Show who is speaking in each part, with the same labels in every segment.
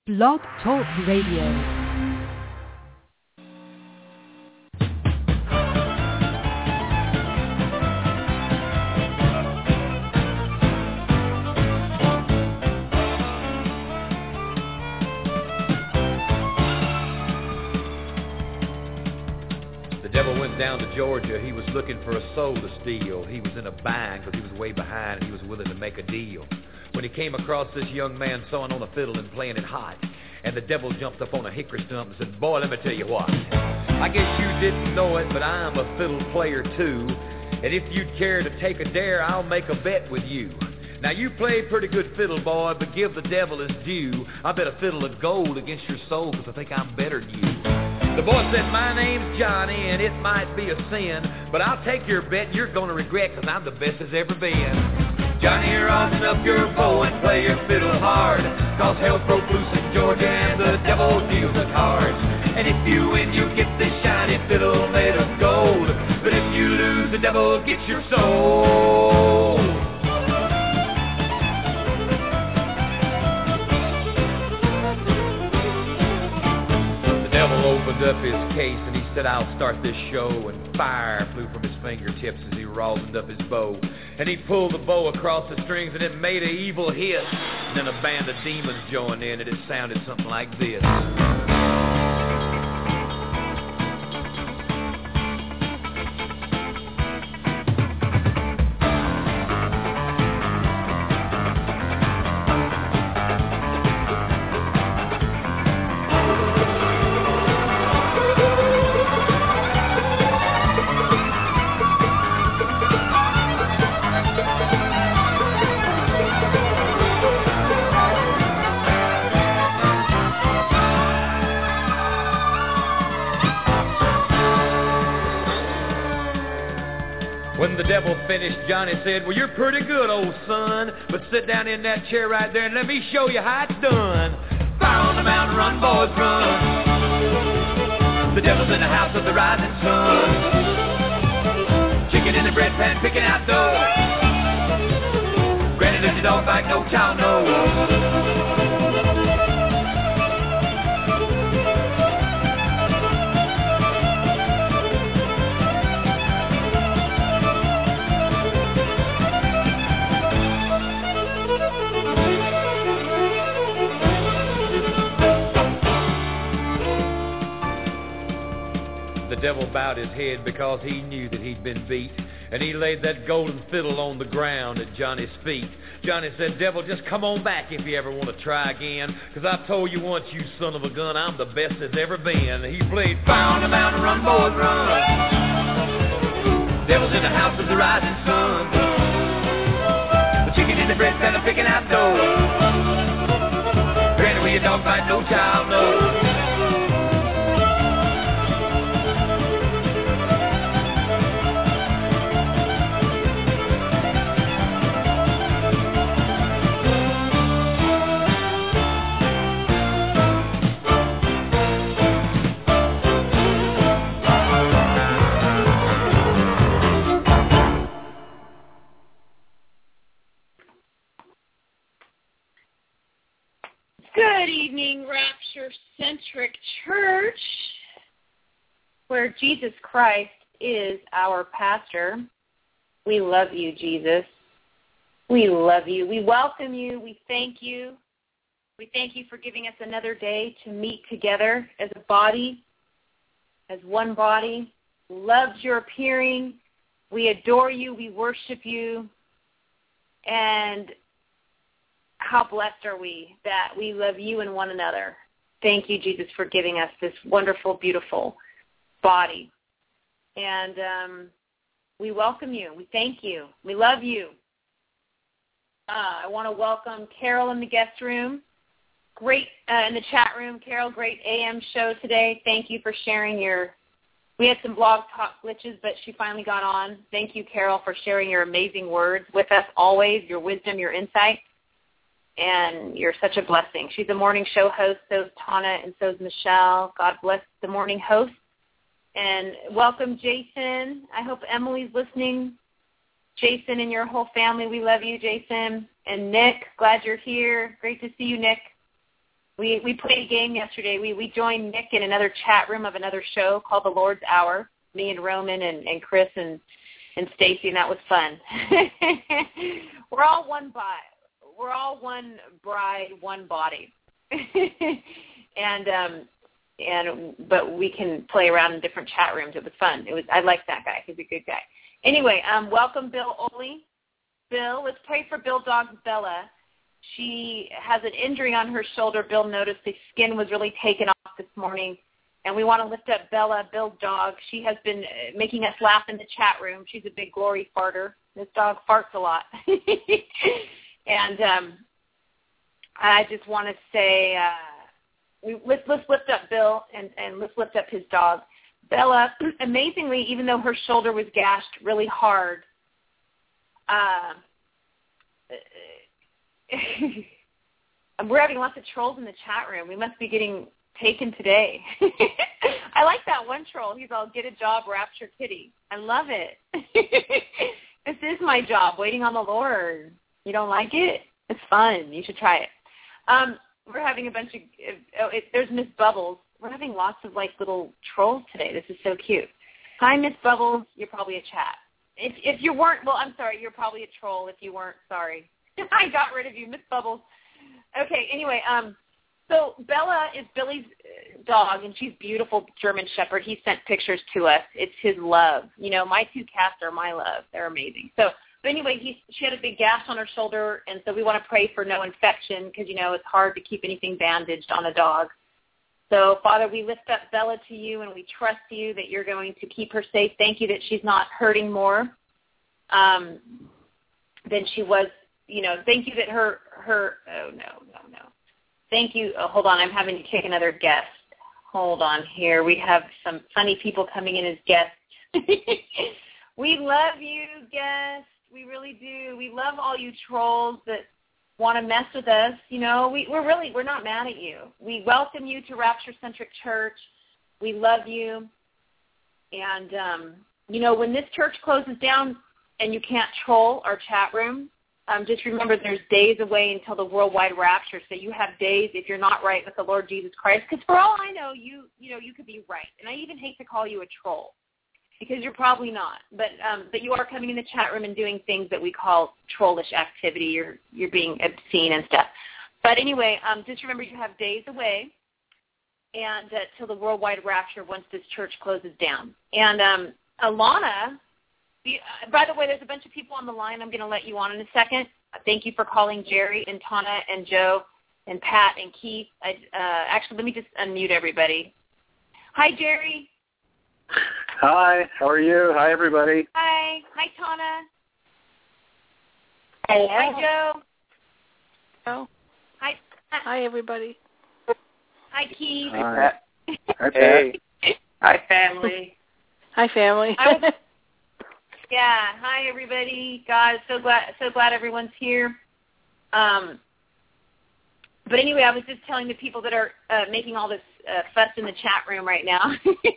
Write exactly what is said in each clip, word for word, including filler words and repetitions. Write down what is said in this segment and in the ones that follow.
Speaker 1: Blog Talk Radio.
Speaker 2: Down to Georgia, he was looking for a soul to steal. He was in a bind because he was way behind and he was willing to make a deal. When he came across this young man sawing on a fiddle and playing it hot, and the devil jumped up on a hickory stump and said, "Boy, let me tell you what. I guess you didn't know it, but I'm a fiddle player too. And if you'd care to take a dare, I'll make a bet with you. Now you play pretty good fiddle, boy, but give the devil his due. I bet a fiddle of gold against your soul because I think I'm better than you." The boy said, "My name's Johnny, and it might be a sin, but I'll take your bet and you're going to regret because I'm the best as ever been. Johnny, rosin up your bow and play your fiddle hard, cause hell's broke loose in Georgia and the devil deals the cards. And if you win, you get this shiny fiddle made of gold, but if you lose, the devil gets your soul." Opened up his case and he said, "I'll start this show," and fire flew from his fingertips as he rosined up his bow. And he pulled the bow across the strings and it made an evil hiss. And then a band of demons joined in and it sounded something like this. When the devil finished, Johnny said, "Well, you're pretty good, old son, but sit down in that chair right there and let me show you how it's done. Fire on the mountain, run, boys, run. The devil's in the house of the rising sun. Chicken in the bread pan, picking out dough. Granny lives the dog like no child knows." The devil bowed his head because he knew that he'd been beat, and he laid that golden fiddle on the ground at Johnny's feet. Johnny said, "Devil, just come on back if you ever want to try again, because I've told you once, you son of a gun, I'm the best there's ever been." He played, "Fire on the mountain, run, boys, run. Devil's in the house of the rising sun. The chicken in the bread pan, picking out dough. Granny, where your dog fight, no child knows."
Speaker 3: Good evening, Rapture-Centric Church, where Jesus Christ is our pastor. We love you, Jesus. We love you. We welcome you. We thank you. We thank you for giving us another day to meet together as a body, as one body. Loves your appearing. We adore you. We worship you. And how blessed are we that we love you and one another. Thank you, Jesus, for giving us this wonderful, beautiful body. And um, we welcome you. We thank you. We love you. Uh, I want to welcome Carol in the guest room. Great, uh, in the chat room. Carol, great A M show today. Thank you for sharing your, we had some blog talk glitches, but she finally got on. Thank you, Carol, for sharing your amazing words with us always, your wisdom, your insight. And you're such a blessing. She's a morning show host, so is Tana, and so is Michelle. God bless the morning host. And welcome, Jason. I hope Emily's listening. Jason and your whole family, we love you, Jason. And Nick, glad you're here. Great to see you, Nick. We we played a game yesterday. We we joined Nick in another chat room of another show called The Lord's Hour. Me and Roman and, and Chris and and Stacy, and that was fun. We're all one body. We're all one bride, one body. and um and but we can play around in different chat rooms. It was fun. It was I liked that guy. He's a good guy. Anyway, um, welcome Bill Oley. Bill, let's pray for Bill Dog's Bella. She has an injury on her shoulder. Bill noticed the skin was really taken off this morning. And we want to lift up Bella, Bill's dog. She has been making us laugh in the chat room. She's a big glory farter. This dog farts a lot. and um, I just want to say, uh, we, let's, let's lift up Bill and, and let's lift up his dog. Bella, amazingly, even though her shoulder was gashed really hard, uh, we're having lots of trolls in the chat room. We must be getting taken today. I like that one troll. He's all, get a job, rapture kitty. I love it. This is my job, waiting on the Lord. You don't like it? It's fun. You should try it. Um, we're having a bunch of, oh, it, there's Miss Bubbles. We're having lots of, like, little trolls today. This is so cute. Hi, Miss Bubbles. You're probably a chat. If, if you weren't, well, I'm sorry. You're probably a troll if you weren't. Sorry. I got rid of you, Miss Bubbles. Okay, anyway, um, so Bella is Billy's dog, and she's beautiful German Shepherd. He sent pictures to us. It's his love. You know, my two cats are my love. They're amazing. So, but anyway, he, she had a big gash on her shoulder, and so we want to pray for no infection because, you know, it's hard to keep anything bandaged on a dog. So, Father, we lift up Bella to you, and we trust you that you're going to keep her safe. Thank you that she's not hurting more um, than she was. You know, thank you that her, her, oh, no, no, no. Thank you. Oh, hold on. I'm having to kick another guest. Hold on here. We have some funny people coming in as guests. We love you, guests. We really do. We love all you trolls that want to mess with us. You know, we, we're really, we're not mad at you. We welcome you to Rapture Centric Church. We love you. And, um, you know, when this church closes down and you can't troll our chat room, Um, just remember there's days away until the worldwide rapture, so you have days if you're not right with the Lord Jesus Christ, because for all I know, you you know, you could be right. And I even hate to call you a troll because you're probably not. But um, but you are coming in the chat room and doing things that we call trollish activity. You're, you're being obscene and stuff. But anyway, um, just remember you have days away and uh, till the worldwide rapture once this church closes down. And um, Alana... By the way, there's a bunch of people on the line. I'm going to let you on in a second. Thank you for calling Jerry and Tana and Joe and Pat and Keith. I, uh, actually, let me just unmute everybody. Hi, Jerry.
Speaker 4: Hi. How are you? Hi, everybody.
Speaker 3: Hi. Hi, Tana.
Speaker 5: Hello.
Speaker 3: Hi, Joe.
Speaker 5: Hello.
Speaker 3: Hi.
Speaker 5: Hi, everybody.
Speaker 3: Hi, Keith.
Speaker 4: Hi. Hi, Pat.
Speaker 6: Hey. Hi, family.
Speaker 5: Hi, family.
Speaker 3: I was, yeah. Hi, everybody. God, so glad, so glad everyone's here. Um, but anyway, I was just telling the people that are uh, making all this uh, fuss in the chat room right now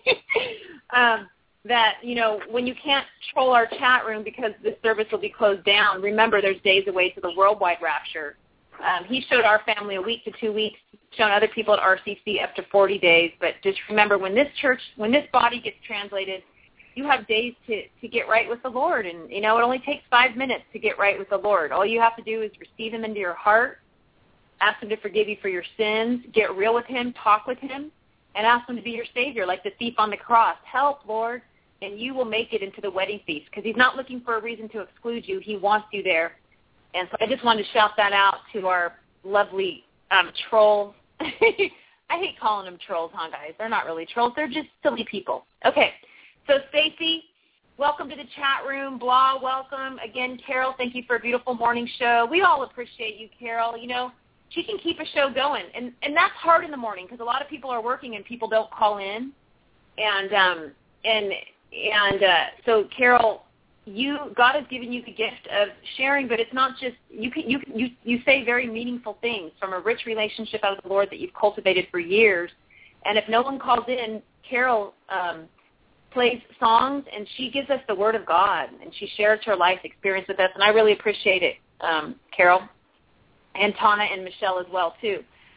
Speaker 3: um, that, you know, when you can't troll our chat room because the service will be closed down, remember there's days away to the worldwide rapture. Um, he showed our family a week to two weeks, shown other people at R C C up to forty days. But just remember, when this church, when this body gets translated, you have days to, to get right with the Lord. And, you know, it only takes five minutes to get right with the Lord. All you have to do is receive him into your heart, ask him to forgive you for your sins, get real with him, talk with him, and ask him to be your Savior like the thief on the cross. Help, Lord, and you will make it into the wedding feast because he's not looking for a reason to exclude you. He wants you there. And so I just wanted to shout that out to our lovely um, trolls. I hate calling them trolls, huh, guys? They're not really trolls. They're just silly people. Okay. So, Stacy, welcome to the chat room. Blah, welcome. Again, Carol, thank you for a beautiful morning show. We all appreciate you, Carol. You know, she can keep a show going. And, and that's hard in the morning because a lot of people are working and people don't call in. And, um, and, and uh, so, Carol, you God has given you the gift of sharing, but it's not just you can you you you say very meaningful things from a rich relationship out of the Lord that you've cultivated for years. And if no one calls in, Carol um, plays songs and she gives us the Word of God and she shares her life experience with us, and I really appreciate it, um, Carol, and Tana and Michelle as well too.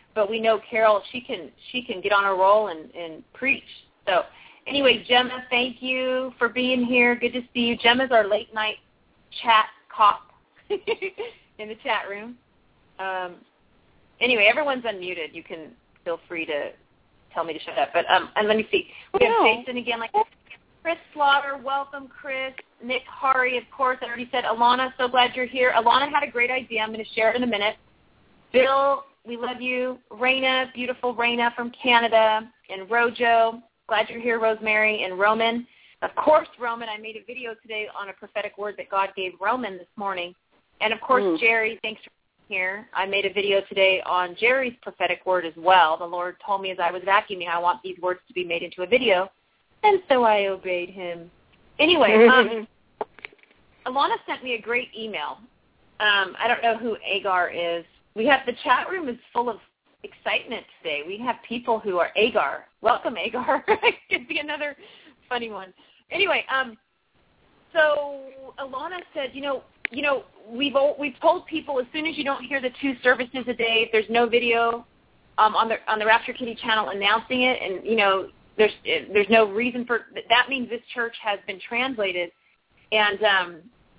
Speaker 3: but we know Carol, she can she can get on a roll and, and preach. So anyway, Gemma, thank you for being here. Good to see you. Gemma's our late night chat cop in the chat room. Um, anyway, everyone's unmuted. You can feel free to tell me to shut up. But um, and let me see. We have
Speaker 5: No.
Speaker 3: Jason again, like Chris Slaughter. Welcome, Chris. Nick Hari, of course. I already said. Alana, so glad you're here. Alana had a great idea. I'm going to share it in a minute. Bill, we love you. Raina, beautiful Raina from Canada. And Rojo, glad you're here, Rosemary. And Roman. Of course, Roman, I made a video today on a prophetic word that God gave Roman this morning. And, of course, mm. Jerry, thanks for being here. I made a video today on Jerry's prophetic word as well. The Lord told me as I was vacuuming, I want these words to be made into a video. And so I obeyed him. Anyway, um, Alana sent me a great email. Um, I don't know who Agar is. We have the chat room is full of excitement today. We have people who are Agar. Welcome, Agar. It could be another funny one. Anyway, um, so Alana said, you know, you know, we've we've told people as soon as you don't hear the two services a day, if there's no video um, on the on the Rapture Kitty channel announcing it, and you know, there's there's no reason for that. Means this church has been translated, and um,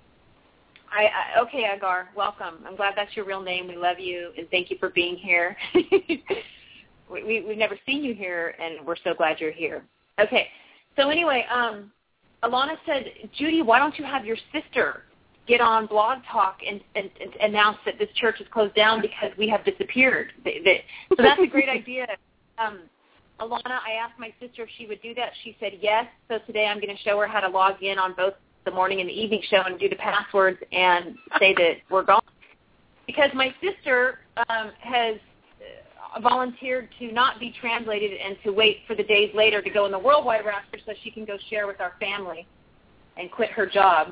Speaker 3: I, I okay, Agar, welcome. I'm glad that's your real name. We love you, and thank you for being here. we, we we've never seen you here, and we're so glad you're here. Okay. So anyway, um, Alana said, Judy, why don't you have your sister get on Blog Talk and, and, and announce that this church is closed down because we have disappeared? So that's a great idea. Um, Alana, I asked my sister if she would do that. She said yes. So today I'm going to show her how to log in on both the morning and the evening show and do the passwords and say that we're gone. Because my sister um, has volunteered to not be translated and to wait for the days later to go in the worldwide rapture so she can go share with our family and quit her job.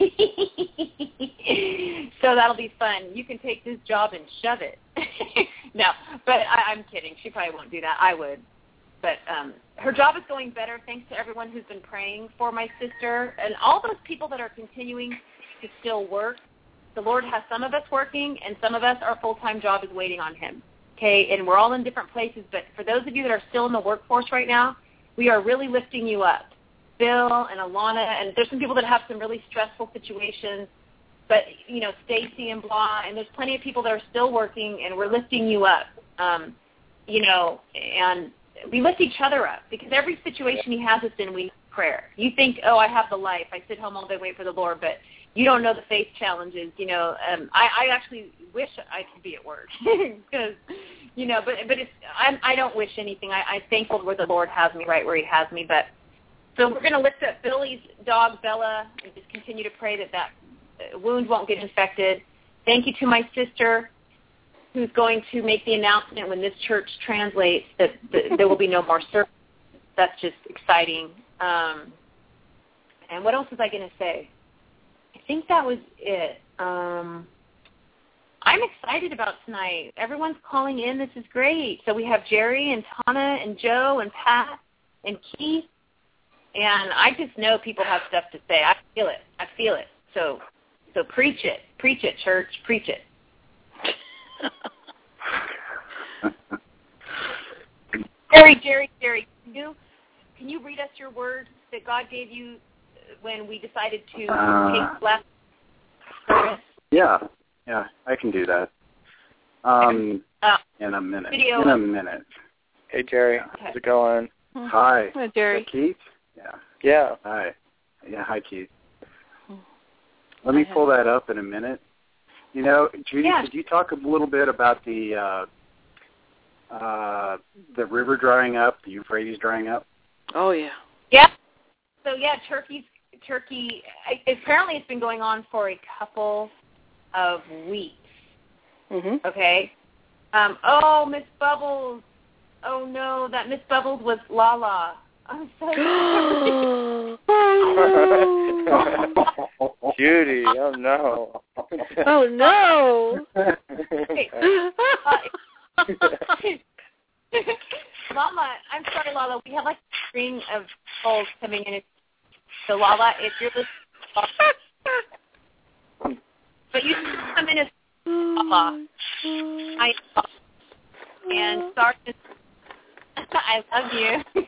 Speaker 3: So that'll be fun. You can take this job and shove it. No, but I, I'm kidding. She probably won't do that. I would. But um, her job is going better thanks to everyone who's been praying for my sister and all those people that are continuing to still work. The Lord has some of us working, and some of us, our full-time job is waiting on him. Okay, and we're all in different places, but for those of you that are still in the workforce right now, we are really lifting you up. Bill and Alana, and there's some people that have some really stressful situations, but, you know, Stacy and blah, and there's plenty of people that are still working, and we're lifting you up, um, you know, and we lift each other up because every situation he has us in, we need prayer. You think, oh, I have the life. I sit home all day, wait for the Lord, but you don't know the faith challenges, you know. Um, I, I actually wish I could be at work because, you know, but but it's I, I don't wish anything. I, I'm thankful where the Lord has me, right where he has me. But so we're going to lift up Billy's dog, Bella, and just continue to pray that that wound won't get infected. Thank you to my sister who's going to make the announcement when this church translates that, that there will be no more service. That's just exciting. Um, and what else was I going to say? I think that was it. Um, I'm excited about tonight. Everyone's calling in. This is great. So we have Jerry and Tana and Joe and Pat and Keith. And I just know people have stuff to say. I feel it. I feel it. So so preach it. Preach it, church. Preach it. Jerry, Jerry, Jerry, can you, can you read us your word that God gave you when we decided to
Speaker 4: uh,
Speaker 3: take last service?
Speaker 4: Yeah, yeah, I can do that. Um, uh, in a minute.
Speaker 3: Video.
Speaker 4: In a minute.
Speaker 7: Hey, Jerry.
Speaker 3: Okay.
Speaker 7: How's it going?
Speaker 4: Hi.
Speaker 5: Hi, Jerry.
Speaker 4: Is that Keith? Yeah.
Speaker 7: Yeah.
Speaker 4: Hi. Yeah, hi, Keith. Let me pull that up in a minute. You know, Judy,
Speaker 3: yeah.
Speaker 4: could you talk a little bit about the uh, uh, the river drying up, the Euphrates drying up?
Speaker 5: Oh, yeah.
Speaker 3: Yeah. So, yeah, Turkey's, Turkey, apparently it's been going on for a couple of weeks.
Speaker 5: Mm-hmm.
Speaker 3: Okay? Um, oh, Miss Bubbles. Oh, no, that Miss Bubbles was Lala. I'm so sorry.
Speaker 7: Judy, oh, no.
Speaker 5: Oh, no.
Speaker 3: Hey, uh, Lala, I'm sorry, Lala. We have like a string of calls coming in. So, Lala, if you're listening, but you come in as Lala. I and started. I love you.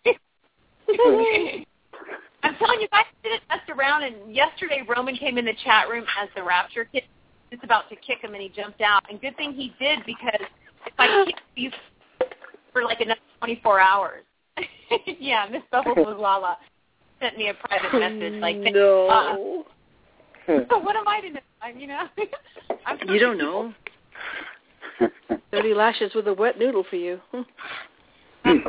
Speaker 3: I'm telling you, guys didn't mess around. And yesterday, Roman came in the chat room as the Rapture kid. Just about to kick him, and he jumped out. And good thing he did, because if I kicked you for like another twenty-four hours. Yeah, Miss Bubbles was Lala sent me a private message like,
Speaker 5: no.
Speaker 3: Uh, so what am I to know? I'm, you know, I'm
Speaker 5: you don't know. Thirty lashes with a wet noodle for you.
Speaker 3: There's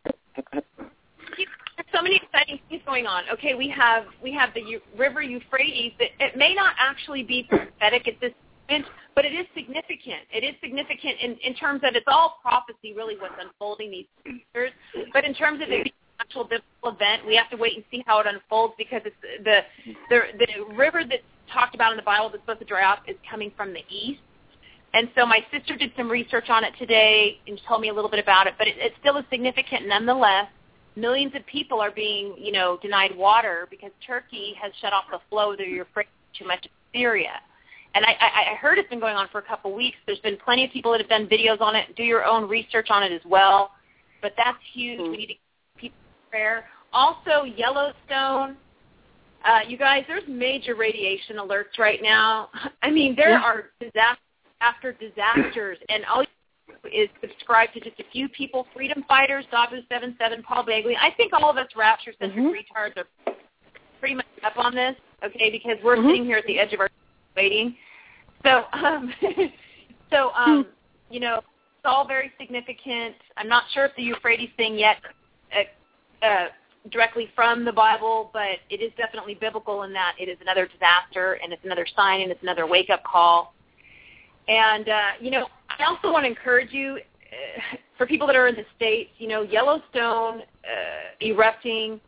Speaker 3: so many exciting things going on. Okay, we have we have the U- River Euphrates. That it may not actually be prophetic at this point, but it is significant. It is significant in, in terms of it's all prophecy, really, what's unfolding these years. But in terms of it being an actual biblical event, we have to wait and see how it unfolds, because it's the the the river that's talked about in the Bible that's supposed to dry up is coming from the east. And so my sister did some research on it today and told me a little bit about it, but it, it still is significant nonetheless. Millions of people are being, you know, denied water because Turkey has shut off the flow of the Euphrates too much of Syria. And I, I, I heard it's been going on for a couple of weeks. There's been plenty of people that have done videos on it. Do your own research on it as well. But that's huge. Mm-hmm. We need to keep people in prayer. Also, Yellowstone. Uh, you guys, there's major radiation alerts right now. I mean, there yeah. are disasters after disasters, and all you do is subscribe to just a few people, freedom fighters, Dabu seven seven, Paul Bagley. I think all of us rapture-centric mm-hmm. retards are pretty much up on this, okay, because we're mm-hmm. sitting here at the edge of our waiting. So, um, so um, mm-hmm. you know, it's all very significant. I'm not sure if the Euphrates thing yet uh, uh, directly from the Bible, but it is definitely biblical in that it is another disaster, and it's another sign, and it's another wake-up call. And, uh, you know, I also want to encourage you, uh, for people that are in the States, you know, Yellowstone uh, erupting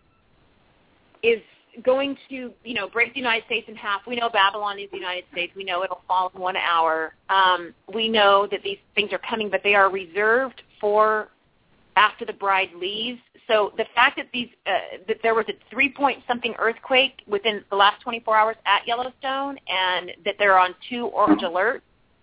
Speaker 3: is going to, you know, break the United States in half. We know Babylon is the United States. We know it'll fall in one hour. Um, we know that these things are coming, but they are reserved for after the bride leaves. So the fact that these uh, that there was a three-point-something earthquake within the last twenty-four hours at Yellowstone, and that they're on two orange alerts,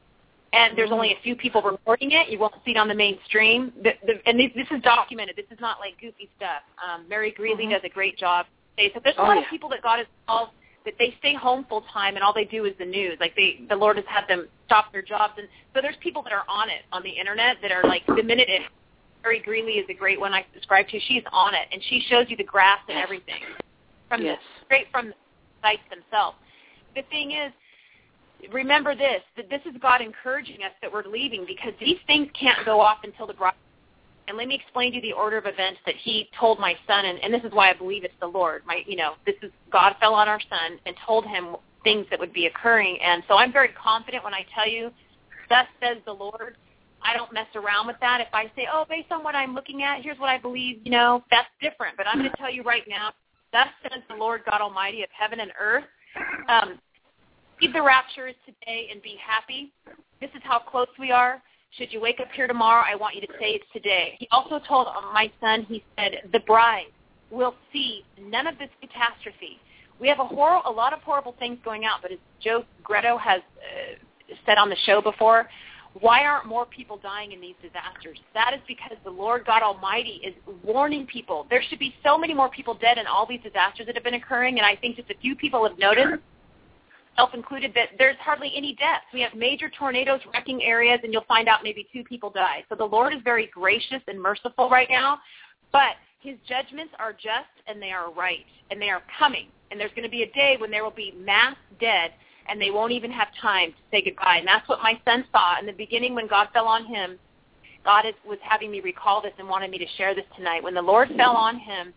Speaker 3: and there's only a few people reporting it. You won't see it on the mainstream. The, the, and this, this is documented. This is not like goofy stuff. Um, Mary Greeley mm-hmm. does a great job. So there's a lot oh, yeah. of people that God has called that they stay home full time, and all they do is the news. Like they, the Lord has had them stop their jobs, and so there's people that are on it on the internet that are like the minute it. Mary Greeley is a great one I subscribe to. She's on it, and she shows you the graphs and everything from yes. the, straight from the sites themselves. The thing is, remember this, that this is God encouraging us that we're leaving, because these things can't go off until the bride. And let me explain to you the order of events that he told my son, and, and this is why I believe it's the Lord. My, you know, this is God fell on our son and told him things that would be occurring. And so I'm very confident when I tell you, thus says the Lord. I don't mess around with that. If I say, oh, based on what I'm looking at, here's what I believe, you know, that's different. But I'm going to tell you right now, thus says the Lord God Almighty of heaven and earth. Um, Keep the rapture today and be happy. This is how close we are. Should you wake up here tomorrow, I want you to say it's today. He also told my son, he said, the bride will see none of this catastrophe. We have a, hor- a lot of horrible things going out, but as Joe Greto has uh, said on the show before, why aren't more people dying in these disasters? That is because the Lord God Almighty is warning people. There should be so many more people dead in all these disasters that have been occurring, and I think just a few people have noticed, self-included, that there's hardly any deaths. We have major tornadoes wrecking areas, and you'll find out maybe two people died. So the Lord is very gracious and merciful right now, but his judgments are just and they are right, and they are coming. And there's going to be a day when there will be mass dead, and they won't even have time to say goodbye. And that's what my son saw in the beginning when God fell on him. God is, was having me recall this and wanted me to share this tonight. When the Lord fell on him,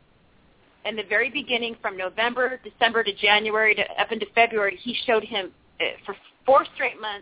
Speaker 3: in the very beginning, from November, December to January to up into February, he showed him uh, for four straight months.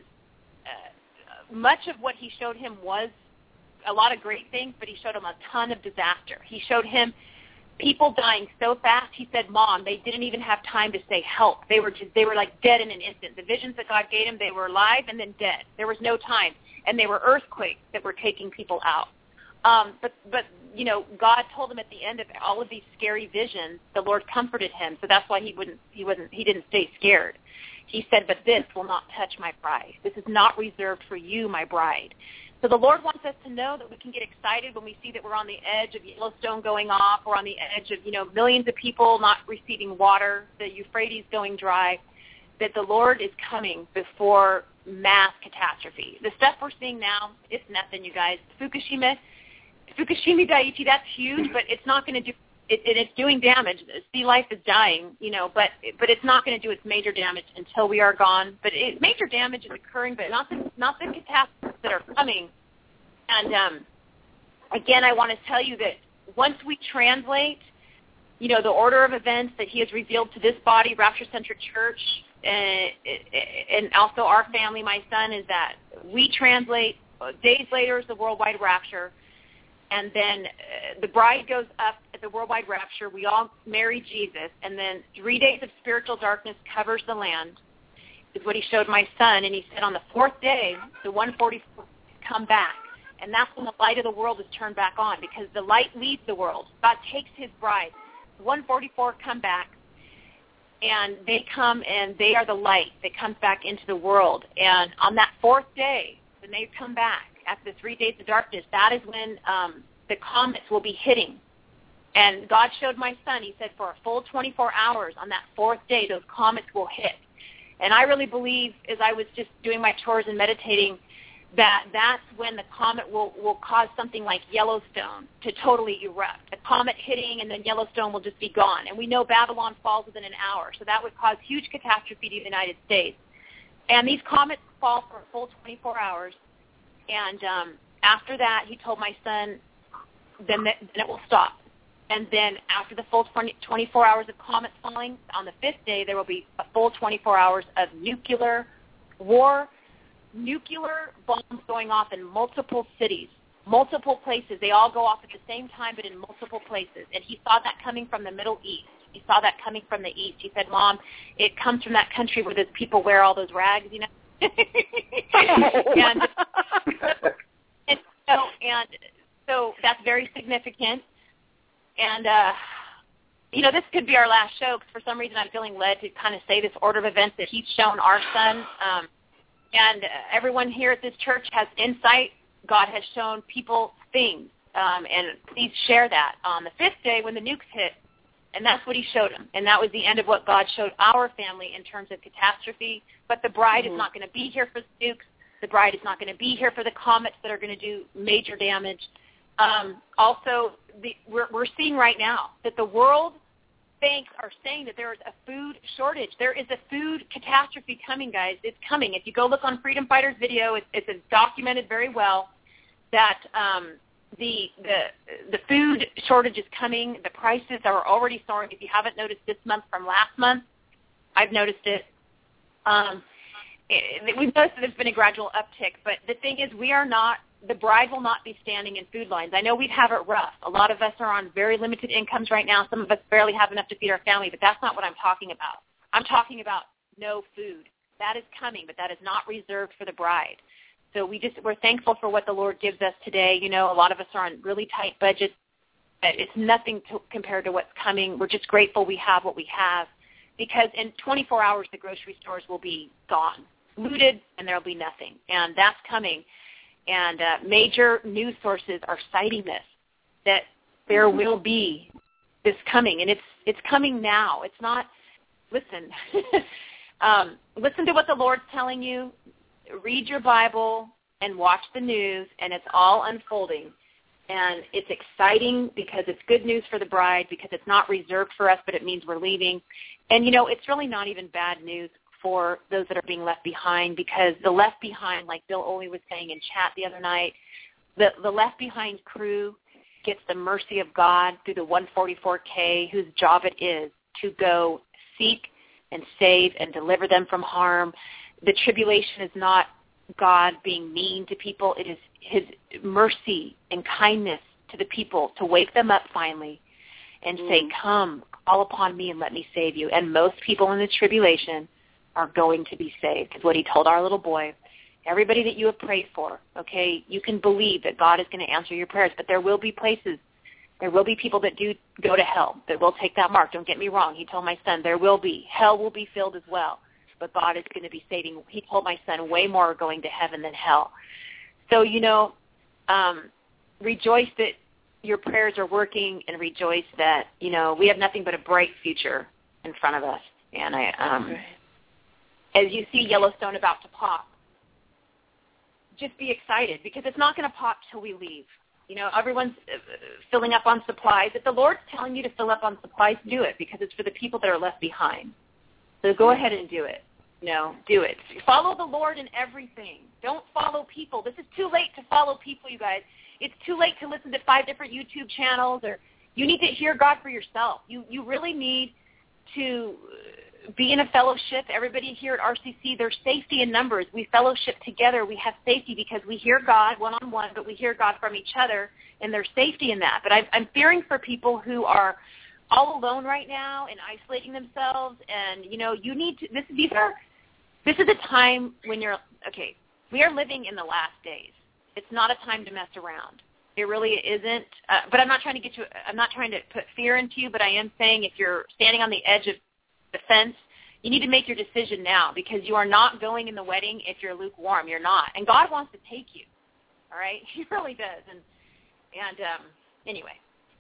Speaker 3: Uh, much of what he showed him was a lot of great things, but he showed him a ton of disaster. He showed him people dying so fast. He said, Mom, they didn't even have time to say help. They were just, they were like dead in an instant. The visions that God gave him, they were alive and then dead. There was no time. And they were earthquakes that were taking people out. Um, but, but, you know, God told him at the end of all of these scary visions, the Lord comforted him. So that's why he wouldn't, he wasn't, he didn't stay scared. He said, but this will not touch my bride. This is not reserved for you, my bride. So the Lord wants us to know that we can get excited when we see that we're on the edge of Yellowstone going off, we're on the edge of, you know, millions of people not receiving water, the Euphrates going dry, that the Lord is coming before mass catastrophe. The stuff we're seeing now, it's nothing, you guys. Fukushima, Fukushima Daiichi, that's huge, but it's not going to do, it, it, it's doing damage. Sea life is dying, you know, but but it's not going to do its major damage until we are gone. But it, major damage is occurring, but not the, not the catastrophes that are coming. And, um, again, I want to tell you that once we translate, you know, the order of events that he has revealed to this body, Rapture Centric Church, and, and also our family, my son, is that we translate, days later is the worldwide rapture, and then uh, the bride goes up at the worldwide rapture. We all marry Jesus, and then three days of spiritual darkness covers the land, is what he showed my son. And he said on the fourth day, the one forty-four come back, and that's when the light of the world is turned back on, because the light leaves the world. God takes his bride. one forty-four come back, and they come, and they are the light that comes back into the world. And on that fourth day, when they come back, after the three days of darkness, that is when um, the comets will be hitting. And God showed my son, he said, for a full twenty-four hours on that fourth day, those comets will hit. And I really believe, as I was just doing my chores and meditating, that that's when the comet will, will cause something like Yellowstone to totally erupt. A comet hitting, and then Yellowstone will just be gone. And we know Babylon falls within an hour, so that would cause huge catastrophe to the United States. And these comets fall for a full twenty-four hours. And um, after that, he told my son, then, the, then it will stop. And then after the full twenty, twenty-four hours of comets falling, on the fifth day, there will be a full twenty-four hours of nuclear war, nuclear bombs going off in multiple cities, multiple places. They all go off at the same time, but in multiple places. And he saw that coming from the Middle East. He saw that coming from the East. He said, Mom, it comes from that country where those people wear all those rags, you know. and, and, so, and so that's very significant. And, uh, you know, this could be our last show, because for some reason I'm feeling led to kind of say this order of events that he's shown our son. Um, and uh, everyone here at this church has insight. God has shown people things. Um, and please share that. On the fifth day when the nukes hit, and that's what he showed him. And that was the end of what God showed our family in terms of catastrophe. But the bride mm-hmm. is not going to be here for the nukes. The bride is not going to be here for the comets that are going to do major damage. Um, also, the, we're, we're seeing right now that the world banks are saying that there is a food shortage. There is a food catastrophe coming, guys. It's coming. If you go look on Freedom Fighters video, it, it's documented very well that um, the the the food shortage is coming. The prices are already soaring. If you haven't noticed this month from last month, I've noticed it. Um, it we've noticed that there's been a gradual uptick, but the thing is, we are not, the bride will not be standing in food lines. I know we have it rough. A lot of us are on very limited incomes right now. Some of us barely have enough to feed our family, but that's not what I'm talking about. I'm talking about no food. That is coming, but that is not reserved for the bride. So we just, we're thankful for what the Lord gives us today. You know, a lot of us are on really tight budgets. It's nothing to, compared to what's coming. We're just grateful we have what we have, because in twenty-four hours, the grocery stores will be gone, looted, and there will be nothing. And that's coming. And uh, major news sources are citing this, that there will be this coming. And it's it's coming now. It's not, listen, um, listen to what the Lord's telling you. Read your Bible and watch the news, and it's all unfolding. And it's exciting because it's good news for the bride, because it's not reserved for us, but it means we're leaving. And, you know, it's really not even bad news for those that are being left behind, because the left behind, like Bill Oley was saying in chat the other night, the, the left behind crew gets the mercy of God through the one forty-four K, whose job it is to go seek and save and deliver them from harm. The tribulation is not God being mean to people. It is his mercy and kindness to the people to wake them up finally and mm. say, come, call upon me and let me save you. And most people in the tribulation are going to be saved, is what he told our little boy. Everybody that you have prayed for, okay, you can believe that God is going to answer your prayers, but there will be places, there will be people that do go to hell, that will take that mark. Don't get me wrong. He told my son there will be. Hell will be filled as well, but God is going to be saving. He told my son way more are going to heaven than hell. So, you know, um, rejoice that your prayers are working, and rejoice that, you know, we have nothing but a bright future in front of us. And I, um, as you see Yellowstone about to pop, just be excited, because it's not going to pop till we leave. You know, everyone's filling up on supplies. If the Lord's telling you to fill up on supplies, do it, because it's for the people that are left behind. So go ahead and do it. You know, do it. Follow the Lord in everything. Don't follow people. This is too late to follow people, you guys. It's too late to listen to five different YouTube channels, or you need to hear God for yourself. You you really need to be in a fellowship. Everybody here at R C C, there's safety in numbers. We fellowship together. We have safety because we hear God one-on-one, but we hear God from each other, and there's safety in that. But I'm, I'm fearing for people who are all alone right now and isolating themselves, and, you know, you need to, this, these are, this is a time when you're, okay, we are living in the last days. It's not a time to mess around. It really isn't. Uh, but I'm not trying to get you, I'm not trying to put fear into you, but I am saying if you're standing on the edge of the fence, you need to make your decision now, because you are not going in the wedding if you're lukewarm. You're not. And God wants to take you. All right? He really does. And, and um, anyway.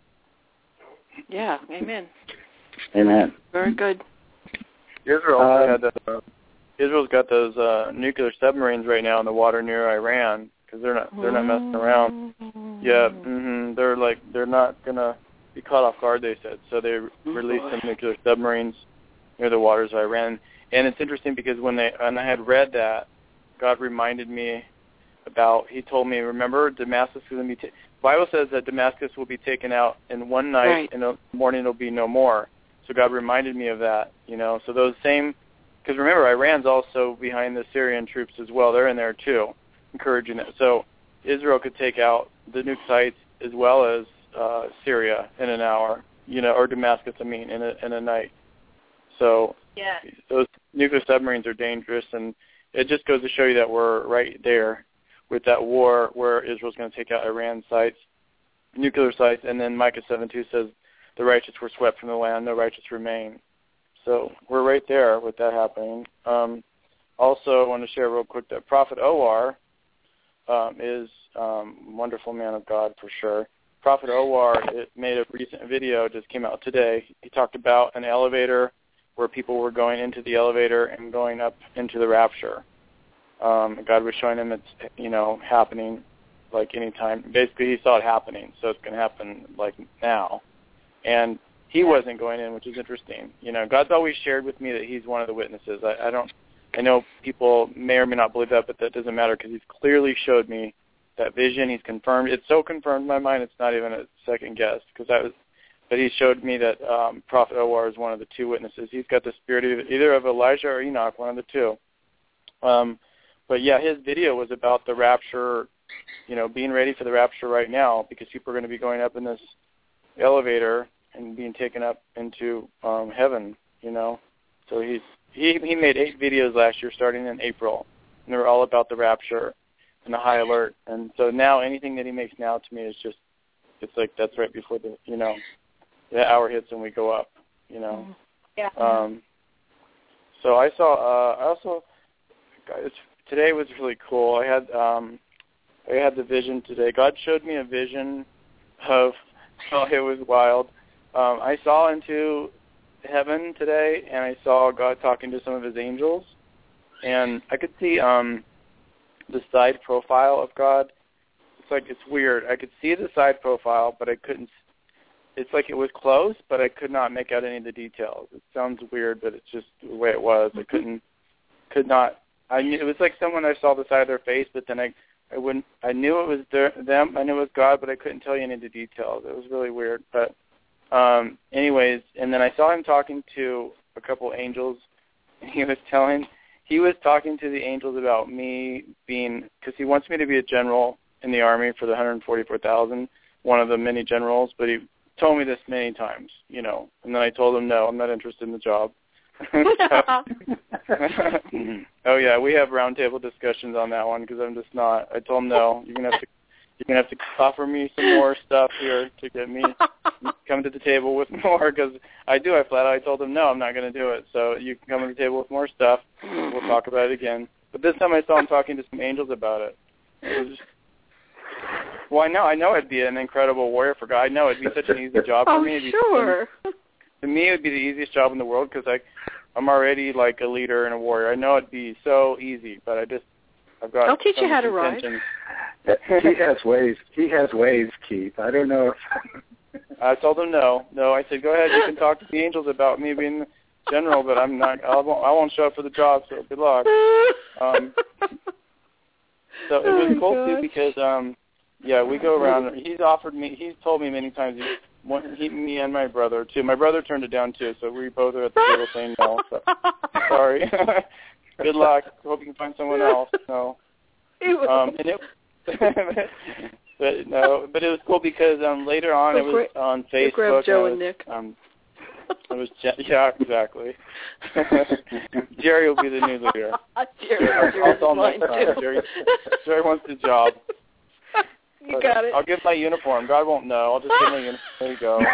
Speaker 5: Yeah, amen.
Speaker 4: Amen.
Speaker 5: Very good.
Speaker 7: Israel
Speaker 4: Um,
Speaker 7: had uh, Israel's got those uh, nuclear submarines right now in the water near Iran, because they're not they're not messing around. Yeah, mm-hmm, they're like they're not gonna be caught off guard. They said so. They released some nuclear submarines near the waters of Iran, and it's interesting because when they and I had read that, God reminded me about. He told me, remember, Damascus is going to be. Ta- the Bible says that Damascus will be taken out in one night,
Speaker 5: right.
Speaker 7: and in the morning it'll be no more. So God reminded me of that, you know. So those same, because remember, Iran's also behind the Syrian troops as well. They're in there too, encouraging it. So Israel could take out the nuke sites as well as uh, Syria in an hour, you know, or Damascus, I mean, in a, in a night. So
Speaker 3: yeah.
Speaker 7: those nuclear submarines are dangerous, and it just goes to show you that we're right there with that war where Israel's going to take out Iran sites, nuclear sites, and then Micah seven two says, the righteous were swept from the land, no righteous remain. So we're right there with that happening. Um, also, I want to share real quick that Prophet O R um, is um, a wonderful man of God for sure. Prophet O R it made a recent video, just came out today. He talked about an elevator where people were going into the elevator and going up into the rapture. Um, God was showing him it's, you know, happening like any time. Basically, he saw it happening, so it's going to happen like now. And he wasn't going in, which is interesting. You know, God's always shared with me that he's one of the witnesses. I, I don't, I know people may or may not believe that, but that doesn't matter because he's clearly showed me that vision. He's confirmed. It's so confirmed in my mind, it's not even a second guess because that was, but he showed me that um, Prophet O R is one of the two witnesses. He's got the spirit of, either of Elijah or Enoch, one of the two. Um, but yeah, his video was about the rapture, you know, being ready for the rapture right now because people are going to be going up in this elevator and being taken up into um, heaven, you know. So he's he he made eight videos last year starting in April, and they were all about the rapture and the high alert. And so now anything that he makes now to me is just, it's like that's right before the, you know, the hour hits and we go up, you know.
Speaker 3: Yeah.
Speaker 7: Um, so I saw, uh, I also, guys, today was really cool. I had um, I had the vision today. God showed me a vision of, oh, it was wild. Um, I saw into heaven today, and I saw God talking to some of his angels, and I could see um, the side profile of God. It's like, it's weird. I could see the side profile, but I couldn't, it's like it was close, but I could not make out any of the details. It sounds weird, but it's just the way it was. I couldn't, could not, I knew, it was like someone I saw the side of their face, but then I, I wouldn't, I knew it was their, them, I knew it was God, but I couldn't tell you any of the details. It was really weird, but Um, anyways, and then I saw him talking to a couple angels, and he was telling, he was talking to the angels about me being, because he wants me to be a general in the Army for the one hundred forty-four thousand, one of the many generals, but he told me this many times, you know, and then I told him, no, I'm not interested in the job. Oh, yeah, we have roundtable discussions on that one, because I'm just not, I told him, no, you're going to have to You're going to have to offer me some more stuff here to get me come to the table with more, because I do. I flat out I told him, no, I'm not going to do it. So you can come to the table with more stuff. We'll talk about it again. But this time I saw him talking to some angels about it. It was, Well, I know, I know it'd be an incredible warrior for God. I know it'd be such an easy job for
Speaker 5: oh,
Speaker 7: me. It'd be
Speaker 5: sure.
Speaker 7: such, to me, it'd be the easiest job in the world because I, I'm already like a leader and a warrior. I know it'd be so easy, but I just, I've got.
Speaker 5: I'll teach
Speaker 7: so
Speaker 5: you how to
Speaker 7: intention.
Speaker 5: ride.
Speaker 4: He has ways. He has ways, Keith. I don't know if.
Speaker 7: I told him no. No, I said, go ahead. You can talk to the angels about me being general, but I'm not. I won't, I won't show up for the job. So good luck. Um, so it was
Speaker 5: oh
Speaker 7: cool
Speaker 5: gosh.
Speaker 7: too because um, yeah, we go around. He's offered me. He's told me many times. He, one, he, me and my brother too. My brother turned it down too. So we both are at the table saying no. So sorry. Good luck. Hope you can find someone else. No. Um, and it. But no, but it was cool because um, later on
Speaker 5: oh,
Speaker 7: it was on Facebook.
Speaker 5: Grab Joe
Speaker 7: and
Speaker 5: and Nick.
Speaker 7: Um, it was yeah, exactly. Jerry will be the new leader.
Speaker 5: Jerry,
Speaker 7: I'll,
Speaker 5: Jerry's
Speaker 7: I'll tell him
Speaker 5: mine
Speaker 7: next time.
Speaker 5: too.
Speaker 7: Jerry, Jerry wants the job.
Speaker 5: You
Speaker 7: But
Speaker 5: got it.
Speaker 7: I'll give my uniform. God won't know. I'll just give my uniform. There you go.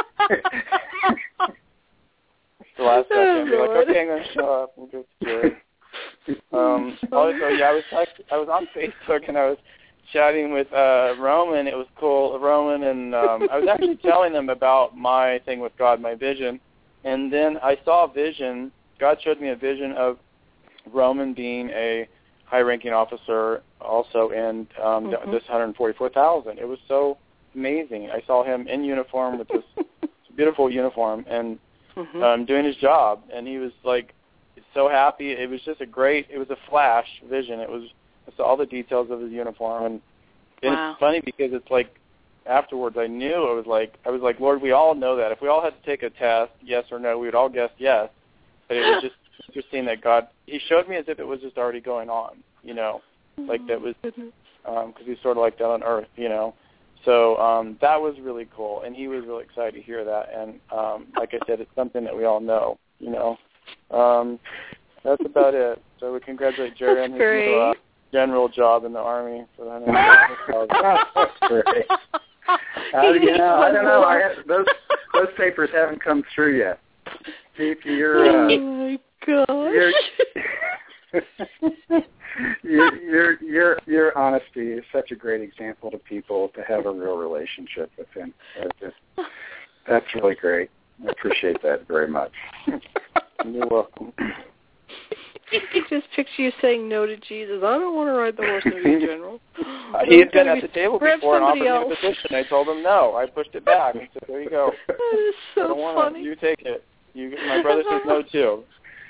Speaker 7: The last second,
Speaker 5: Oh,
Speaker 7: I'll be like,
Speaker 5: Lord.
Speaker 7: okay, I'm gonna show up and give it to Jerry. Um, also, yeah, I was text- I was on Facebook and I was chatting with uh, Roman. It was cool, Roman, and um, I was actually telling them about my thing with God, my vision. And then I saw a vision. God showed me a vision of Roman being a high-ranking officer also in um,
Speaker 5: mm-hmm.
Speaker 7: this one hundred forty-four thousand. It was so amazing. I saw him in uniform with this beautiful uniform and
Speaker 5: mm-hmm.
Speaker 7: um, doing his job. And he was, like, so happy. It was just a great, it was a flash vision. It was, I saw all the details of his uniform. And, and
Speaker 5: wow.
Speaker 7: it's funny because it's like, afterwards I knew, I was like, I was like, Lord, we all know that. If we all had to take a test, yes or no, we would all guess yes. But it was just interesting that God, he showed me as if it was just already going on, you know, like that was, because um, he's sort of like that on earth, you know. So um, that was really cool, and he was really excited to hear that. And um, like I said, it's something that we all know, you know. Um, that's about it. So we congratulate Jerry on his new, uh, general job in the Army for the one hundred thousand.
Speaker 4: That's great. Uh, you know, I don't know. I have, those those papers haven't come through yet. Keith, you're, uh,
Speaker 5: oh my gosh.
Speaker 4: You're, your, your your your honesty is such a great example to people to have a real relationship with him. That's, just, that's really great. I appreciate that very much.
Speaker 7: You're welcome.
Speaker 5: I just picture you saying no to Jesus. I don't want to ride the horse with you, General.
Speaker 7: Uh, he had been at the table
Speaker 5: Grab
Speaker 7: before and offered
Speaker 5: else.
Speaker 7: me the position. I told him no. I pushed it back. I said, there you go.
Speaker 5: That is so
Speaker 7: I don't want
Speaker 5: funny.
Speaker 7: it. You take it. You, my brother says no, too.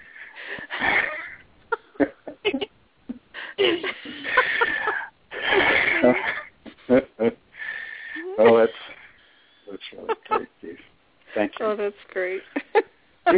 Speaker 4: Oh, that's that's really great, Keith. Thank you.
Speaker 5: Oh, that's great. Oh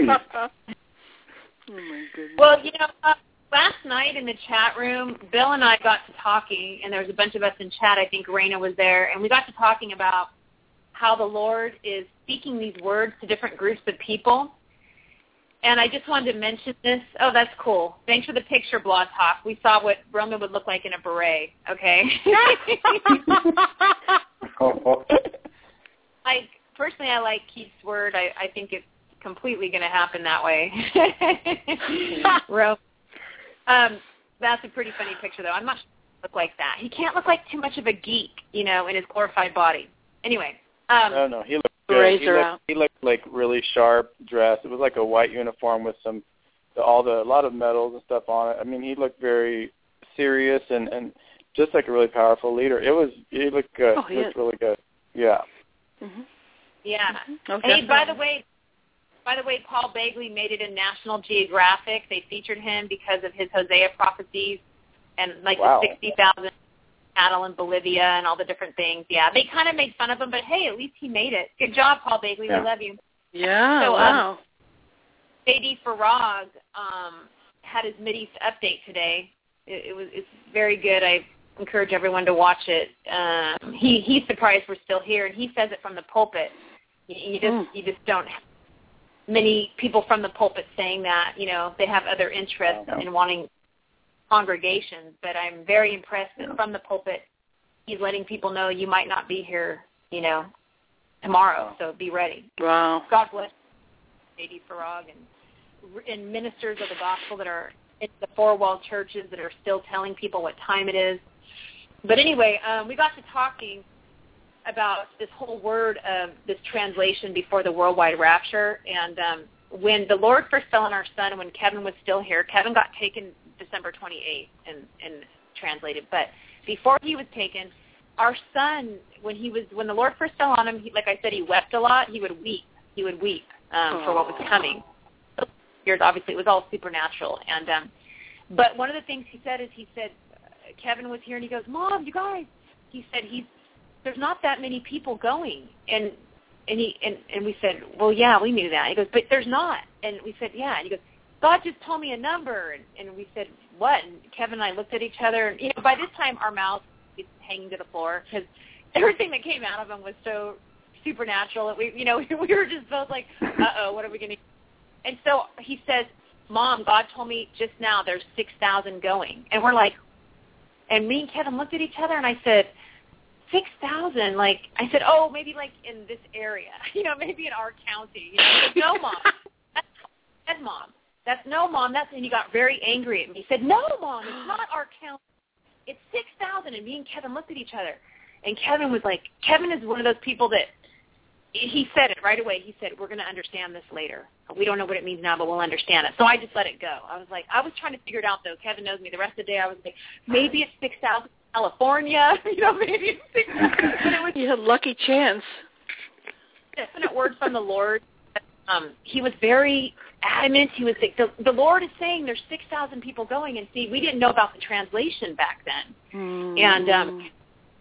Speaker 5: my goodness.
Speaker 3: Well, you know, uh, last night in the chat room, Bill and I got to talking, and there was a bunch of us in chat. I think Raina was there, and we got to talking about how the Lord is speaking these words to different groups of people. And I just wanted to mention this. Oh, that's cool. Thanks for the picture, Blog Talk. We saw what Roman would look like in a beret, okay? I personally, I like Keith's word. I, I think it's completely going to happen that way. Ro- um, that's a pretty funny picture, though. I'm not sure he look like that. He can't look like too much of a geek, you know, in his glorified body. Anyway. Um,
Speaker 7: no, no, he looked good. He
Speaker 5: Razor
Speaker 7: looked,
Speaker 5: out.
Speaker 7: he looked like really sharp dressed. It was like a white uniform with some, the, all the, a lot of medals and stuff on it. I mean, he looked very serious and, and just like a really powerful leader. It was, he looked good.
Speaker 5: Oh, he
Speaker 7: he looked
Speaker 5: is.
Speaker 7: really good. Yeah.
Speaker 5: Mm-hmm.
Speaker 3: Yeah.
Speaker 5: Mm-hmm. Oh,
Speaker 3: hey, by the way, by the way, Paul Bagley made it in National Geographic. They featured him because of his Hosea prophecies and like
Speaker 7: Wow.
Speaker 3: the sixty thousand cattle in Bolivia and all the different things. Yeah, they kind of made fun of him, but hey, at least he made it. Good job, Paul Bagley.
Speaker 4: Yeah.
Speaker 3: We love you.
Speaker 5: Yeah,
Speaker 3: So, um,
Speaker 5: wow.
Speaker 3: J D Farag um, had his Mideast update today. It, it was it's very good. I encourage everyone to watch it. Um, he he's surprised we're still here, and he says it from the pulpit. You, you just
Speaker 5: Mm.
Speaker 3: you just don't have many people from the pulpit saying that. You know, they have other interests
Speaker 4: Yeah.
Speaker 3: in wanting congregations. But I'm very impressed that from the pulpit, he's letting people know you might not be here. You know, tomorrow, so be ready.
Speaker 5: Wow.
Speaker 3: God bless J D Farag and, and ministers of the gospel that are in the four-wall churches that are still telling people what time it is. but anyway, um, we got to talking about this whole word of this translation before the worldwide rapture. And um, when the Lord first fell on our son, when Kevin was still here, Kevin got taken December twenty-eighth and, and translated. But before he was taken, our son, when he was when the Lord first fell on him, he, like I said, he wept a lot. He would weep. He would weep um, for what was coming. So, years, obviously, it was all supernatural. And um, but one of the things he said is he said, Kevin was here, and he goes, Mom, you guys. He said he's there's not that many people going, and and he and, and we said, well, yeah, we knew that. He goes, but there's not, and we said, yeah, and he goes, God just told me a number, and, and we said, what? And Kevin and I looked at each other, and you know, by this time our mouths were hanging to the floor because everything that came out of him was so supernatural that we, you know, we were just both like, uh-oh, what are we going to do? And so he says, Mom, God told me just now there's six thousand going, and we're like, and me and Kevin looked at each other, and I said, six thousand, like, I said, oh, maybe like in this area, you know, maybe in our county. You know, he said, no, Mom. That's, that's Mom. That's no, Mom. That's, and he got very angry at me. He said, no, Mom, it's not our county. It's six thousand. And me and Kevin looked at each other. And Kevin was like, Kevin is one of those people that, he said it right away. He said, we're going to understand this later. We don't know what it means now, but we'll understand it. So I just let it go. I was like, I was trying to figure it out, though. Kevin knows me. The rest of the day I was like, maybe it's six thousand. California, you know, maybe it's six thousand. But it was
Speaker 5: you had lucky chance.
Speaker 3: Definite word from the Lord. Um, he was very adamant. He was like, the, the Lord is saying there's six thousand people going, and see, we didn't know about the translation back then,
Speaker 5: mm.
Speaker 3: and um,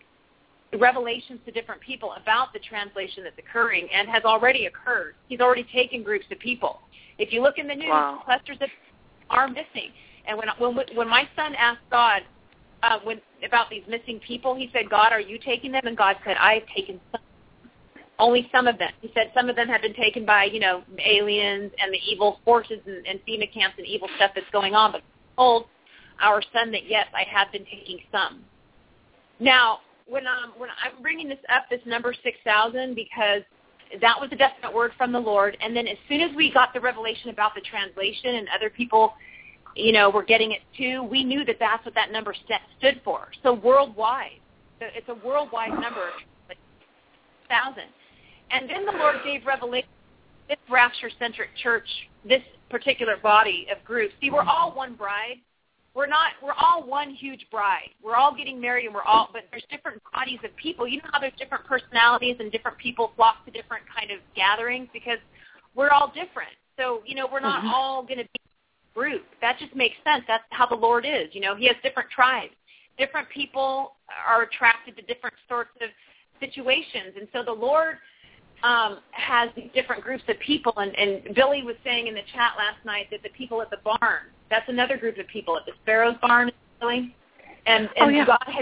Speaker 3: revelations to different people about the translation that's occurring and has already occurred. He's already taken groups of people. If you look in the news,
Speaker 5: wow.
Speaker 3: clusters of are missing. And when when when my son asked God. Uh, when about these missing people, he said, God, are you taking them? And God said, I've taken some. Only some of them. He said some of them have been taken by, you know, aliens and the evil forces and, and FEMA camps and evil stuff that's going on. But I told our son that, yes, I have been taking some. Now, when, um, when I'm bringing this up, this number six thousand, because that was a definite word from the Lord. And then as soon as we got the revelation about the translation and other people you know, we're getting it too, we knew that that's what that number st- stood for. So worldwide. So it's a worldwide number, like thousand. And then the Lord gave revelation, this rapture-centric church, this particular body of groups. See, we're all one bride. We're not, we're all one huge bride. We're all getting married and we're all, but there's different bodies of people. You know how there's different personalities and different people flock to different kind of gatherings because we're all different. So, you know, we're not mm-hmm. all going to be group. That just makes sense. That's how the Lord is. You know, he has different tribes. Different people are attracted to different sorts of situations. And so the Lord um, has these different groups of people. And, and Billy was saying in the chat last night that the people at the barn, that's another group of people at the Sparrows barn, Billy. And, and
Speaker 5: oh, yeah.
Speaker 3: God has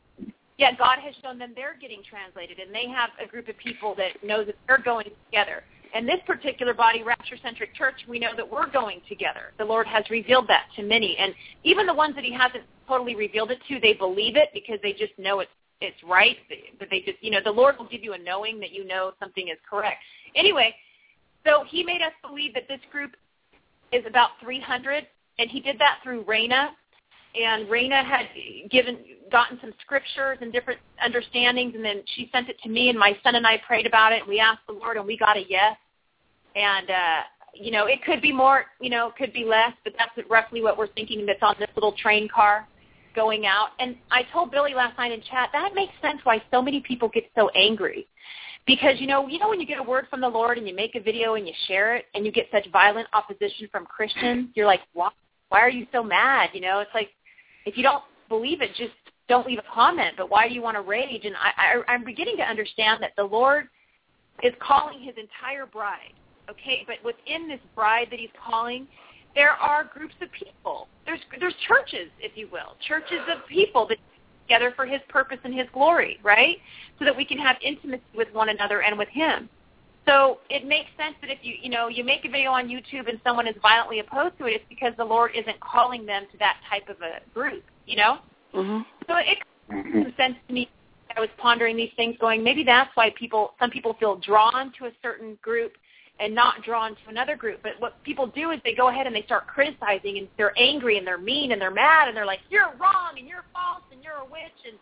Speaker 3: yeah, God has shown them they're getting translated. And they have a group of people that know that they're going together. And this particular body, Rapture-Centric Church, we know that we're going together. The Lord has revealed that to many. And even the ones that he hasn't totally revealed it to, they believe it because they just know it's, it's right. But they just, you know, the Lord will give you a knowing that you know something is correct. Anyway, so he made us believe that this group is about three hundred, and he did that through Raina. And Raina had given, gotten some scriptures and different understandings, and then she sent it to me, and my son and I prayed about it, and we asked the Lord, and we got a yes. And, uh, you know, it could be more, you know, it could be less, but that's roughly what we're thinking that's on this little train car going out. And I told Billy last night in chat, that makes sense why so many people get so angry. Because, you know, you know when you get a word from the Lord and you make a video and you share it and you get such violent opposition from Christians, you're like, why, why are you so mad? You know, it's like, if you don't believe it, just don't leave a comment. But why do you want to rage? And I, I, I'm beginning to understand that the Lord is calling his entire bride. Okay, but within this bride that he's calling, there are groups of people. There's there's churches, if you will, churches of people that get together for his purpose and his glory, right? So that we can have intimacy with one another and with him. So it makes sense that if you, you know, you make a video on YouTube and someone is violently opposed to it, it's because the Lord isn't calling them to that type of a group, you know?
Speaker 5: Mm-hmm.
Speaker 3: So it makes sense to me. I was pondering these things going, maybe that's why people, some people feel drawn to a certain group and not drawn to another group. But what people do is they go ahead and they start criticizing, and they're angry and they're mean and they're mad and they're like, you're wrong and you're false and you're a witch. And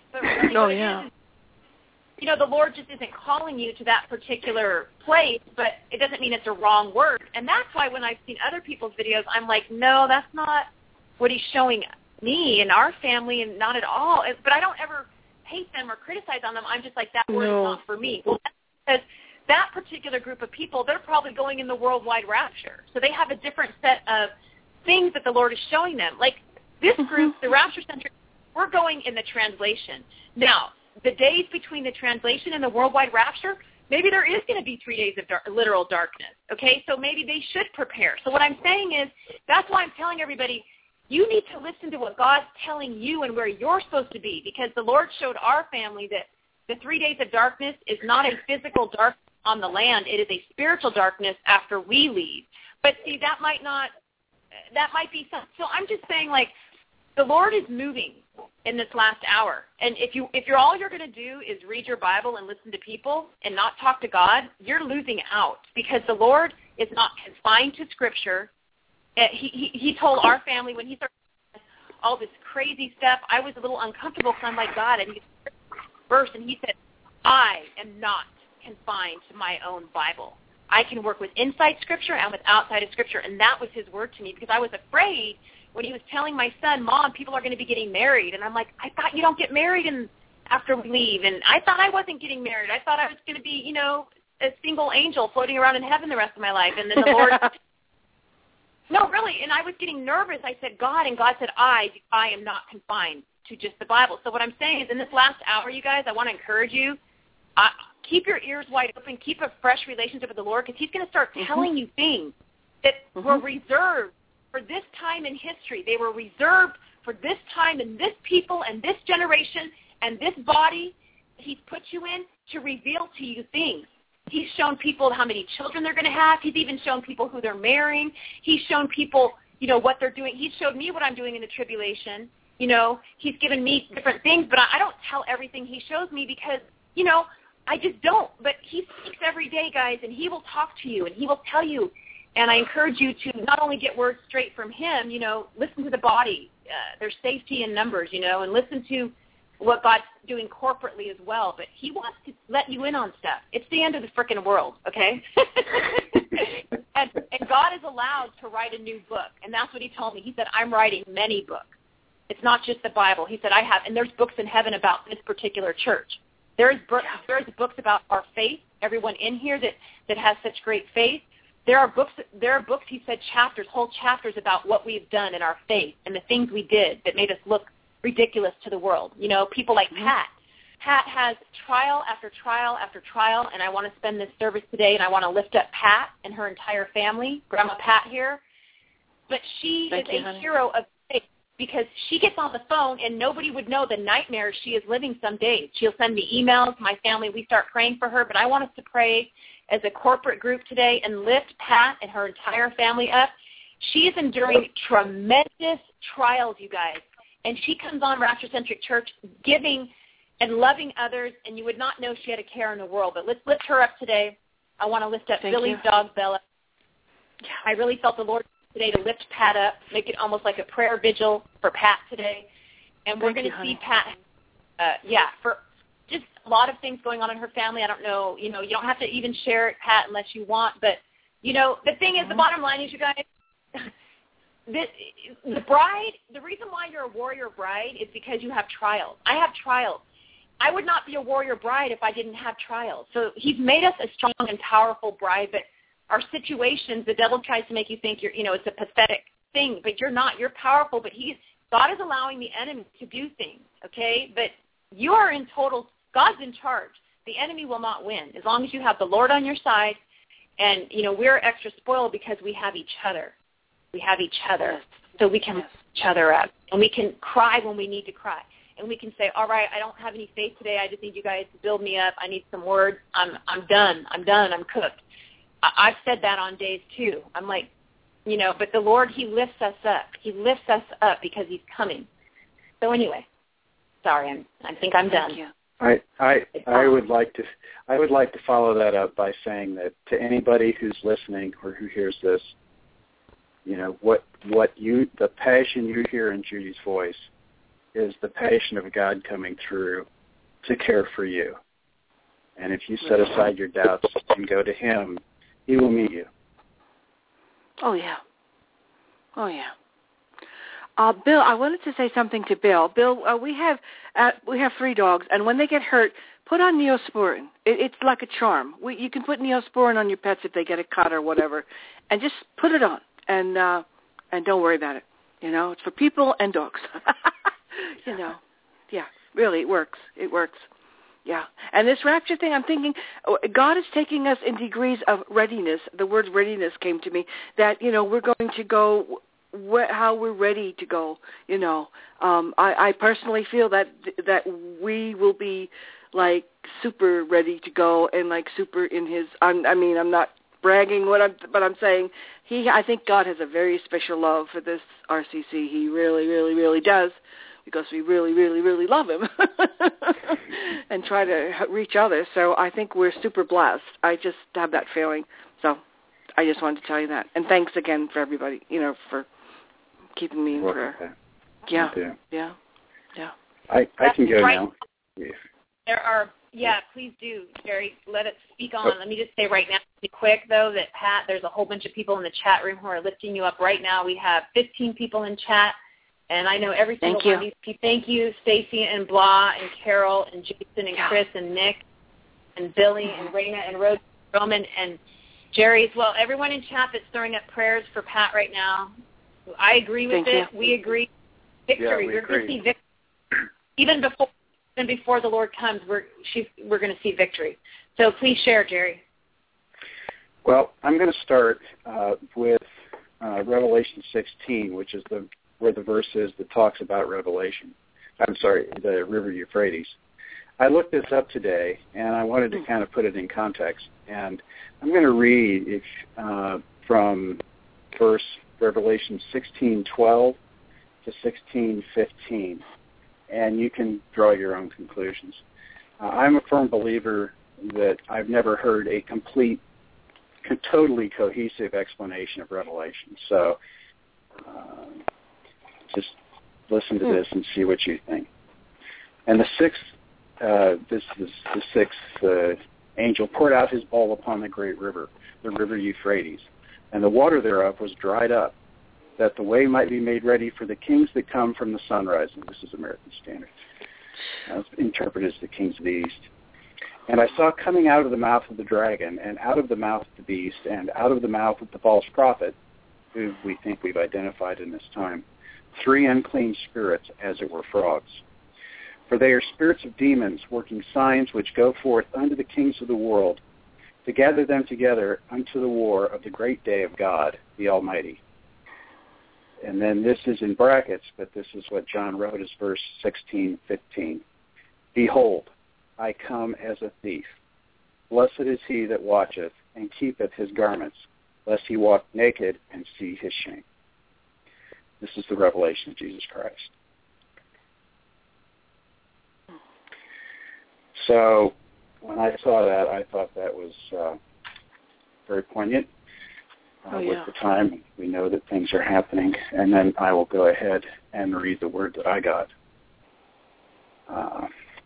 Speaker 3: But really
Speaker 5: oh,
Speaker 3: what
Speaker 5: yeah.
Speaker 3: it is, you know, the Lord just isn't calling you to that particular place, but it doesn't mean it's a wrong word. And that's why when I've seen other people's videos, I'm like, no, that's not what he's showing me and our family, and not at all. But I don't ever hate them or criticize on them. I'm just like, that word
Speaker 5: no.
Speaker 3: is not for me. Well, that's because that particular group of people, they're probably going in the worldwide rapture. So they have a different set of things that the Lord is showing them. Like this group, the rapture-centric, we're going in the translation. Now, the days between the translation and the worldwide rapture, maybe there is going to be three days of dar- literal darkness, okay? So maybe they should prepare. So what I'm saying is that's why I'm telling everybody, you need to listen to what God's telling you and where you're supposed to be, because the Lord showed our family that the three days of darkness is not a physical darkness on the land. It is a spiritual darkness after we leave. But see, that might not, that might be some. So I'm just saying, like, the Lord is moving in this last hour. And if you if you're all you're going to do is read your Bible and listen to people and not talk to God, you're losing out, because the Lord is not confined to Scripture. He he, he told our family when he started all this crazy stuff, I was a little uncomfortable because I'm like, God, and he verse, and he said, I am not confined to my own Bible. I can work with inside Scripture and with outside of Scripture. And that was his word to me, because I was afraid when he was telling my son, Mom, people are going to be getting married. And I'm like, I thought you don't get married in, after we leave. And I thought I wasn't getting married. I thought I was going to be, you know, a single angel floating around in heaven the rest of my life. And then the Lord, no, really. And I was getting nervous. I said, God, and God said, I, I am not confined to just the Bible. So what I'm saying is, in this last hour, you guys, I want to encourage you, uh, keep your ears wide open, keep a fresh relationship with the Lord, because he's going to start mm-hmm. telling you things that mm-hmm. were reserved for this time in history. They were reserved for this time and this people and this generation and this body he's put you in to reveal to you things. He's shown people how many children they're going to have. He's even shown people who they're marrying. He's shown people, you know, what they're doing. He's showed me what I'm doing in the tribulation. You know, he's given me different things, but I don't tell everything he shows me because, you know, I just don't. But he speaks every day, guys, and he will talk to you, and he will tell you. And I encourage you to not only get words straight from him, you know, listen to the body. Uh, there's safety in numbers, you know, and listen to what God's doing corporately as well. But he wants to let you in on stuff. It's the end of the frickin' world, okay? and, and God is allowed to write a new book, and that's what he told me. He said, I'm writing many books. It's not just the Bible. He said, I have, and there's books in heaven about this particular church. There's, books, there's books about our faith, everyone in here that, that has such great faith. There are books, there are books, he said, chapters, whole chapters about what we've done in our faith and the things we did that made us look ridiculous to the world. You know, people like mm-hmm. Pat. Pat has trial after trial after trial, and I want to spend this service today, and I want to lift up Pat and her entire family, Grandma Pat here. But she
Speaker 5: Thank
Speaker 3: is
Speaker 5: you,
Speaker 3: a
Speaker 5: honey.
Speaker 3: hero of faith, because she gets on the phone, and nobody would know the nightmares she is living some days. She'll send me emails. My family, we start praying for her, but I want us to pray as a corporate group today and lift Pat and her entire family up. She is enduring tremendous trials, you guys, and she comes on Rapture-Centric Church giving and loving others, and you would not know she had a care in the world. But let's lift her up today. I want to lift up
Speaker 5: Thank
Speaker 3: Billy's
Speaker 5: you.
Speaker 3: dog, Bella. I really felt the Lord today to lift Pat up, make it almost like a prayer vigil for Pat today. And we're
Speaker 5: Thank
Speaker 3: going
Speaker 5: you,
Speaker 3: to
Speaker 5: honey.
Speaker 3: see Pat, uh, yeah, for just a lot of things going on in her family. I don't know, you know, you don't have to even share it, Pat, unless you want. But, you know, the thing is, the bottom line is, you guys, the, the bride, the reason why you're a warrior bride is because you have trials. I have trials. I would not be a warrior bride if I didn't have trials. So he's made us a strong and powerful bride, but our situations, the devil tries to make you think you're, you know, it's a pathetic thing, but you're not. You're powerful, but he's, God is allowing the enemy to do things, okay? But you are in total, God's in charge. The enemy will not win as long as you have the Lord on your side. And, you know, we're extra spoiled because we have each other. We have each other, so we can lift each other up. And we can cry when we need to cry. And we can say, all right, I don't have any faith today. I just need you guys to build me up. I need some words. I'm I'm done. I'm done. I'm cooked. I, I've said that on days too. I'm like, you know, but the Lord, he lifts us up. He lifts us up because he's coming. So anyway, sorry, I'm, I think I'm done.
Speaker 5: Thank you.
Speaker 4: I I I would like to I would like to follow that up by saying that to anybody who's listening or who hears this, you know, what what you the passion you hear in Judy's voice is the passion of God coming through to care for you. And if you set aside your doubts and go to him, he will meet you.
Speaker 8: Oh, yeah. Oh, yeah. Uh, Bill, I wanted to say something to Bill. Bill, uh, we have uh, we have three dogs, and when they get hurt, put on Neosporin. It, it's like a charm. We, you can put Neosporin on your pets if they get a cut or whatever, and just put it on, and uh, and don't worry about it. You know, it's for people and dogs. You know, yeah, really, it works. It works. Yeah. And this rapture thing, I'm thinking, God is taking us in degrees of readiness. The word readiness came to me, that, you know, we're going to go wh- how we're ready to go, you know. Um, I, I personally feel that that we will be, like, super ready to go and, like, super in his, I'm, I mean, I'm not bragging, what I'm, but I'm saying he, I think God has a very special love for this R C C. He really, really, really does. Because we really, really, really love him and try to reach others. So I think we're super blessed. I just have that feeling. So I just wanted to tell you that. And thanks again for everybody, you know, for keeping me in prayer. Yeah, yeah, yeah.
Speaker 4: I, I can go
Speaker 3: right.
Speaker 4: now.
Speaker 3: There are, yeah, please do, Jerry. Let it speak on. Let me just say right now, be quick, though, that Pat, there's a whole bunch of people in the chat room who are lifting you up right now. We have fifteen people in chat. And I know every single one of these people. Thank you, Stacy and Blah and Carol and Jason and yeah. Chris and Nick and Billy mm-hmm. and Raina and Rose, Roman and Jerry as well. Everyone in chat that's throwing up prayers for Pat right now. I agree with
Speaker 8: Thank
Speaker 3: it.
Speaker 8: You.
Speaker 3: We agree. Victory.
Speaker 4: Yeah, we
Speaker 3: we're
Speaker 4: agree.
Speaker 3: going to see victory. Even before, even before the Lord comes, we're she's, we're going to see victory. So please share, Jerry.
Speaker 4: Well, I'm going to start uh, with uh, Revelation sixteen, which is the where the verse is that talks about Revelation. I'm sorry, the River Euphrates. I looked this up today, and I wanted to kind of put it in context. And I'm going to read if, uh, from verse Revelation sixteen twelve to sixteen fifteen, and you can draw your own conclusions. Uh, I'm a firm believer that I've never heard a complete, totally cohesive explanation of Revelation. So uh, just listen to this and see what you think. And the sixth, uh, this is the sixth uh, angel poured out his bowl upon the great river, the river Euphrates, and the water thereof was dried up, that the way might be made ready for the kings that come from the sunrise. And this is American Standard. Uh, interpreted as the kings of the east. And I saw coming out of the mouth of the dragon, and out of the mouth of the beast, and out of the mouth of the false prophet, who we think we've identified in this time, three unclean spirits, as it were frogs. For they are spirits of demons, working signs which go forth unto the kings of the world, to gather them together unto the war of the great day of God, the Almighty. And then this is in brackets, but this is what John wrote as verse sixteen fifteen. Behold, I come as a thief. Blessed is he that watcheth, and keepeth his garments, lest he walk naked and see his shame. This is the revelation of Jesus Christ. So when I saw that, I thought that was uh, very poignant. Uh,
Speaker 8: oh, yeah.
Speaker 4: With the time, we know that things are happening, and then I will go ahead and read the word that I got. Uh,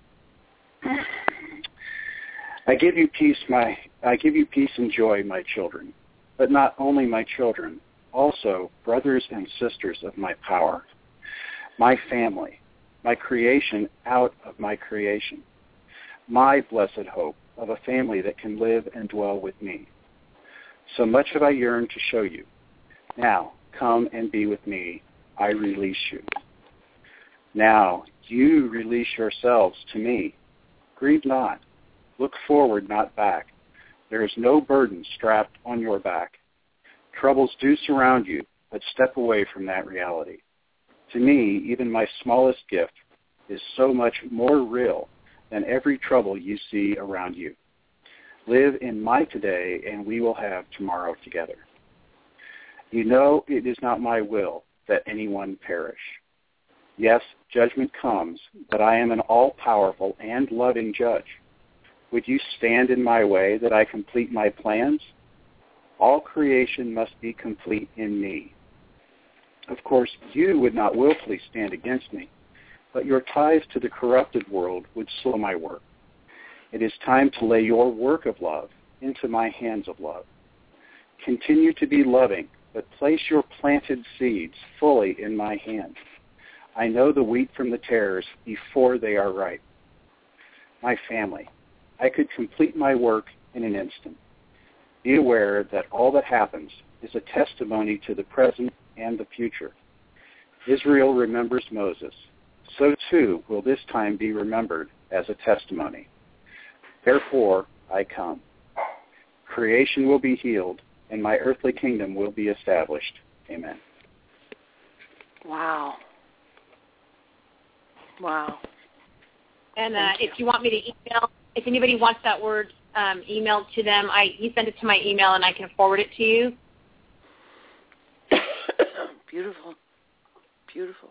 Speaker 4: I give you peace, my I give you peace and joy, my children, but not only my children, also brothers and sisters of my power, my family, my creation out of my creation, my blessed hope of a family that can live and dwell with me. So much have I yearned to show you. Now, come and be with me. I release you. Now, you release yourselves to me. Grieve not. Look forward, not back. There is no burden strapped on your back. Troubles do surround you, but step away from that reality. To me, even my smallest gift is so much more real than every trouble you see around you. Live in my today, and we will have tomorrow together. You know it is not my will that anyone perish. Yes, judgment comes, but I am an all-powerful and loving judge. Would you stand in my way that I complete my plans? All creation must be complete in me. Of course, you would not willfully stand against me, but your ties to the corrupted world would slow my work. It is time to lay your work of love into my hands of love. Continue to be loving, but place your planted seeds fully in my hands. I know the wheat from the tares before they are ripe. My family, I could complete my work in an instant. Be aware that all that happens is a testimony to the present and the future. Israel remembers Moses. So too will this time be remembered as a testimony. Therefore, I come. Creation will be healed, and my earthly kingdom will be established. Amen.
Speaker 8: Wow. Wow.
Speaker 3: And uh, if you want me to email, if anybody wants that word um, emailed to them, I you send it to my email, and I can forward it to you.
Speaker 8: Beautiful. Beautiful.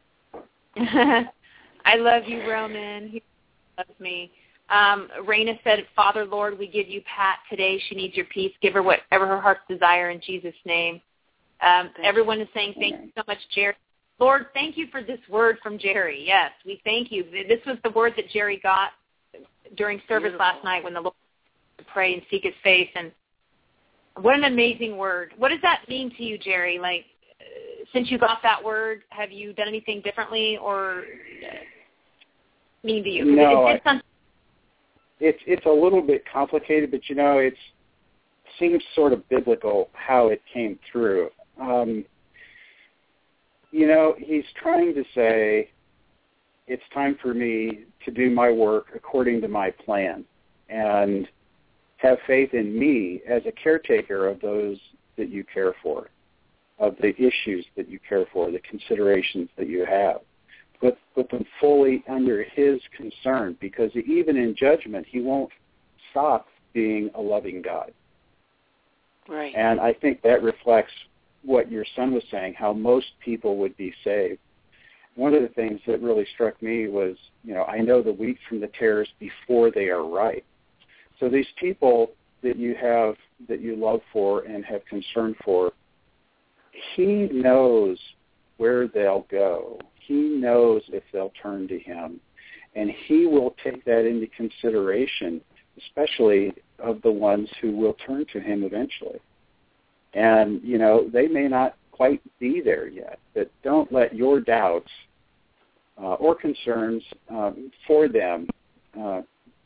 Speaker 3: I love you, Roman. He loves me. Um, Raina said, Father, Lord, we give you Pat today. She needs your peace. Give her whatever her heart's desire in Jesus' name. Um, everyone is saying thank you so much, Jerry. Lord, thank you for this word from Jerry. Yes, we thank you. This was the word that Jerry got during service Beautiful. last night when the Lord to pray and seek his face. And what an amazing word. What does that mean to you, Jerry? Like, uh, since you got that word, have you done anything differently or uh, mean to you?
Speaker 4: No,
Speaker 3: it, it's,
Speaker 4: I, it's, it's a little bit complicated, but, you know, it seems sort of biblical how it came through. Um, you know, he's trying to say it's time for me to do my work according to my plan and have faith in me as a caretaker of those that you care for, of the issues that you care for, the considerations that you have. Put, put them fully under his concern, because even in judgment, he won't stop being a loving God.
Speaker 8: Right.
Speaker 4: And I think that reflects what your son was saying, how most people would be saved. One of the things that really struck me was, you know, I know the wheat from the tares before they are ripe. So these people that you have, that you love for and have concern for, he knows where they'll go. He knows if they'll turn to him. And he will take that into consideration, especially of the ones who will turn to him eventually. And, you know, they may not quite be there yet, but don't let your doubts uh, or concerns um, for them uh,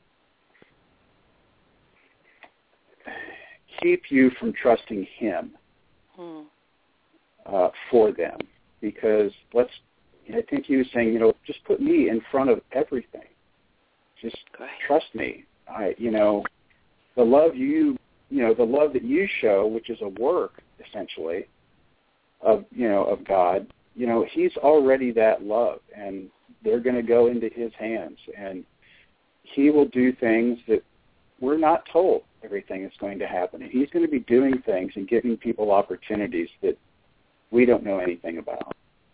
Speaker 4: keep you from trusting him
Speaker 8: hmm.
Speaker 4: uh, for them. Because let's, I think he was saying, you know, just put me in front of everything. Just
Speaker 8: Great.
Speaker 4: Trust me. I, you know, the love you, you know, the love that you show, which is a work essentially of, you know, of God. You know, he's already that love, and they're going to go into his hands, and he will do things that we're not told everything is going to happen. And he's going to be doing things and giving people opportunities that we don't know anything about.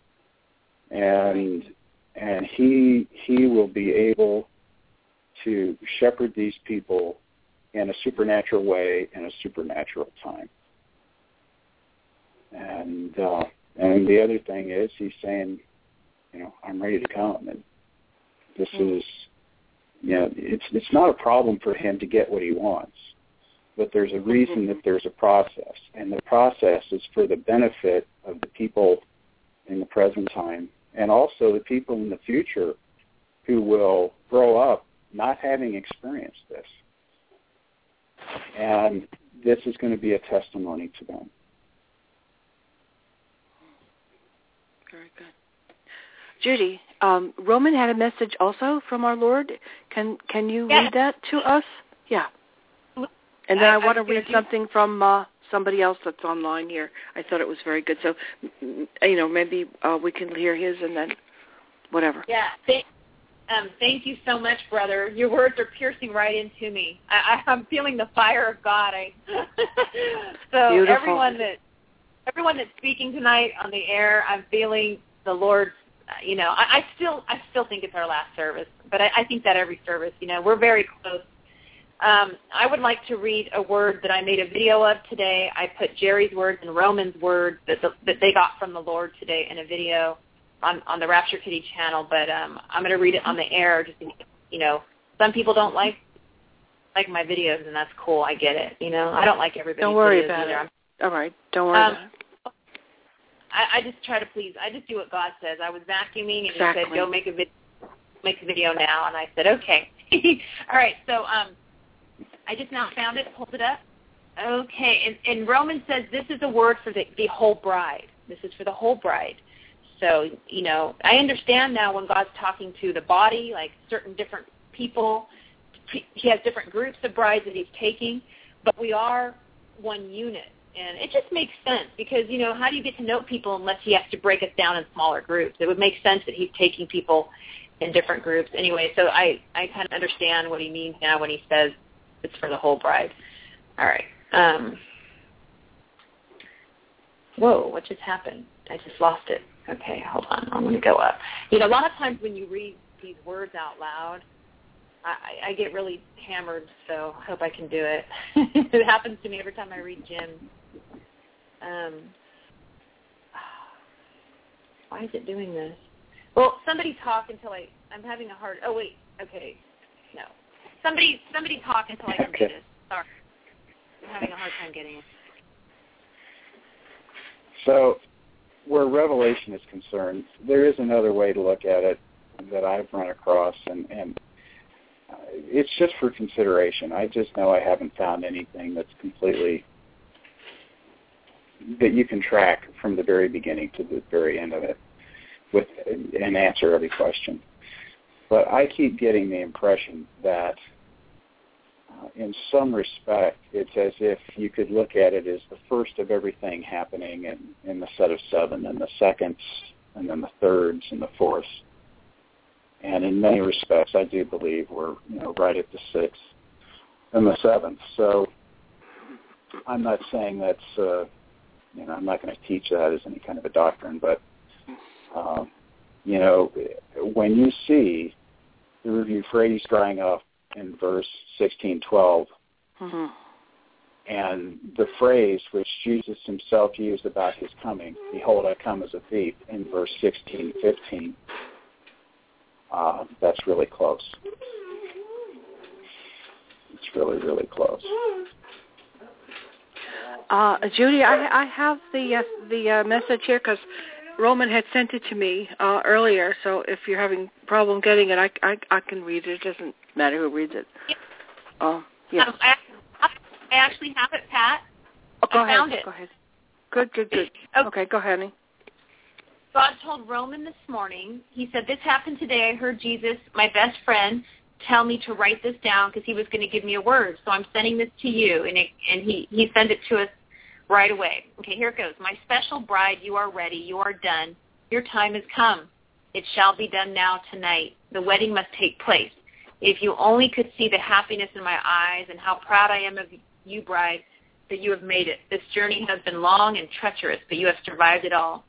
Speaker 4: And and he he will be able to shepherd these people in a supernatural way in a supernatural time. And uh, and the other thing is, he's saying, you know, I'm ready to come. And this mm-hmm. is, you know, it's it's not a problem for him to get what he wants, but there's a reason mm-hmm. that there's a process, and the process is for the benefit of the people in the present time, and also the people in the future who will grow up not having experienced this. And this is going to be a testimony to them.
Speaker 8: Very good. Judy, um, Roman had a message also from our Lord. Can can you
Speaker 3: yeah.
Speaker 8: read that to us? Yeah. And then I, I want to read something from uh, somebody else that's online here. I thought it was very good. So, you know, maybe uh, we can hear his and then whatever.
Speaker 3: Yeah. Thank, um, thank you so much, brother. Your words are piercing right into me. I, I, I'm feeling the fire of God. I, so
Speaker 8: Beautiful.
Speaker 3: everyone that everyone that's speaking tonight on the air, I'm feeling the Lord's. You know, I, I still I still think it's our last service, but I, I think that every service. You know, we're very close. Um, I would like to read a word that I made a video of today. I put Jerry's words and Roman's words that, the, that they got from the Lord today in a video. on, on the Rapture Kitty channel, but um, I'm going to read it on the air. Just, you know, some people don't like like my videos, and that's cool. I get it. You know, I don't like everybody's
Speaker 8: Don't worry
Speaker 3: videos
Speaker 8: about
Speaker 3: either.
Speaker 8: it. All right, don't worry
Speaker 3: Um,
Speaker 8: about it.
Speaker 3: I, I just try to please. I just do what God says. I was vacuuming, and
Speaker 8: Exactly.
Speaker 3: He said, "Go make a video, make a video now," and I said, "Okay." All right. So um, I just now found it, pulled it up. Okay, and, and Romans says this is a word for the, the whole bride. This is for the whole bride. So, you know, I understand now when God's talking to the body, like certain different people, he has different groups of brides that he's taking, but we are one unit. And it just makes sense because, you know, how do you get to know people unless he has to break us down in smaller groups? It would make sense that he's taking people in different groups. Anyway, so I, I kind of understand what he means now when he says it's for the whole bride. All right. Um, whoa, what just happened? I just lost it. Okay, hold on. I'm going to go up. You know, a lot of times when you read these words out loud, I, I get really hammered, so I hope I can do it. It happens to me every time I read Jim. Um, why is it doing this? Well, somebody talk until I, I'm having a hard, oh, wait, okay, no. Somebody somebody talk until I can do
Speaker 4: Okay.
Speaker 3: this. Sorry. I'm having a hard time getting it.
Speaker 4: So where Revelation is concerned, there is another way to look at it that I've run across, and, and uh, it's just for consideration. I just know I haven't found anything that's completely, that you can track from the very beginning to the very end of it with an answer every question. But I keep getting the impression that uh, in some respect, it's as if you could look at it as the first of everything happening in, in the set of seven, and the seconds, and then the thirds, and the fourths. And in many respects, I do believe we're, you know, right at the sixth and the seventh. So I'm not saying that's, uh, you know, I'm not going to teach that as any kind of a doctrine, but, um, you know, when you see the river Euphrates drying up in verse sixteen twelve,
Speaker 8: Mm-hmm.
Speaker 4: and the phrase which Jesus himself used about his coming, "Behold, I come as a thief," in verse sixteen fifteen, uh, that's really close. It's really, really close.
Speaker 8: Uh, Judy, I, I have the uh, the uh, message here because Roman had sent it to me uh, earlier. So if you're having a problem getting it, I, I, I can read it. It doesn't matter who reads it. Oh, yeah.
Speaker 3: Um, I, I actually have it, Pat.
Speaker 8: Oh, go
Speaker 3: I
Speaker 8: ahead.
Speaker 3: found it.
Speaker 8: Go ahead. Good, good, good.
Speaker 3: Okay.
Speaker 8: Okay, go ahead, honey.
Speaker 3: God told Roman this morning, he said, "This happened today. I heard Jesus, my best friend, tell me to write this down because he was going to give me a word. So I'm sending this to you." And, it, and he, he sent it to us right away. Okay, here it goes. "My special bride, you are ready. You are done. Your time has come. It shall be done now tonight. The wedding must take place. If you only could see the happiness in my eyes and how proud I am of you, bride, that you have made it. This journey has been long and treacherous, but you have survived it all.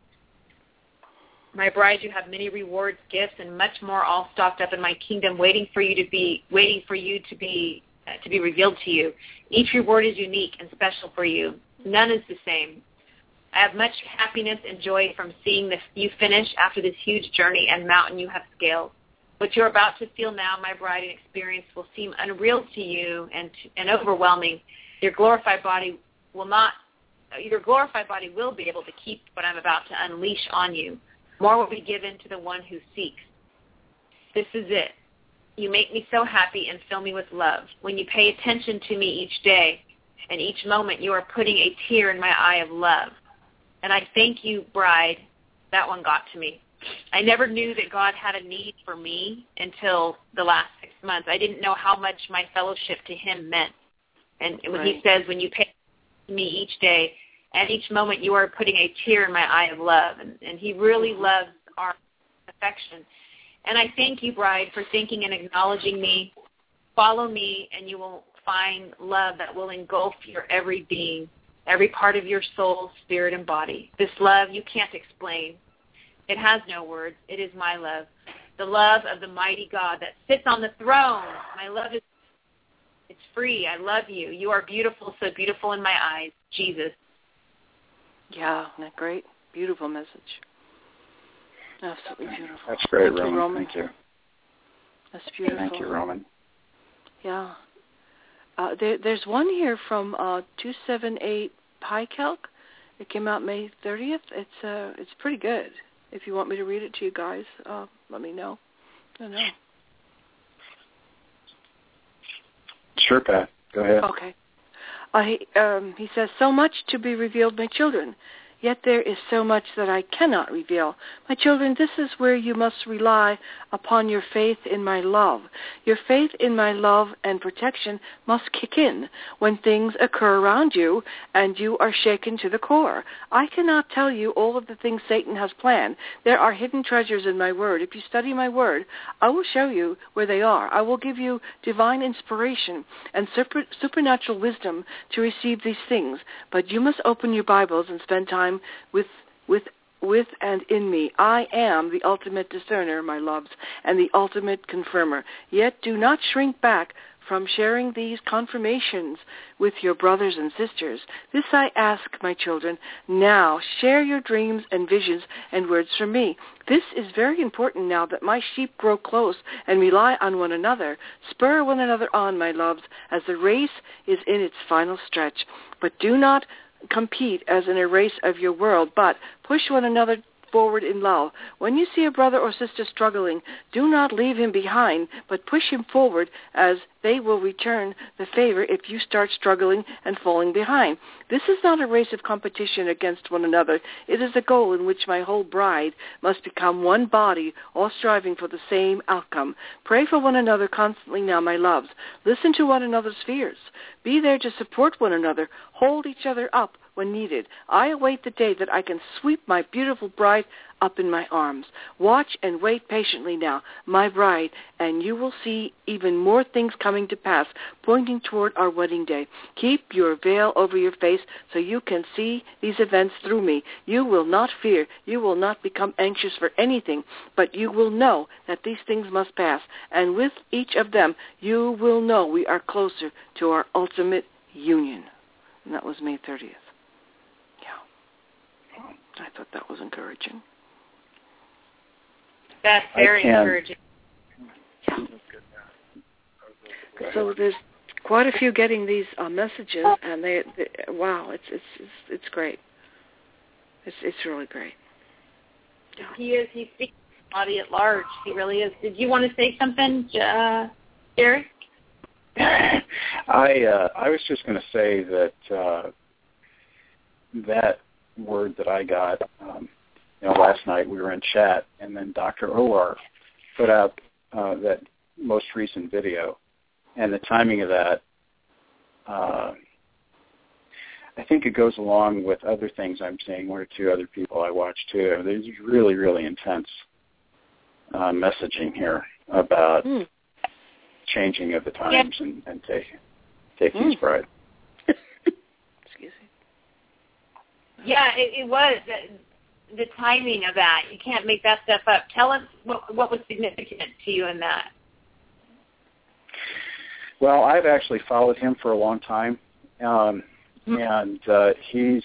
Speaker 3: My bride, you have many rewards, gifts, and much more all stocked up in my kingdom, waiting for you to be waiting for you to be uh, to be revealed to you. Each reward is unique and special for you. None is the same. I have much happiness and joy from seeing this, you finish after this huge journey and mountain you have scaled. What you're about to feel now, my bride, and experience will seem unreal to you and and overwhelming. Your glorified body will not. Your glorified body will be able to keep what I'm about to unleash on you. More will be given to the one who seeks. This is it. You make me so happy and fill me with love. When you pay attention to me each day and each moment, you are putting a tear in my eye of love. And I thank you, bride. That one got to me. I never knew that God had a need for me until the last six months. I didn't know how much my fellowship to him meant. And when
Speaker 8: Right.
Speaker 3: he says, when you pay attention to me each day, at each moment you are putting a tear in my eye of love. And, and he really mm-hmm. loves our affection. And I thank you, bride, for thinking and acknowledging me. Follow me, and you will find love that will engulf your every being, every part of your soul, spirit, and body. This love you can't explain. It has no words. It is my love, the love of the mighty God that sits on the throne. My love is it's free. I love you. You are beautiful, so beautiful in my eyes, Jesus.
Speaker 8: Yeah, isn't that great? Beautiful message. Absolutely beautiful.
Speaker 4: That's great,
Speaker 8: Thank
Speaker 4: Roman.
Speaker 8: You, Roman.
Speaker 4: Thank you.
Speaker 8: That's beautiful.
Speaker 4: Thank you, Roman.
Speaker 8: Yeah. Uh, there, there's one here from uh, two seven eight PyCalc. It came out May thirtieth. It's uh, it's pretty good. If you want me to read it to you guys, uh, let me know. I know.
Speaker 4: Sure, Pat. Go ahead.
Speaker 8: Okay. Uh, he, um, he says, so much to be revealed, my children. Yet there is so much that I cannot reveal. My children, this is where you must rely upon your faith in my love. Your faith in my love and protection must kick in when things occur around you and you are shaken to the core. I cannot tell you all of the things Satan has planned. There are hidden treasures in my word. If you study my word, I will show you where they are. I will give you divine inspiration and super, supernatural wisdom to receive these things. But you must open your Bibles and spend time with with with and in me. I am the ultimate discerner, my loves, and the ultimate confirmer. Yet do not shrink back from sharing these confirmations with your brothers and sisters. This I ask, my children. Now share your dreams and visions and words from me. This is very important now that my sheep grow close and rely on one another. Spur one another on, my loves, as the race is in its final stretch. But do not compete as in a race of your world, but push one another forward in love. When you see a brother or sister struggling, do not leave him behind, but push him forward, as they will return the favor if you start struggling and falling behind. This is not a race of competition against one another. It is a goal in which my whole bride must become one body, all striving for the same outcome. Pray for one another constantly now, my loves. Listen to one another's fears. Be there to support one another. Hold each other up when needed. I await the day that I can sweep my beautiful bride up in my arms. Watch and wait patiently now, my bride, and you will see even more things coming to pass, pointing toward our wedding day. Keep your veil over your face so you can see these events through me. You will not fear. You will not become anxious for anything, but you will know that these things must pass, and with each of them, you will know we are closer to our ultimate union. And that was May thirtieth. I thought that was encouraging.
Speaker 3: That's very encouraging.
Speaker 8: Yeah. So there's quite a few getting these uh, messages, and they, they, wow, it's it's it's, it's great. It's it's really great.
Speaker 3: Yeah. He is. He's speaking to the body at large. He really is. Did you want to say something, uh, Jerry?
Speaker 4: I uh, I was just going to say that uh, that. word that I got, um, you know, last night we were in chat, and then Doctor Owar put out uh, that most recent video, and the timing of that, uh, I think it goes along with other things I'm seeing. One or two other people I watch too. There's really, really intense uh, messaging here about mm. changing of the times yeah. and, and taking taking mm. his bride.
Speaker 3: Yeah, it, it was the, the timing of that. You can't make that stuff up. Tell us what, what was significant to you in that.
Speaker 4: Well, I've actually followed him for a long time, um, mm-hmm. and uh, he's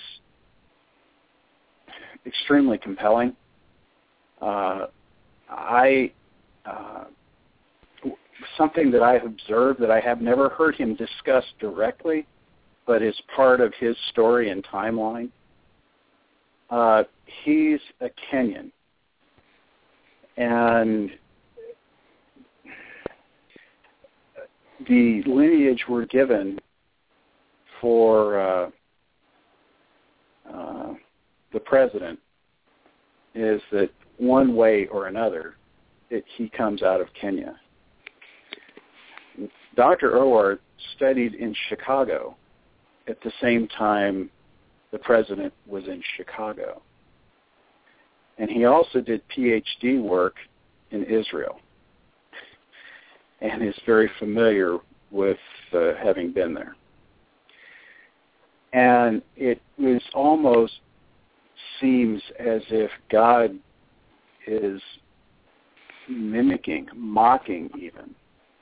Speaker 4: extremely compelling. Uh, I uh, something that I've observed that I have never heard him discuss directly, but is part of his story and timeline. Uh, he's a Kenyan, and the lineage we're given for uh, uh, the president is that one way or another, it, he comes out of Kenya. Doctor Owar studied in Chicago at the same time the president was in Chicago. And he also did P H D work in Israel and is very familiar with uh, having been there. And it was almost seems as if God is mimicking, mocking even,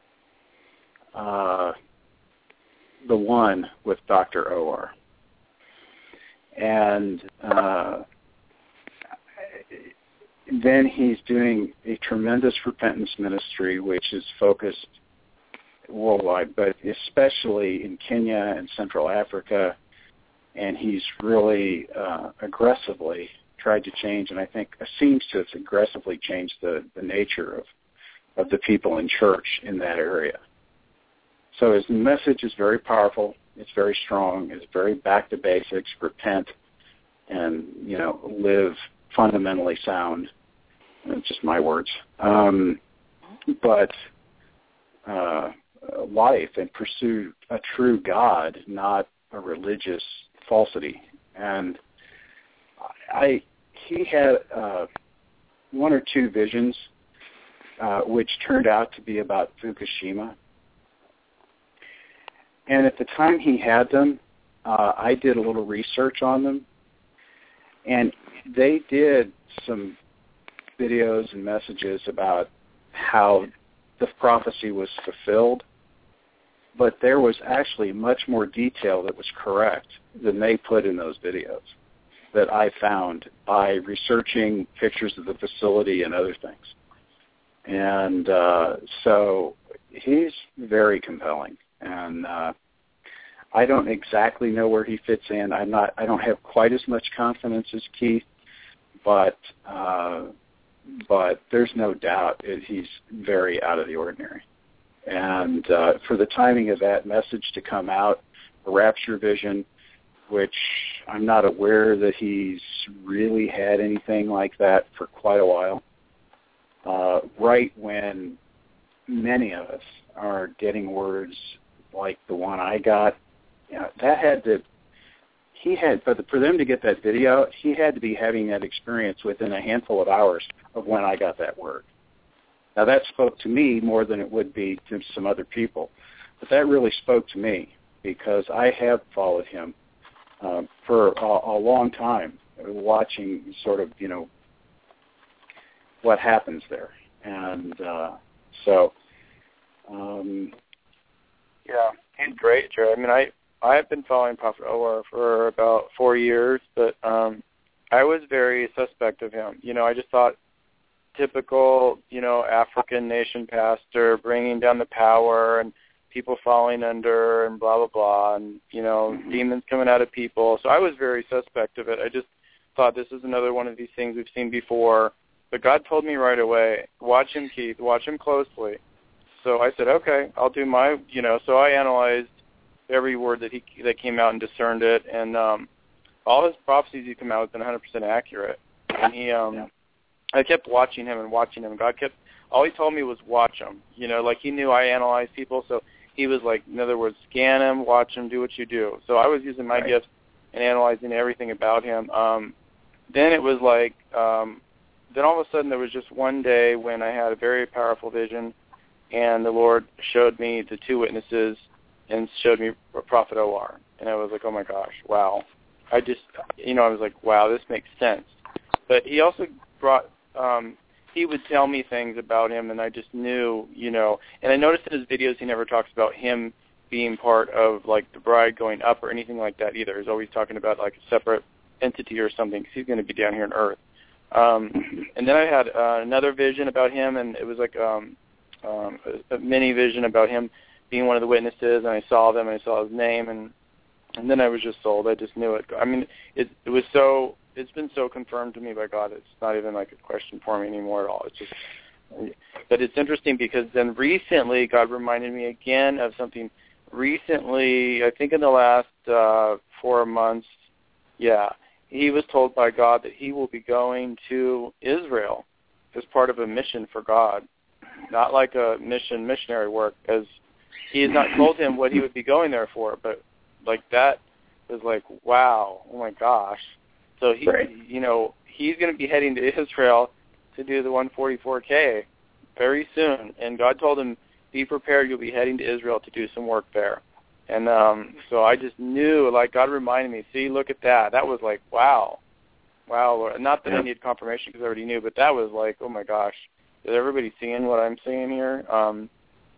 Speaker 4: uh, the one with Doctor Owar. And uh, then he's doing a tremendous repentance ministry, which is focused worldwide, but especially in Kenya and Central Africa. And he's really uh, aggressively tried to change, and I think seems to have aggressively changed the, the nature of, of the people in church in that area. So his message is very powerful. It's very strong. It's very back to basics, repent, and, you know, live fundamentally sound. It's just my words. Um, but uh, life and pursue a true God, not a religious falsity. And I, he had uh, one or two visions uh, which turned out to be about Fukushima. And at the time he had them, uh, I did a little research on them. And they did some videos and messages about how the prophecy was fulfilled. But there was actually much more detail that was correct than they put in those videos that I found by researching pictures of the facility and other things. And uh, so he's very compelling. And uh, I don't exactly know where he fits in. I'm not. I don't have quite as much confidence as Keith, but uh, but there's no doubt that he's very out of the ordinary. And uh, for the timing of that message to come out, a rapture vision, which I'm not aware that he's really had anything like that for quite a while, uh, right when many of us are getting words like the one I got, you know, that had to, he had, for, the, for them to get that video, he had to be having that experience within a handful of hours of when I got that word. Now, that spoke to me more than it would be to some other people. But that really spoke to me because I have followed him um, for a, a long time, watching sort of, you know, what happens there. And uh, so... Um,
Speaker 7: yeah, he's great, Jerry. I mean, I, I've been following Prophet Owar for about four years, but um, I was very suspect of him. You know, I just thought, typical, you know, African nation pastor bringing down the power and people falling under and blah, blah, blah, and, you know, mm-hmm. demons coming out of people. So I was very suspect of it. I just thought this is another one of these things we've seen before. But God told me right away, watch him, Keith, watch him closely. So I said, okay, I'll do my, you know, so I analyzed every word that he that came out and discerned it. And um, all his prophecies he come out with been one hundred percent accurate. And he, um, yeah. I kept watching him and watching him. God kept, all he told me was watch him. You know, like he knew I analyzed people, so he was like, in other words, scan him, watch him, do what you do. So I was using my right. gifts and analyzing everything about him. Um, then it was like, um, then all of a sudden there was just one day when I had a very powerful vision, and the Lord showed me the two witnesses and showed me Prophet Owar. And I was like, oh my gosh, wow. I just, you know, I was like, wow, this makes sense. But he also brought, um, he would tell me things about him, and I just knew, you know, and I noticed in his videos he never talks about him being part of, like, the bride going up or anything like that either. He's always talking about, like, a separate entity or something, because he's going to be down here on Earth. Um, and then I had uh, another vision about him, and it was like um, um, a, a mini vision about him being one of the witnesses, and I saw them, and I saw his name, and and then I was just sold. I just knew it. I mean, it, it was so, it's been so confirmed to me by God, it's not even like a question for me anymore at all. It's just, but it's interesting because then recently God reminded me again of something recently, I think in the last uh, four months, yeah, he was told by God that he will be going to Israel as part of a mission for God, not like a mission, missionary work, as he has not told him what he would be going there for, but like that was like, wow, oh my gosh. So he, right. you know, he's going to be heading to Israel to do the one forty-four K very soon, and God told him, be prepared, you'll be heading to Israel to do some work there. And um, so I just knew, like God reminded me, see, look at that. That was like, wow, wow. Lord. Not that yeah. I needed confirmation because I already knew, but that was like, oh my gosh, is everybody seeing what I'm seeing here? Um,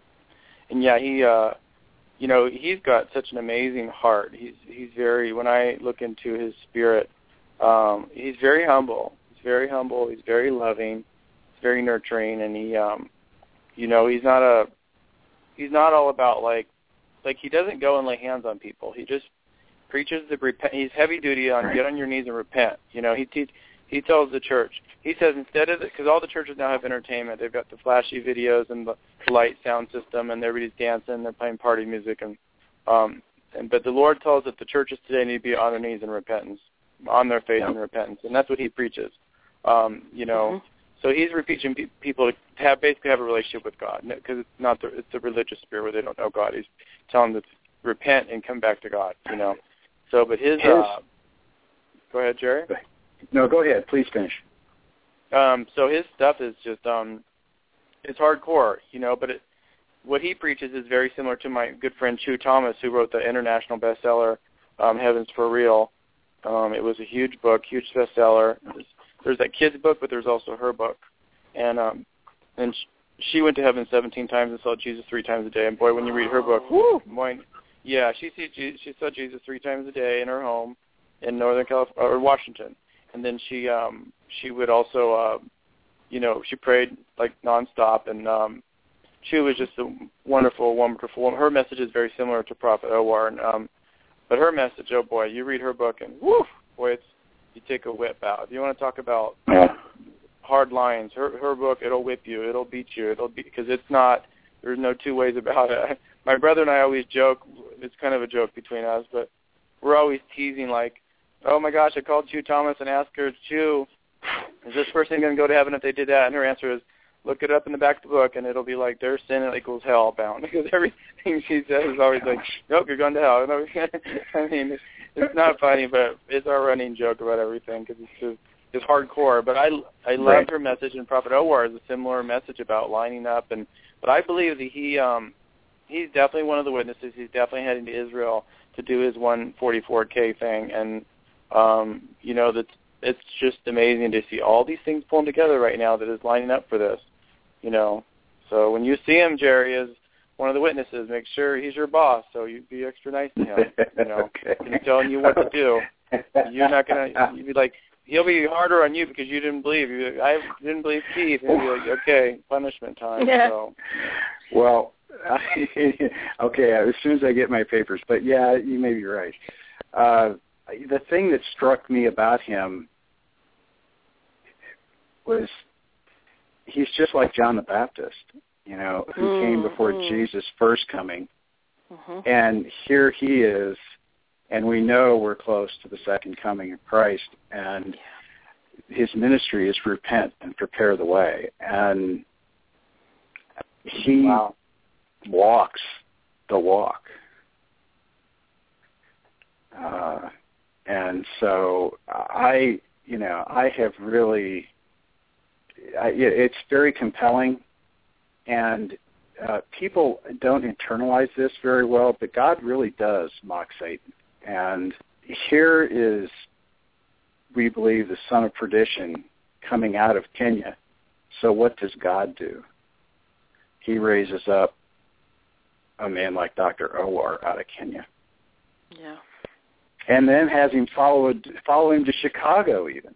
Speaker 7: and yeah, he, uh, you know, he's got such an amazing heart. He's he's very, when I look into his spirit, um, he's very humble. He's very humble. He's very loving. He's very nurturing, and he, um, you know, he's not a, he's not all about like, like he doesn't go and lay hands on people. He just preaches the repent. He's heavy duty on get on your knees and repent. You know, he te- he tells the church. He says instead of because all the churches now have entertainment. They've got the flashy videos and the light sound system, and everybody's dancing. They're playing party music, and um, and but the Lord tells us the churches today need to be on their knees in repentance, on their face in repentance, and that's what he preaches. Um, you know, mm-hmm. So he's teaching pe- people to have basically have a relationship with God, because it's not the it's the religious spirit where they don't know God. He's telling them to repent and come back to God. You know, so but his. his uh, go ahead, Jerry.
Speaker 4: No, go ahead. Please finish.
Speaker 7: Um, so his stuff is just um, it's hardcore, you know. But it, what he preaches is very similar to my good friend Chu Thomas, who wrote the international bestseller um, "Heaven's for Real." Um, it was a huge book, huge bestseller. There's, there's that kid's book, but there's also her book, and um, and sh- she went to heaven seventeen times and saw Jesus three times a day. And boy, when you read her book, whoo, boy, yeah, she see she saw Jesus three times a day in her home in Northern California or Washington. And then she um, she would also, uh, you know, she prayed like nonstop, and um, she was just a wonderful, wonderful. Her message is very similar to Prophet Owar, and um, but her message, oh boy, you read her book, and whoo, boy, it's you take a whip out. If you want to talk about hard lines, her her book, it'll whip you, it'll beat you, it'll be because it's not. There's no two ways about it. My brother and I always joke. It's kind of a joke between us, but we're always teasing like, oh, my gosh, I called Chu Thomas and asked her, Chu, is this person going to go to heaven if they did that? And her answer is, look it up in the back of the book, and it'll be like their sin equals hell bound. Because everything she says is always like, nope, you're going to hell. I mean, it's, it's not funny, but it's our running joke about everything because it's just, it's hardcore. But I, I love
Speaker 4: right.
Speaker 7: her message, and Prophet Owar is a similar message about lining up. And But I believe that he um, he's definitely one of the witnesses. He's definitely heading to Israel to do his one forty-four K thing, and Um, you know, that it's just amazing to see all these things pulling together right now that is lining up for this, you know. So when you see him, Jerry, as one of the witnesses, make sure he's your boss, so you be extra nice to him, you know.
Speaker 4: Okay.
Speaker 7: He's telling you what to do. You're not going to, you'd be like, he'll be harder on you because you didn't believe. You'd be like, I didn't believe Keith. And he'll be like, okay, punishment time.
Speaker 5: Yeah.
Speaker 7: So.
Speaker 4: Well, okay, as soon as I get my papers. But, yeah, you may be right. Uh, the thing that struck me about him was he's just like John the Baptist, you know, who mm-hmm. came before Jesus' first coming. Mm-hmm. And here he is, and we know we're close to the second coming of Christ, and his ministry is repent and prepare the way. And he wow. walks the walk. Uh, and so I, you know, I have really, I, it's very compelling, and uh, people don't internalize this very well, but God really does mock Satan. And here is, we believe, the son of perdition coming out of Kenya. So what does God do? He raises up a man like Doctor Owar out of Kenya.
Speaker 5: Yeah.
Speaker 4: And then has him followed, follow him to Chicago even.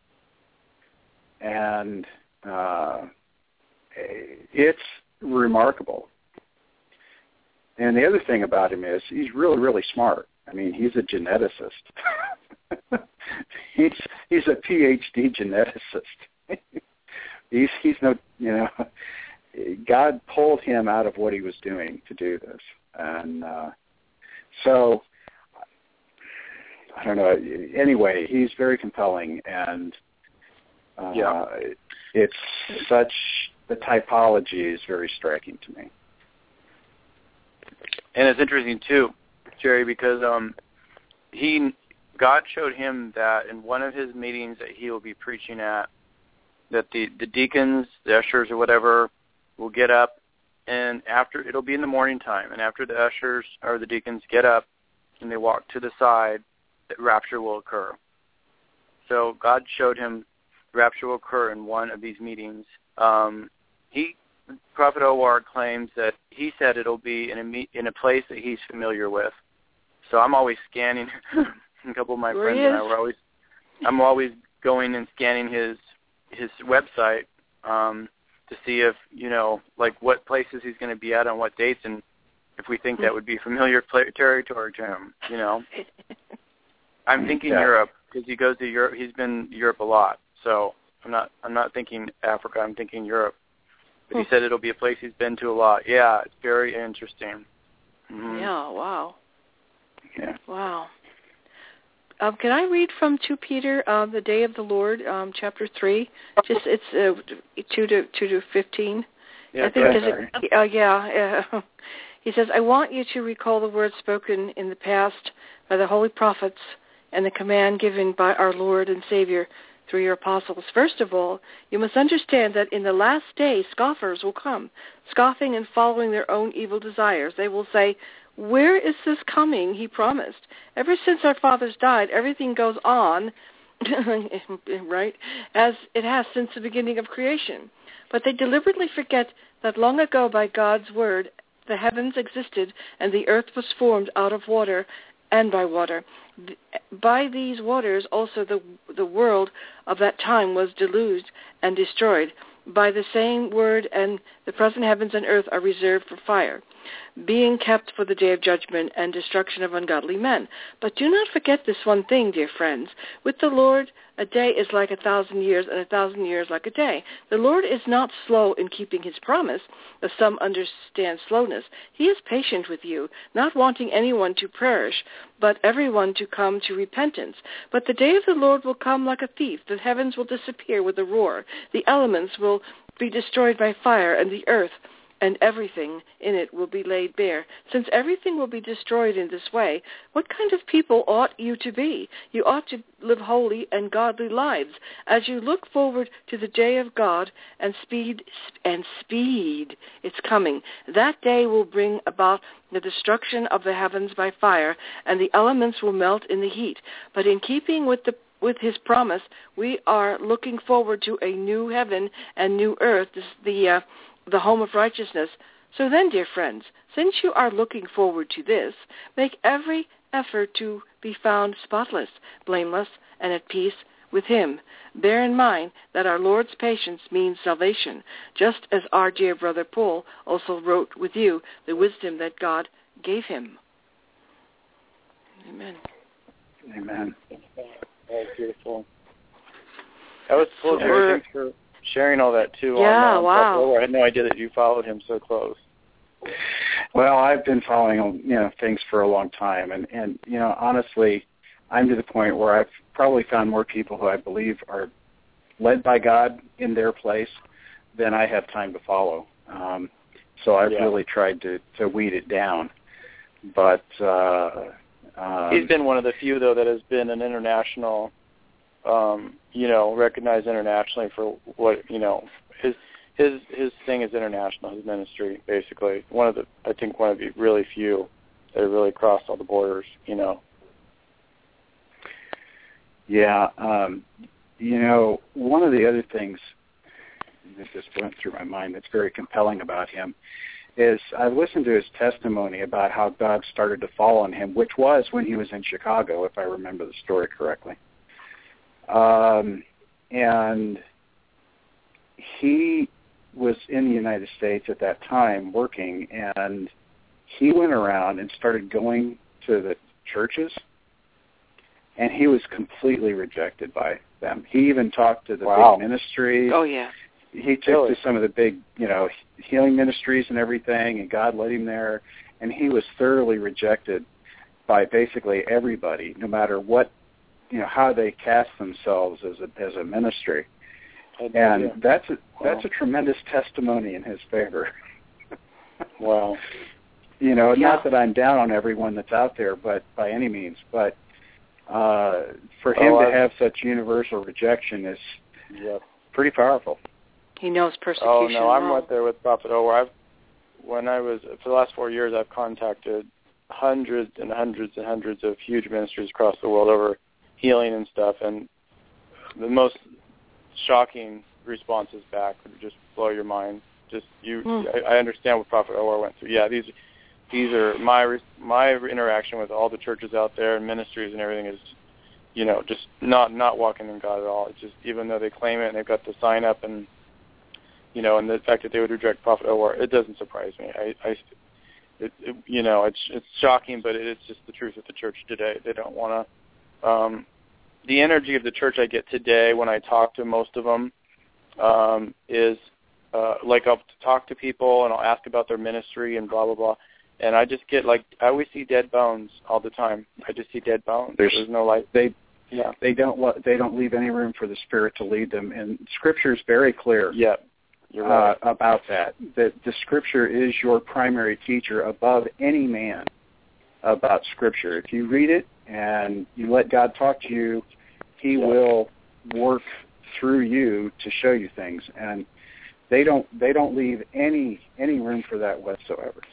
Speaker 4: And uh, it's remarkable. And the other thing about him is he's really, really smart. I mean, he's a geneticist. he's he's a P H D geneticist. he's he's no, you know, God pulled him out of what he was doing to do this. And uh, so, I don't know. Anyway, he's very compelling, and uh,
Speaker 7: yeah.
Speaker 4: it's such, the typology is very striking to me.
Speaker 7: And it's interesting, too, Jerry, because um, he, God showed him that in one of his meetings that he will be preaching at, that the, the deacons, the ushers or whatever, will get up, and after, it'll be in the morning time, and after the ushers or the deacons get up and they walk to the side, that rapture will occur. So God showed him rapture will occur in one of these meetings. Um, he, Prophet Owar claims that he said it'll be in a me- in a place that he's familiar with. So I'm always scanning. A couple of my
Speaker 5: Where
Speaker 7: friends
Speaker 5: he
Speaker 7: and
Speaker 5: is?
Speaker 7: I were always, I'm always going and scanning his his website um, to see if, you know, like what places he's going to be at on what dates, and if we think that would be familiar play- territory to him, you know. I'm thinking yeah. Europe, because he goes to Europe. He's been to Europe a lot, so I'm not I'm not thinking Africa. I'm thinking Europe. But he said it'll be a place he's been to a lot. Yeah, it's very interesting. Mm-hmm.
Speaker 8: Yeah. Wow.
Speaker 4: Yeah.
Speaker 8: Wow. Um, can I read from Second Peter, uh, the Day of the Lord, um, chapter three? Just it's uh, two to two to fifteen.
Speaker 7: Yeah.
Speaker 8: I think it, uh, yeah. Uh, he says, "I want you to recall the words spoken in the past by the holy prophets and the command given by our Lord and Savior through your apostles. First of all, you must understand that in the last day scoffers will come, scoffing and following their own evil desires. They will say, 'Where is this coming he promised? Ever since our fathers died, everything goes on,' right, as it has since the beginning of creation. But they deliberately forget that long ago by God's word the heavens existed and the earth was formed out of water and by water. By these waters also the the world of that time was deluged and destroyed. By the same word, and the present heavens and earth are reserved for fire, being kept for the day of judgment and destruction of ungodly men. But do not forget this one thing, dear friends. With the Lord, a day is like a thousand years, and a thousand years like a day. The Lord is not slow in keeping his promise, as some understand slowness. He is patient with you, not wanting anyone to perish, but everyone to come to repentance. But the day of the Lord will come like a thief. The heavens will disappear with a roar. The elements will be destroyed by fire, and the earth and everything in it will be laid bare. Since everything will be destroyed in this way, what kind of people ought you to be? You ought to live holy and godly lives as you look forward to the day of God and speed and speed its coming. That day will bring about the destruction of the heavens by fire, and the elements will melt in the heat. But in keeping with the with his promise, we are looking forward to a new heaven and new earth, this, the uh, the home of righteousness. So then, dear friends, since you are looking forward to this, make every effort to be found spotless, blameless, and at peace with him. Bear in mind that our Lord's patience means salvation, just as our dear brother Paul also wrote with you the wisdom that God gave him. Amen.
Speaker 4: Amen.
Speaker 7: That was beautiful. That was cool,
Speaker 8: so
Speaker 7: Jerry. Thanks for sharing all that, too.
Speaker 8: Yeah,
Speaker 7: on, uh,
Speaker 8: wow.
Speaker 7: I had no idea that you followed him so close.
Speaker 4: Well, I've been following, you know, things for a long time, and, and you know, honestly, I'm to the point where I've probably found more people who I believe are led by God in their place than I have time to follow. Um, so I've yeah. really tried to, to weed it down. But uh, um,
Speaker 7: he's been one of the few, though, that has been an international, um, you know, recognized internationally for what, you know, his his his thing is international, his ministry, basically. One of the, I think, one of the really few that have really crossed all the borders, you know.
Speaker 4: Yeah, um, you know, one of the other things that just went through my mind that's very compelling about him is I listened to his testimony about how God started to fall on him, which was when he was in Chicago, if I remember the story correctly. Um, and he was in the United States at that time working, and he went around and started going to the churches, and he was completely rejected by them. He even talked to the
Speaker 7: wow.
Speaker 4: big ministries.
Speaker 8: Oh, yeah.
Speaker 4: He took
Speaker 7: really?
Speaker 4: to some of the big, you know, healing ministries and everything, and God led him there, and he was thoroughly rejected by basically everybody, no matter what, you know, how they cast themselves as a as a ministry. And yeah. that's a, that's wow. a tremendous testimony in his favor.
Speaker 7: Wow.
Speaker 4: You know,
Speaker 8: yeah.
Speaker 4: not that I'm down on everyone that's out there, but by any means, but uh, for him
Speaker 7: oh,
Speaker 4: to have such universal rejection is
Speaker 7: yep.
Speaker 4: pretty powerful.
Speaker 8: He knows persecution.
Speaker 7: Oh no, I'm
Speaker 8: well.
Speaker 7: right there with Prophet Ower. I've when I was for the last four years, I've contacted hundreds and hundreds and hundreds of huge ministries across the world over healing and stuff, and the most shocking responses back would just blow your mind. Just you, mm. I, I understand what Prophet Ower went through. Yeah, these these are my my interaction with all the churches out there and ministries and everything is you know, just not not walking in God at all. It's just, even though they claim it and they've got the sign up, and you know, and the fact that they would reject Prophet Owar, it doesn't surprise me. I, I it, it, you know, it's it's shocking, but it's just the truth of the church today. They don't want to. Um, the energy of the church I get today when I talk to most of them um, is uh, like I'll talk to people and I'll ask about their ministry and blah blah blah, and I just get like I always see dead bones all the time. I just see dead bones. There's, There's no light.
Speaker 4: They
Speaker 7: yeah.
Speaker 4: They don't they don't leave any room for the Spirit to lead them, and Scripture is very clear.
Speaker 7: Yeah. You're right.
Speaker 4: Uh, about that, that the Scripture is your primary teacher above any man about Scripture. If you read it and you let God talk to you, He yeah. will work through you to show you things, and they don't they don't leave any any room for that whatsoever.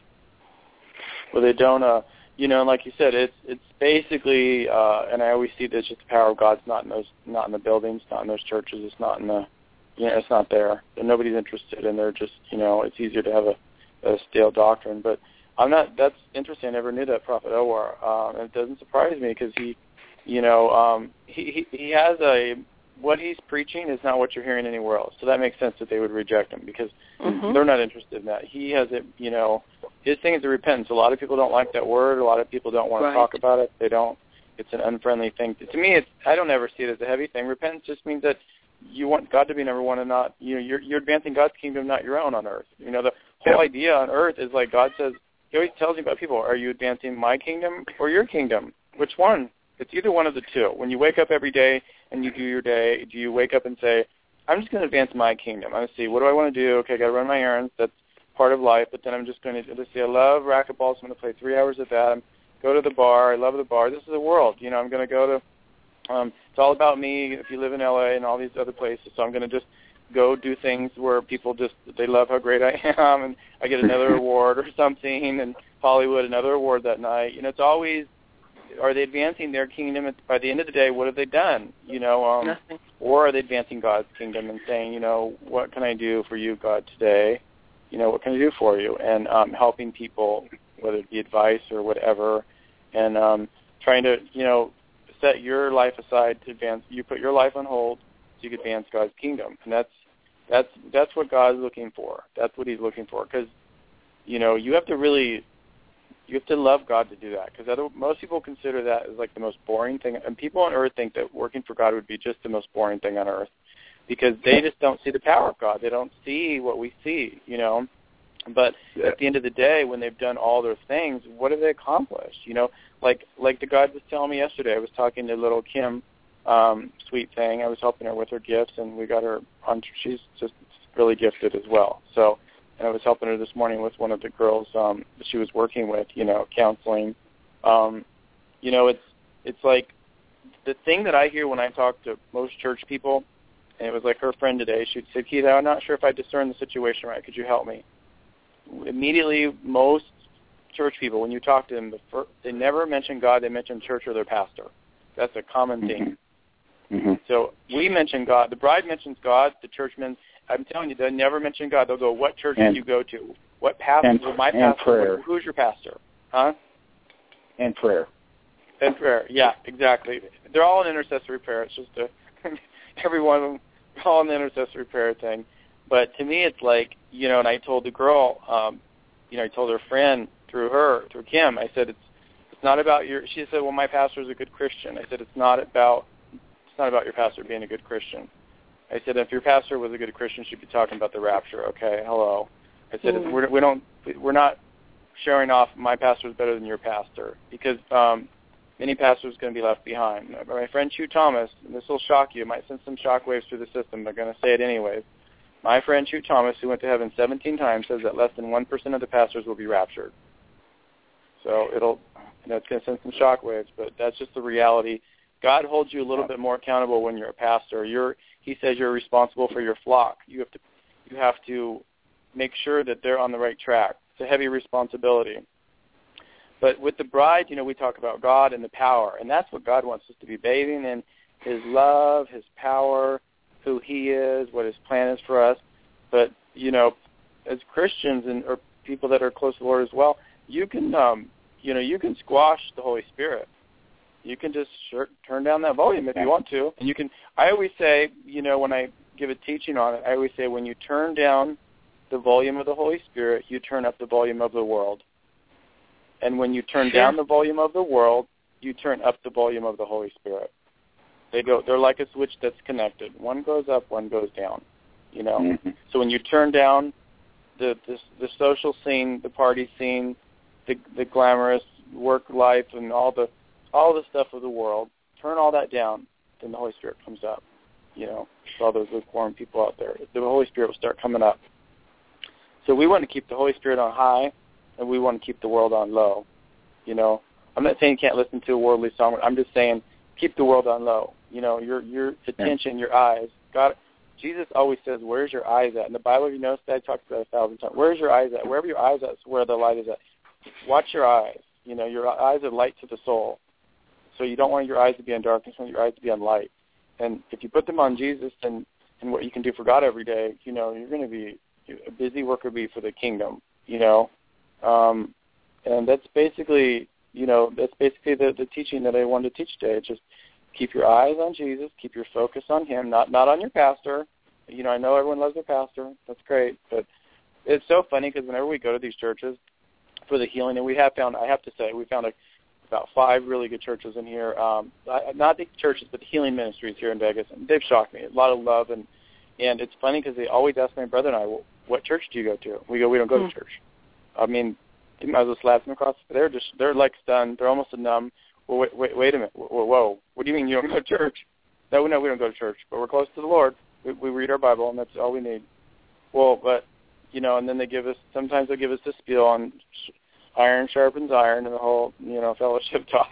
Speaker 7: Well, they don't. Uh, you know, like you said, it's it's basically, uh, and I always see that it's just the power of God's not in those, not in the buildings, not in those churches, it's not in the. Yeah, it's not there. Nobody's interested, and they're just, you know, it's easier to have a, a stale doctrine. But I'm not. That's interesting. I never knew that Prophet Owar, um, and it doesn't surprise me because he, you know, um, he, he he has a what he's preaching is not what you're hearing anywhere else. So that makes sense that they would reject him because mm-hmm. they're not interested in that. He has it. You know, his thing is the repentance. A lot of people don't like that word. A lot of people don't want
Speaker 5: right.
Speaker 7: to talk about it. They don't. It's an unfriendly thing. To me, it's. I don't ever see it as a heavy thing. Repentance just means that you want God to be number one and not, you know, you're, you're advancing God's kingdom, not your own on earth. You know, the whole yeah. idea on earth is like God says, he always tells me about people, are you advancing my kingdom or your kingdom? Which one? It's either one of the two. When you wake up every day and you do your day, do you wake up and say, I'm just going to advance my kingdom. I'm going to see, what do I want to do? Okay, I got to run my errands. That's part of life. But then I'm just going to, let's see, I love racquetball, so I'm going to play three hours of that. I'm go to the bar. I love the bar. This is the world. You know, I'm going to go to, Um, it's all about me if you live in L A and all these other places. So I'm going to just go do things where people just, they love how great I am, and I get another award or something, and Hollywood, another award that night. You know, it's always, are they advancing their kingdom? By the end of the day, what have they done? You know, um,
Speaker 5: Nothing.
Speaker 7: Or are they advancing God's kingdom and saying, you know, what can I do for you, God, today? You know, what can I do for you? And um, helping people, whether it be advice or whatever, and um, trying to, you know, set your life aside to advance. You put your life on hold so you can advance God's kingdom, and that's that's that's what God's looking for. That's what He's looking for, because you know you have to really you have to love God to do that. Because most people consider that as like the most boring thing, and people on earth think that working for God would be just the most boring thing on earth, because they just don't see the power of God. They don't see what we see, you know. But at the end of the day, when they've done all their things, what have they accomplished? You know, like like the guy was telling me yesterday. I was talking to little Kim, um, sweet thing. I was helping her with her gifts, and we got her on. She's just really gifted as well. So, and I was helping her this morning with one of the girls um, that she was working with. You know, counseling. Um, you know, it's it's like the thing that I hear when I talk to most church people, and it was like her friend today. She said, "Keith, I'm not sure if I discern the situation right. Could you help me?" Immediately, most church people, when you talk to them, the first, they never mention God. They mention church or their pastor. That's a common theme.
Speaker 4: Mm-hmm.
Speaker 7: So we mention God. The bride mentions God. The church men, I'm telling you, they never mention God. They'll go, what church
Speaker 4: and,
Speaker 7: do you go to? What pastor?
Speaker 4: And,
Speaker 7: well, my
Speaker 4: and
Speaker 7: pastor.
Speaker 4: prayer.
Speaker 7: Who's your pastor? Huh?
Speaker 4: And prayer.
Speaker 7: And prayer. Yeah, exactly. They're all in intercessory prayer. It's just a, every one of them, all in the intercessory prayer thing. But to me, it's like, you know, and I told the girl, um, you know, I told her friend through her, through Kim, I said, it's it's not about your, she said, well, my pastor is a good Christian. I said, it's not about, it's not about your pastor being a good Christian. I said, if your pastor was a good Christian, she'd be talking about the rapture. Okay, hello. I said, mm-hmm. we're, we don't, we're not showing off my pastor is better than your pastor, because um, many pastors are going to be left behind. My friend Hugh Thomas, and this will shock you, it might send some shock waves through the system, but I'm going to say it anyways. My friend Hugh Thomas, who went to heaven seventeen times, says that less than one percent of the pastors will be raptured. So it'll, you know, it's going to send some shock waves, but that's just the reality. God holds you a little bit more accountable when you're a pastor. You're, he says you're responsible for your flock. You have to, you have to make sure that they're on the right track. It's a heavy responsibility. But with the bride, you know, we talk about God and the power, and that's what God wants us to be, bathing in His love, His power, who He is, what His plan is for us. But, you know, as Christians and or people that are close to the Lord as well, you can, um, you know, you can squash the Holy Spirit. You can just short, turn down that volume if you want to. And you can. I always say, you know, when I give a teaching on it, I always say when you turn down the volume of the Holy Spirit, you turn up the volume of the world. And when you turn
Speaker 8: sure.
Speaker 7: down the volume of the world, you turn up the volume of the Holy Spirit. They go. They're like a switch that's connected. One goes up, one goes down. You know.
Speaker 4: Mm-hmm.
Speaker 7: So when you turn down the the, the social scene, the party scene, the the glamorous work life, and all the all the stuff of the world, turn all that down, then the Holy Spirit comes up. You know, for all those lukewarm people out there, the Holy Spirit will start coming up. So we want to keep the Holy Spirit on high, and we want to keep the world on low. You know, I'm not saying you can't listen to a worldly song. I'm just saying keep the world on low. You know, your your attention, your eyes. God, Jesus always says, "Where's your eyes at?" In the Bible, you notice that I talked about it a thousand times. Where's your eyes at? Wherever your eyes at, is where the light is at. Watch your eyes. You know, your eyes are light to the soul. So you don't want your eyes to be in darkness. You want your eyes to be on light. And if you put them on Jesus and, and what you can do for God every day, you know, you're going to be a busy worker bee for the kingdom, you know. Um, and that's basically, you know, that's basically the, the teaching that I wanted to teach today. Just keep your eyes on Jesus, keep your focus on him, not not on your pastor. You know, I know everyone loves their pastor. That's great. But it's so funny because whenever we go to these churches for the healing, and we have found, I have to say, we found a about five really good churches in here. Um, not the churches, but the healing ministries here in Vegas. And they've shocked me. A lot of love. And, and it's funny because they always ask my brother and I, well, what church do you go to? We go, we don't go mm. to church. I mean, you might as well slap them across. They're just, they're like stunned. They're almost numb. Well, wait, wait, wait a minute. Whoa, whoa. What do you mean you don't go to church? No, no, we don't go to church. But we're close to the Lord. We, we read our Bible, and that's all we need. Well, but, you know, and then they give us, sometimes they give us a spiel on iron sharpens iron and the whole, you know, fellowship talk,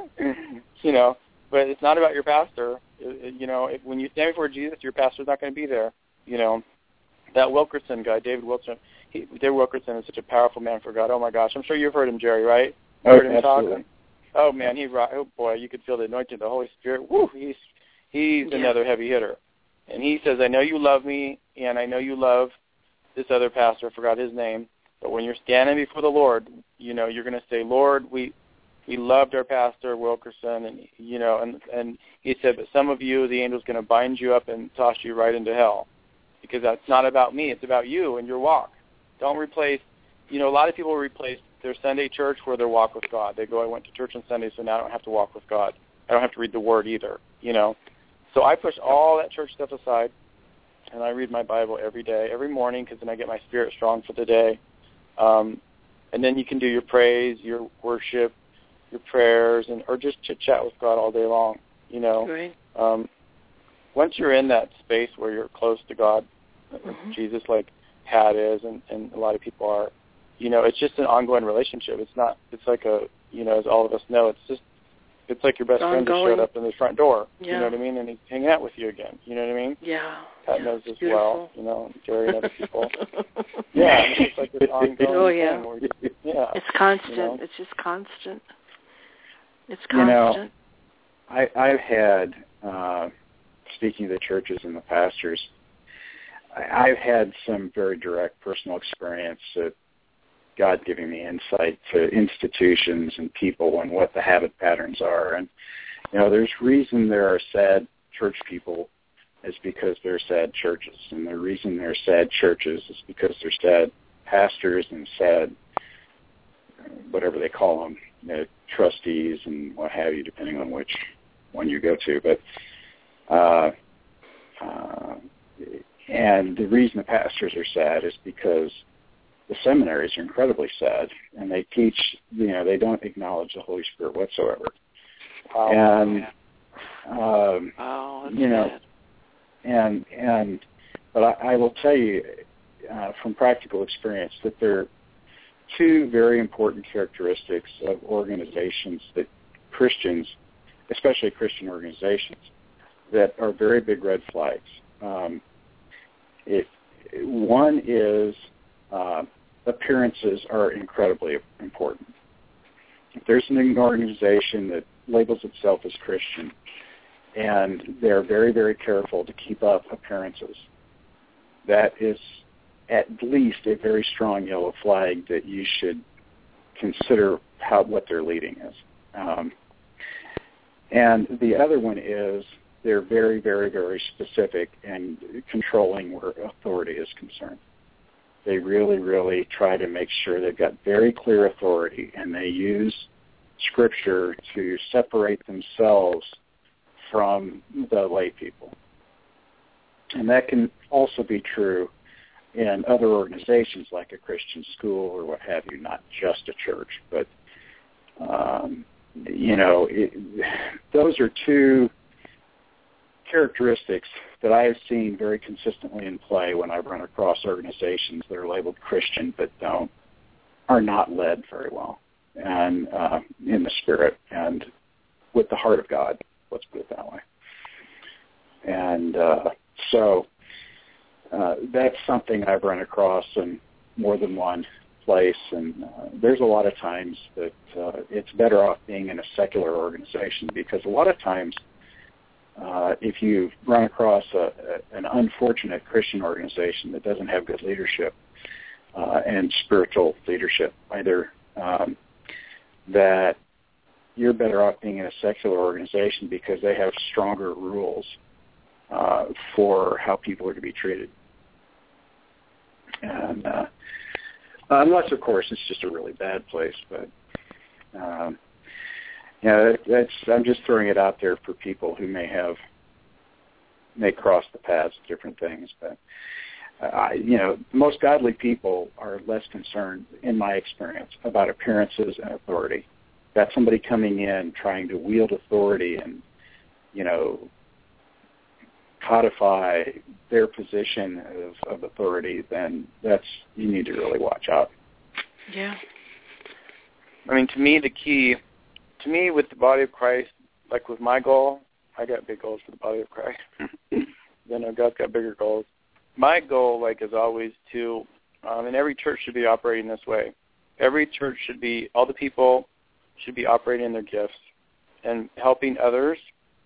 Speaker 7: you know. But it's not about your pastor. It, it, you know, if, when you stand before Jesus, your pastor's not going to be there. You know, that Wilkerson guy, David Wilkerson, he, David Wilkerson is such a powerful man for God. Oh, my gosh. I'm sure you've heard him, Jerry, right? You
Speaker 4: Oh,
Speaker 7: heard him
Speaker 4: absolutely.
Speaker 7: talk? Oh, man, he, oh, boy, you could feel the anointing of the Holy Spirit. Woo, he's, he's
Speaker 8: yeah.
Speaker 7: another heavy hitter. And he says, I know you love me, and I know you love this other pastor. I forgot his name. But when you're standing before the Lord, you know, you're going to say, Lord, we we loved our pastor, Wilkerson, and, you know, and, and he said, but some of you, the angel's going to bind you up and toss you right into hell because that's not about me. It's about you and your walk. Don't replace, you know, a lot of people replace their Sunday church for their walk with God. They go, I went to church on Sunday, so now I don't have to walk with God. I don't have to read the Word either, you know. So I push all that church stuff aside, and I read my Bible every day, every morning, because then I get my spirit strong for the day. Um, and then you can do your praise, your worship, your prayers, and or just chit-chat with God all day long, you know.
Speaker 8: Right.
Speaker 7: Um, once you're in that space where you're close to God,
Speaker 8: mm-hmm.
Speaker 7: Jesus, like Pat is, and, and a lot of people are, you know, it's just an ongoing relationship. It's not, it's like a, you know, as all of us know, it's just, it's like your best
Speaker 8: it's
Speaker 7: friend just
Speaker 8: ongoing.
Speaker 7: showed up in the front door,
Speaker 8: yeah.
Speaker 7: you know what I mean, and he's hanging out with you again, you know what I mean?
Speaker 8: Yeah.
Speaker 7: Pat
Speaker 8: yeah.
Speaker 7: knows as
Speaker 8: Beautiful.
Speaker 7: well, you know, Jerry and other people. yeah, it's just like this ongoing
Speaker 8: oh, yeah.
Speaker 7: thing where you, yeah.
Speaker 8: It's constant.
Speaker 7: You know?
Speaker 8: It's just constant. It's constant.
Speaker 4: You know, I, I've had, uh, speaking of the churches and the pastors, I, I've had some very direct personal experience of God giving me insight to institutions and people and what the habit patterns are. And, you know, there's reason there are sad church people is because they're sad churches. And the reason they're sad churches is because they're sad pastors and sad, whatever they call them, you know, trustees and what have you, depending on which one you go to. But, uh, uh, and the reason the pastors are sad is because the seminaries are incredibly sad, and they teach, you know, they don't acknowledge the Holy Spirit whatsoever.
Speaker 7: Wow.
Speaker 4: And, um,
Speaker 8: oh, that's
Speaker 4: you know,
Speaker 8: sad.
Speaker 4: and, and, but I, I will tell you uh, from practical experience that there are two very important characteristics of organizations that Christians, especially Christian organizations, that are very big red flags. Um, if one is uh, appearances are incredibly important. If there's an organization that labels itself as Christian and they're very, very careful to keep up appearances, that is at least a very strong yellow flag that you should consider how what their leading is. Um, And the other one is they're very, very, very specific and controlling where authority is concerned. They really, really try to make sure they've got very clear authority, and they use Scripture to separate themselves from the lay people. And that can also be true in other organizations like a Christian school or what have you, not just a church. But, um, you know, it, those are two characteristics that I have seen very consistently in play when I run across organizations that are labeled Christian but don't, are not led very well and uh, in the Spirit and with the heart of God, let's put it that way. And uh, so uh, that's something I've run across in more than one place, and uh, there's a lot of times that uh, it's better off being in a secular organization, because a lot of times Uh, if you run across a, a, an unfortunate Christian organization that doesn't have good leadership uh, and spiritual leadership either, um, that you're better off being in a secular organization because they have stronger rules uh, for how people are to be treated. And uh, unless, of course, it's just a really bad place, but um, Yeah, that's. I'm just throwing it out there for people who may have may cross the paths of different things. But uh, you know, most godly people are less concerned, in my experience, about appearances and authority. That's somebody coming in trying to wield authority and, you know, codify their position of, of authority. Then that's you need to really watch out.
Speaker 8: Yeah.
Speaker 7: I mean, to me, the key. To me, with the body of Christ, like with my goal, I got big goals for the body of Christ. Then God's got bigger goals. My goal, like, is always to, um, and every church should be operating this way. Every church should be, all the people should be operating in their gifts and helping others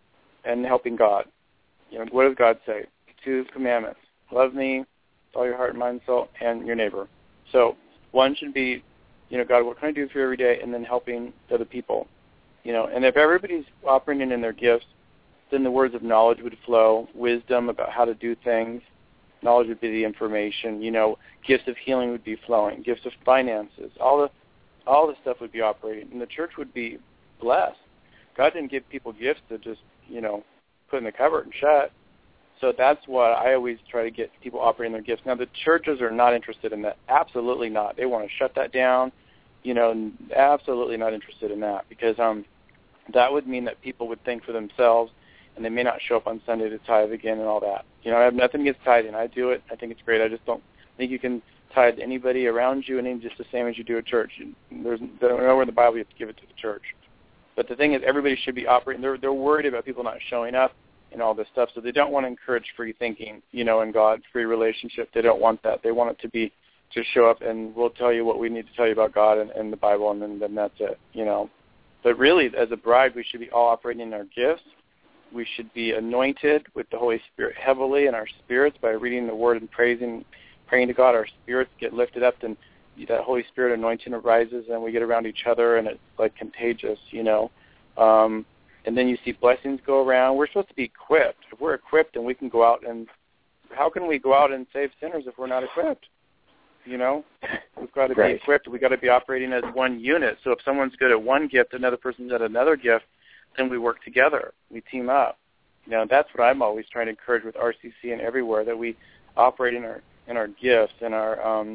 Speaker 7: and helping God. You know, what does God say? Two commandments. Love me with all your heart, mind, soul, and your neighbor. So one should be, you know, God, what can I do for you every day? And then helping other people. You know, and if everybody's operating in their gifts, then the words of knowledge would flow, wisdom about how to do things. Knowledge would be the information. You know, gifts of healing would be flowing, gifts of finances. All the all the stuff would be operating, and the church would be blessed. God didn't give people gifts to just, you know, put in the cupboard and shut. So that's what I always try to get people operating their gifts. Now, the churches are not interested in that. Absolutely not. They want to shut that down. You know, absolutely not interested in that, because um, that would mean that people would think for themselves, and they may not show up on Sunday to tithe again and all that. You know, I have nothing against tithing. I do it. I think it's great. I just don't think you can tithe anybody around you and just the same as you do at church. There's nowhere in the Bible you have to give it to the church. But the thing is, everybody should be operating. They're they're worried about people not showing up and all this stuff, so they don't want to encourage free thinking, you know, in God, free relationship. They don't want that. They want it to be to show up and we'll tell you what we need to tell you about God and, and the Bible, and then, then that's it, you know. But really, as a bride, we should be all operating in our gifts. We should be anointed with the Holy Spirit heavily in our spirits by reading the Word and praising, praying to God. Our spirits get lifted up, and that Holy Spirit anointing arises, and we get around each other, and it's like contagious, you know. Um, and then you see blessings go around. We're supposed to be equipped. If we're equipped, then we can go out and how can we go out and save sinners if we're not equipped? You know, we've got to
Speaker 4: right.
Speaker 7: be equipped. We've got to be operating as one unit. So if someone's good at one gift, another person's at another gift, then we work together. We team up. You know, that's what I'm always trying to encourage with R C C and everywhere, that we operate in our in our gifts and our, um,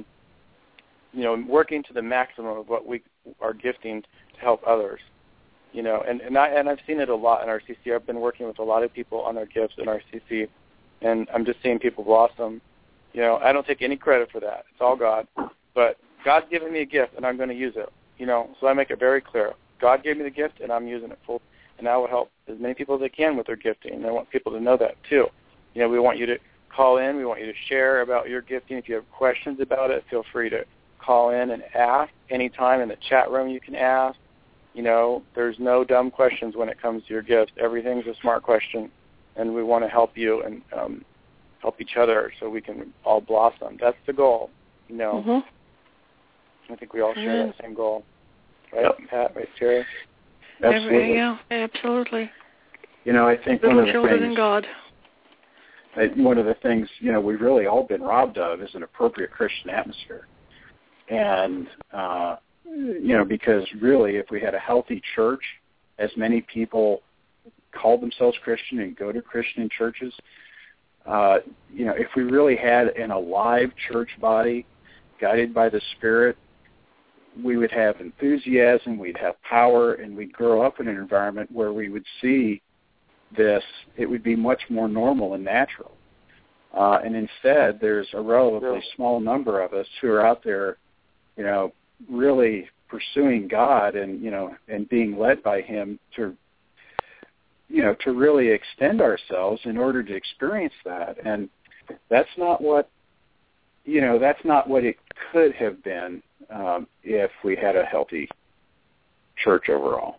Speaker 7: you know, working to the maximum of what we are gifting to help others. You know, and and, I, and I've seen it a lot in R C C. I've been working with a lot of people on their gifts in R C C, and I'm just seeing people blossom. You know, I don't take any credit for that. It's all God. But God's given me a gift, and I'm going to use it. You know, so I make it very clear. God gave me the gift, and I'm using it full. And I will help as many people as I can with their gifting. And I want people to know that, too. You know, we want you to call in. We want you to share about your gifting. If you have questions about it, feel free to call in and ask. Anytime in the chat room you can ask. You know, there's no dumb questions when it comes to your gifts. Everything's a smart question, and we want to help you and um, help each other so we can all blossom. That's the goal, you know.
Speaker 8: Mm-hmm.
Speaker 7: I think we all share that same goal. Right, yep. Pat? Right, Terry?
Speaker 4: Absolutely.
Speaker 5: Every, yeah, absolutely.
Speaker 4: You know, I think
Speaker 5: Little
Speaker 4: one of the
Speaker 5: children
Speaker 4: things,
Speaker 5: in God.
Speaker 4: I, one of the things, you know, we've really all been robbed of is an appropriate Christian atmosphere. And, uh, you know, because really if we had a healthy church, as many people call themselves Christian and go to Christian churches, uh, you know, if we really had an alive church body guided by the Spirit, we would have enthusiasm, we'd have power, and we'd grow up in an environment where we would see this, it would be much more normal and natural. Uh, and instead, there's a relatively small number of us who are out there, you know, really pursuing God and, you know, and being led by Him to, you know, to really extend ourselves in order to experience that. And that's not what, you know, that's not what it could have been um, if we had a healthy church overall.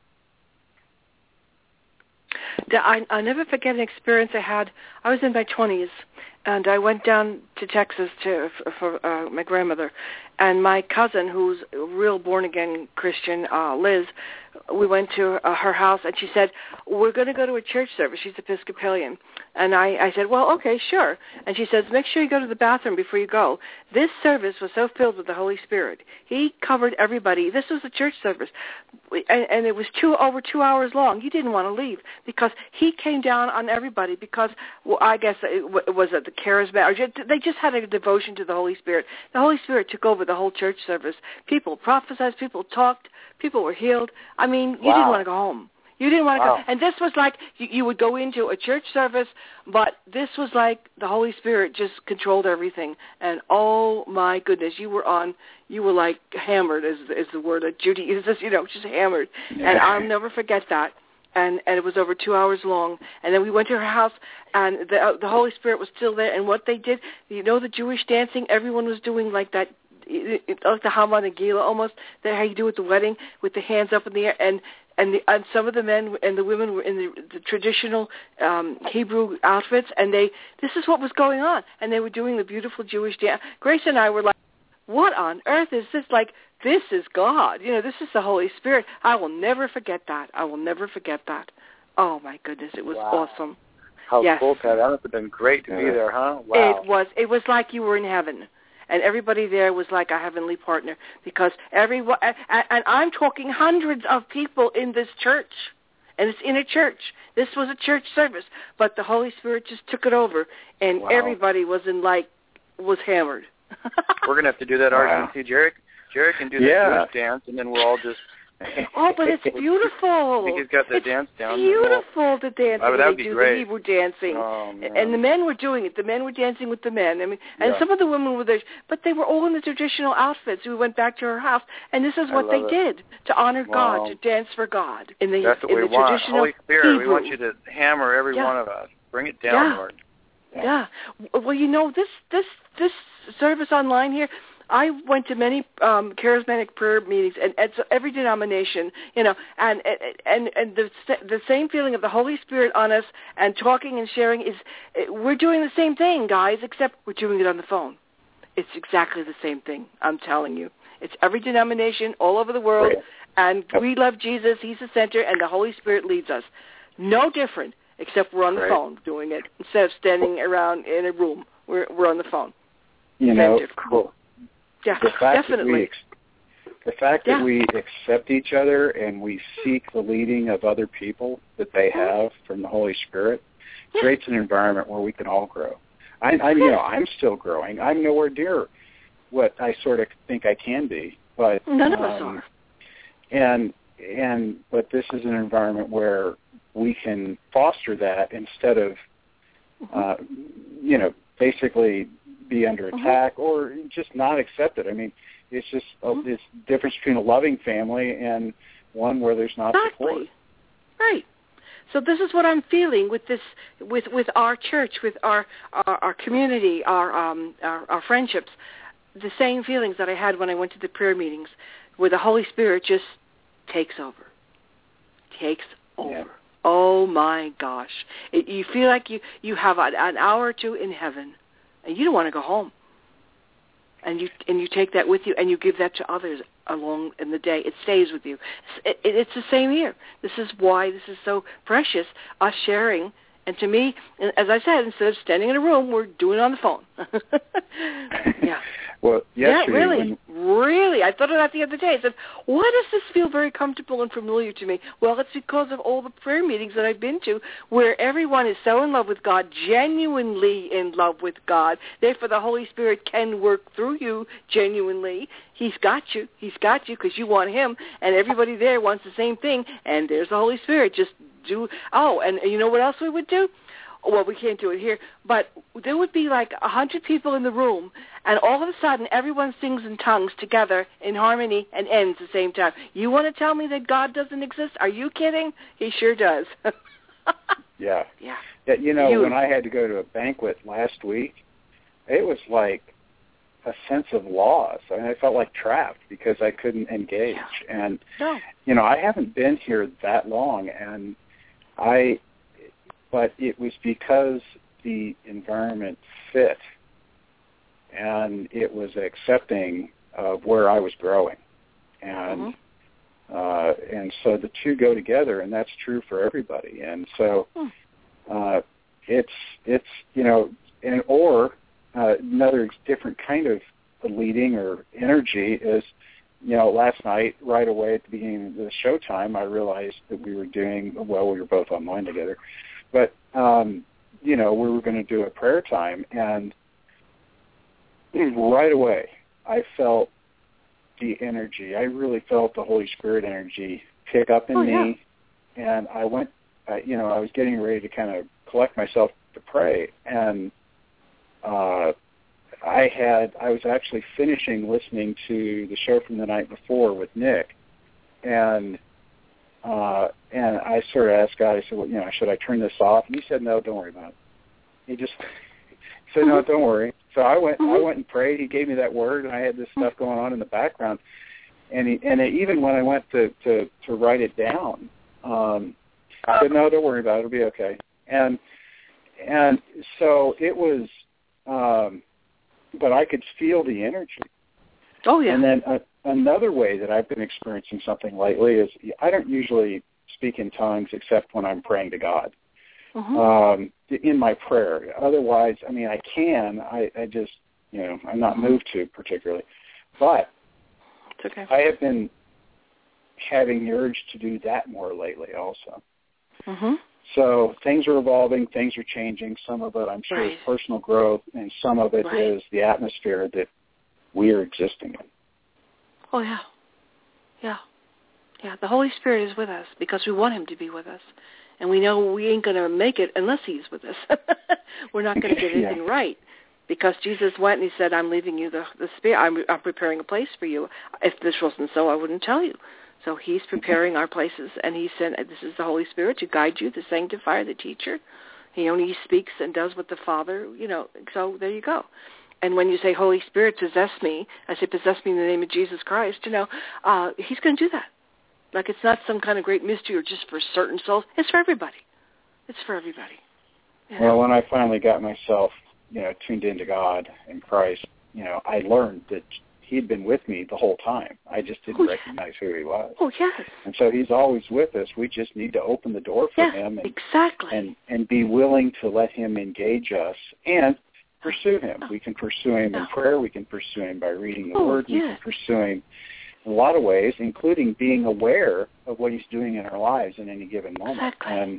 Speaker 5: I, I'll never forget an experience I had. I was in my twenties, and I went down to Texas to for, for uh, my grandmother, and my cousin, who's a real born-again Christian, uh, Liz, we went to uh, her house, and she said, we're going to go to a church service. She's Episcopalian. And I, I said, well, okay, sure. And she says, make sure you go to the bathroom before you go. This service was so filled with the Holy Spirit. He covered everybody. This was a church service, and, and it was two over two hours long. You didn't want to leave because he came down on everybody because, well, I guess it, it was it the charismatic. They just had a devotion to the Holy Spirit. The Holy Spirit took over the whole church service. People prophesied. People talked. People were healed. I mean, you
Speaker 7: Wow.
Speaker 5: didn't want to go home. You didn't want to
Speaker 7: wow.
Speaker 5: go. And this was like, you, you would go into a church service, but this was like the Holy Spirit just controlled everything. And oh my goodness, you were on, you were like hammered, is, is the word that Judy uses, you know, just hammered.
Speaker 4: Yeah.
Speaker 5: And I'll never forget that. And, and it was over two hours long. And then we went to her house, and the, uh, the Holy Spirit was still there. And what they did, you know, the Jewish dancing, everyone was doing like that, it, it, like the Hava Nagila almost, that how you do at the wedding with the hands up in the air. And and, the, and some of the men and the women were in the, the traditional um, Hebrew outfits, and they this is what was going on. And they were doing the beautiful Jewish dance. Grace and I were like, what on earth is this? Like, this is God. You know, this is the Holy Spirit. I will never forget that. I will never forget that. Oh, my goodness, it was
Speaker 7: Wow.
Speaker 5: awesome.
Speaker 7: How
Speaker 5: Yes.
Speaker 7: cool, Pat. That must have been great to be
Speaker 4: Yeah.
Speaker 7: there, huh? Wow.
Speaker 5: It was. It was like you were in heaven. And everybody there was like a heavenly partner because everyone, and, and I'm talking hundreds of people in this church, and it's in a church. This was a church service, but the Holy Spirit just took it over, and
Speaker 7: Wow.
Speaker 5: everybody was in like, was hammered.
Speaker 7: We're going to have to do that
Speaker 4: Wow.
Speaker 7: R C C. Jared, Jared can do the
Speaker 4: Yeah.
Speaker 7: Jewish dance, and then we'll all just...
Speaker 5: Oh, but it's beautiful.
Speaker 7: I think he's got the
Speaker 5: it's
Speaker 7: dance down.
Speaker 5: beautiful, the dancing.
Speaker 7: Oh, that would
Speaker 5: they
Speaker 7: be
Speaker 5: do
Speaker 7: great.
Speaker 5: the Hebrew dancing.
Speaker 7: Oh, man.
Speaker 5: And the men were doing it. The men were dancing with the men. I mean, and
Speaker 7: Yeah.
Speaker 5: some of the women were there, but they were all in the traditional outfits. We went back to her house, and this is
Speaker 7: I
Speaker 5: what they
Speaker 7: love it.
Speaker 5: did to honor
Speaker 7: Wow.
Speaker 5: God, to dance for God in the
Speaker 7: That's what
Speaker 5: in
Speaker 7: we
Speaker 5: the
Speaker 7: want.
Speaker 5: traditional
Speaker 7: Holy Spirit,
Speaker 5: Hebrew.
Speaker 7: we want you to hammer every
Speaker 5: Yeah.
Speaker 7: one of us. Bring it down,
Speaker 5: Yeah.
Speaker 7: Lord.
Speaker 5: Yeah. Well, you know, this this this service online here, I went to many um, charismatic prayer meetings, and, and so every denomination, you know, and and and the the same feeling of the Holy Spirit on us and talking and sharing is we're doing the same thing, guys, except we're doing it on the phone. It's exactly the same thing. I'm telling you, it's every denomination all over the world,
Speaker 4: Right.
Speaker 5: and we love Jesus. He's the center, and the Holy Spirit leads us. No different, except we're on the
Speaker 4: Right.
Speaker 5: phone doing it instead of standing around in a room. We're we're on the phone.
Speaker 4: You
Speaker 5: Same
Speaker 4: know,
Speaker 5: difference.
Speaker 4: cool.
Speaker 5: Yeah,
Speaker 4: the fact
Speaker 5: definitely.
Speaker 4: that we ex- the fact
Speaker 5: Yeah.
Speaker 4: that we accept each other and we seek the leading of other people that they have from the Holy Spirit
Speaker 5: Yeah.
Speaker 4: creates an environment where we can all grow. I, I you know, I'm still growing. I'm nowhere near what I sort of think I can be, but
Speaker 5: None of us
Speaker 4: um,
Speaker 5: are.
Speaker 4: And and but this is an environment where we can foster that instead of,
Speaker 5: Mm-hmm.
Speaker 4: uh, you know, basically be under
Speaker 5: Mhm.
Speaker 4: attack or just not accept it. I mean, it's just a,
Speaker 5: Mhm.
Speaker 4: it's difference between a loving family and one where there's not support.
Speaker 5: Exactly. Right. So this is what I'm feeling with this, with, with our church, with our our, our community, our, um, our our friendships. The same feelings that I had when I went to the prayer meetings, where the Holy Spirit just takes over, takes over.
Speaker 4: Yeah.
Speaker 5: Oh my gosh! It, you feel like you you have an, an hour or two in heaven, and you don't want to go home.
Speaker 8: and you and you take that with you, and you give that to others along in the day. It stays with you. It, it, it's the same here. This is why this is so precious, us sharing. And to me, as I said, instead of standing in a room, we're doing it on the phone. yeah.
Speaker 4: Well,
Speaker 8: yeah, really,
Speaker 4: when...
Speaker 8: really. I thought of that the other day. I said, why does this feel very comfortable and familiar to me? Well, it's because of all the prayer meetings that I've been to where everyone is so in love with God, genuinely in love with God. Therefore, the Holy Spirit can work through you genuinely. He's got you. He's got you because you want him, and everybody there wants the same thing, and there's the Holy Spirit. Just do. Oh, and you know what else we would do? Well, we can't do it here, but there would be like a hundred people in the room, and all of a sudden everyone sings in tongues together in harmony and ends at the same time. You want to tell me that God doesn't exist? Are you kidding? He sure does.
Speaker 4: yeah.
Speaker 8: Yeah.
Speaker 4: Yeah. You know,
Speaker 8: you.
Speaker 4: when I had to go to a banquet last week, it was like a sense of loss. I mean, I felt like trapped because I couldn't engage. Yeah. And,
Speaker 8: no.
Speaker 4: you know, I haven't been here that long, and I... But it was because the environment fit, and it was accepting of where I was growing, and mm-hmm. uh, and so the two go together, and that's true for everybody. And so uh, it's it's you know, and or uh, another different kind of leading or energy is, you know, last night right away at the beginning of the showtime, I realized that we were doing well. We were both online together. But, um, you know, we were going to do a prayer time, and right away I felt the energy. I really felt the Holy Spirit energy pick up in
Speaker 8: oh,
Speaker 4: me,
Speaker 8: yeah.
Speaker 4: and I went, uh, you know, I was getting ready to kind of collect myself to pray, and uh, I had, I was actually finishing listening to the show from the night before with Nick, and Uh, and I sort of asked God, I said, well, you know, should I turn this off? And he said, no, don't worry about it. He just said, no, don't worry. So I went mm-hmm. I went and prayed. He gave me that word, and I had this stuff going on in the background. And he, and it, even when I went to, to, to write it down, um, I said, no, don't worry about it. It'll be okay. And and so it was, um, but I could feel the energy.
Speaker 8: Oh, yeah.
Speaker 4: And then uh, another way that I've been experiencing something lately is I don't usually speak in tongues except when I'm praying to God
Speaker 8: mm-hmm.
Speaker 4: um, in my prayer. Otherwise, I mean, I can. I, I just, you know, I'm not moved to particularly. But
Speaker 8: it's okay.
Speaker 4: I have been having the urge to do that more lately also.
Speaker 8: Mm-hmm.
Speaker 4: So things are evolving, things are changing. Some of it, I'm sure,
Speaker 8: right.
Speaker 4: is personal growth, and some of it
Speaker 8: right.
Speaker 4: is the atmosphere that we are existing in.
Speaker 8: Oh, yeah. Yeah. Yeah, the Holy Spirit is with us because we want him to be with us. And we know we ain't going to make it unless he's with us. We're not going to get anything yeah. right because Jesus went and he said, I'm leaving you the, the Spirit. I'm, I'm preparing a place for you. If this wasn't so, I wouldn't tell you. So he's preparing our places, and he said, this is the Holy Spirit to guide you, the sanctifier, the teacher. He only speaks and does what the Father, you know, so there you go. And when you say, Holy Spirit, possess me, I say, possess me in the name of Jesus Christ, you know, uh, he's going to do that. Like it's not some kind of great mystery or just for certain souls. It's for everybody. It's for everybody. You know?
Speaker 4: Well, when I finally got myself, you know, tuned into God and Christ, you know, I learned that he'd been with me the whole time. I just didn't
Speaker 8: oh,
Speaker 4: recognize
Speaker 8: yeah.
Speaker 4: who he was.
Speaker 8: Oh, yes.
Speaker 4: And so he's always with us. We just need to open the door for
Speaker 8: yeah,
Speaker 4: him and,
Speaker 8: exactly.
Speaker 4: and, and be willing to let him engage us and pursue him. We can pursue him in prayer. We can pursue him by reading the
Speaker 8: oh,
Speaker 4: Word.
Speaker 8: Yeah.
Speaker 4: We can pursue him in a lot of ways, including being aware of what he's doing in our lives in any given moment.
Speaker 8: Exactly.
Speaker 4: And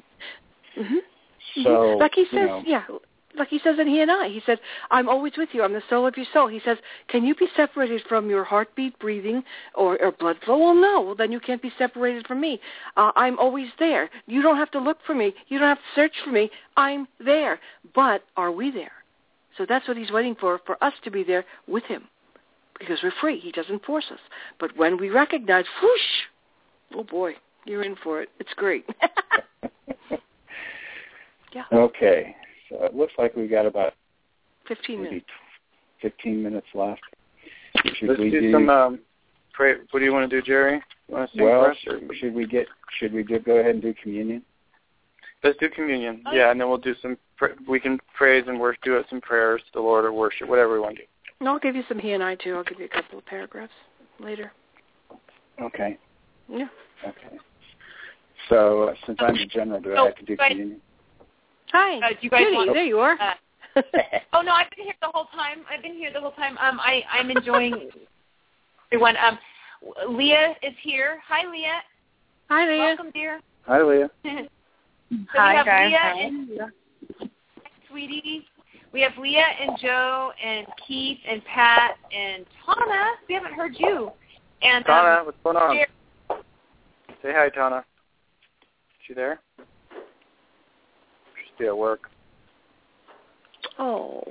Speaker 8: mm-hmm.
Speaker 4: so,
Speaker 8: mm-hmm. like he says,
Speaker 4: you know,
Speaker 8: yeah, like he says in He and I, he said, I'm always with you. I'm the soul of your soul. He says, can you be separated from your heartbeat, breathing, or, or blood flow? Well, no. Well, then you can't be separated from me. Uh, I'm always there. You don't have to look for me. You don't have to search for me. I'm there. But are we there? So that's what he's waiting for, for us to be there with him. Because we're free. He doesn't force us. But when we recognize, whoosh, oh boy, you're in for it. It's great. yeah.
Speaker 4: Okay. So it looks like we've got about
Speaker 8: fifteen
Speaker 4: maybe
Speaker 8: minutes.
Speaker 4: fifteen minutes left. Should
Speaker 7: Let's
Speaker 4: we
Speaker 7: do,
Speaker 4: do
Speaker 7: some pray. What do you want to do, Jerry? You want to sing
Speaker 4: well,
Speaker 7: first, or?
Speaker 4: should we get? Should we do, go ahead and do communion?
Speaker 7: Let's do communion. Yeah, and then we'll do some. We can praise and worship, do some prayers to the Lord or worship, whatever we want to do.
Speaker 5: And I'll give you some he and I, too. I'll give you a couple of paragraphs later.
Speaker 4: Okay.
Speaker 5: Yeah.
Speaker 4: Okay. So uh, since I'm the general, do I have to do communion?
Speaker 5: Hi.
Speaker 3: Uh, do you guys
Speaker 5: Judy,
Speaker 3: want,
Speaker 5: there you are.
Speaker 3: Uh, oh, no, I've been here the whole time. I've been here the whole time. Um, I, I'm enjoying everyone. Um, Leah is here. Hi, Leah.
Speaker 5: Hi, Leah.
Speaker 3: Welcome, dear.
Speaker 4: Hi, Leah.
Speaker 3: so
Speaker 6: Hi,
Speaker 3: we have
Speaker 6: guys.
Speaker 3: Leah
Speaker 6: Hi.
Speaker 3: and Hi, sweetie. We have Leah and Joe and Keith and Pat and Tana. We haven't heard you. And
Speaker 7: Tana,
Speaker 3: um,
Speaker 7: what's going on?
Speaker 3: Jer-
Speaker 7: Say hi, Tana. Is she there? She's still at work.
Speaker 5: Oh.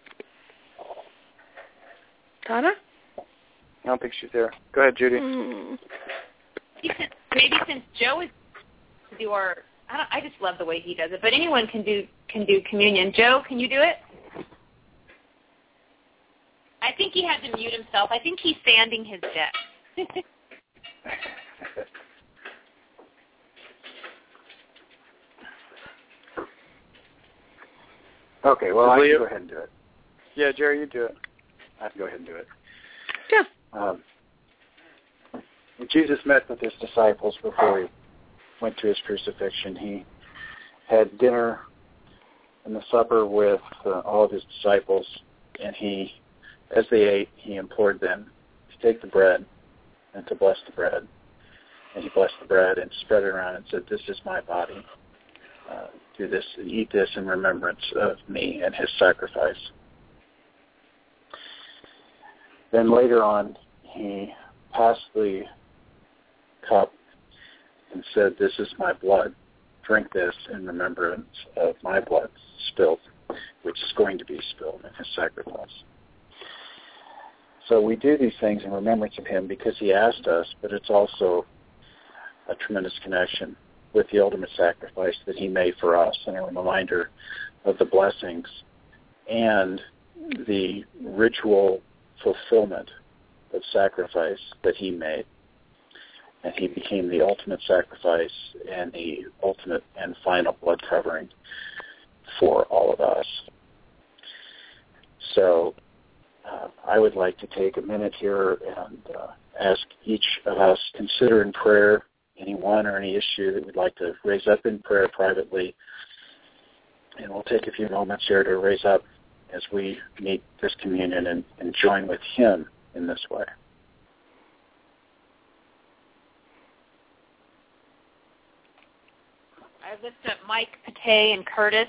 Speaker 5: Donna?
Speaker 7: I don't think she's there. Go ahead, Judy.
Speaker 5: Mm.
Speaker 3: Maybe since Joe is to do our, I, don't, I just love the way he does it. But anyone can do can do communion. Joe, can you do it? I think he had to mute himself. I think he's sanding his deck.
Speaker 4: Okay, well, I
Speaker 7: Leo?
Speaker 4: can go ahead and do it.
Speaker 7: Yeah, Jerry, you do it.
Speaker 4: I can go ahead and do it.
Speaker 5: Yeah.
Speaker 4: Um, when Jesus met with his disciples before he went to his crucifixion, he had dinner and the supper with uh, all of his disciples, and he, as they ate, he implored them to take the bread and to bless the bread. And he blessed the bread and spread it around and said, "This is my body. Uh, do this, eat this in remembrance of me and his sacrifice." Then later on, he passed the cup and said, "This is my blood. Drink this in remembrance of my blood spilled, which is going to be spilled in his sacrifice." So we do these things in remembrance of him because he asked us, but it's also a tremendous connection with the ultimate sacrifice that he made for us, and a reminder of the blessings and the ritual fulfillment of sacrifice that he made. And he became the ultimate sacrifice and the ultimate and final blood covering for all of us. So uh, I would like to take a minute here and uh, ask each of us consider in prayer anyone or any issue that we'd like to raise up in prayer privately. And we'll take a few moments here to raise up as we meet this communion and, and join with him in this way.
Speaker 3: I lift up Mike, Pate, and Curtis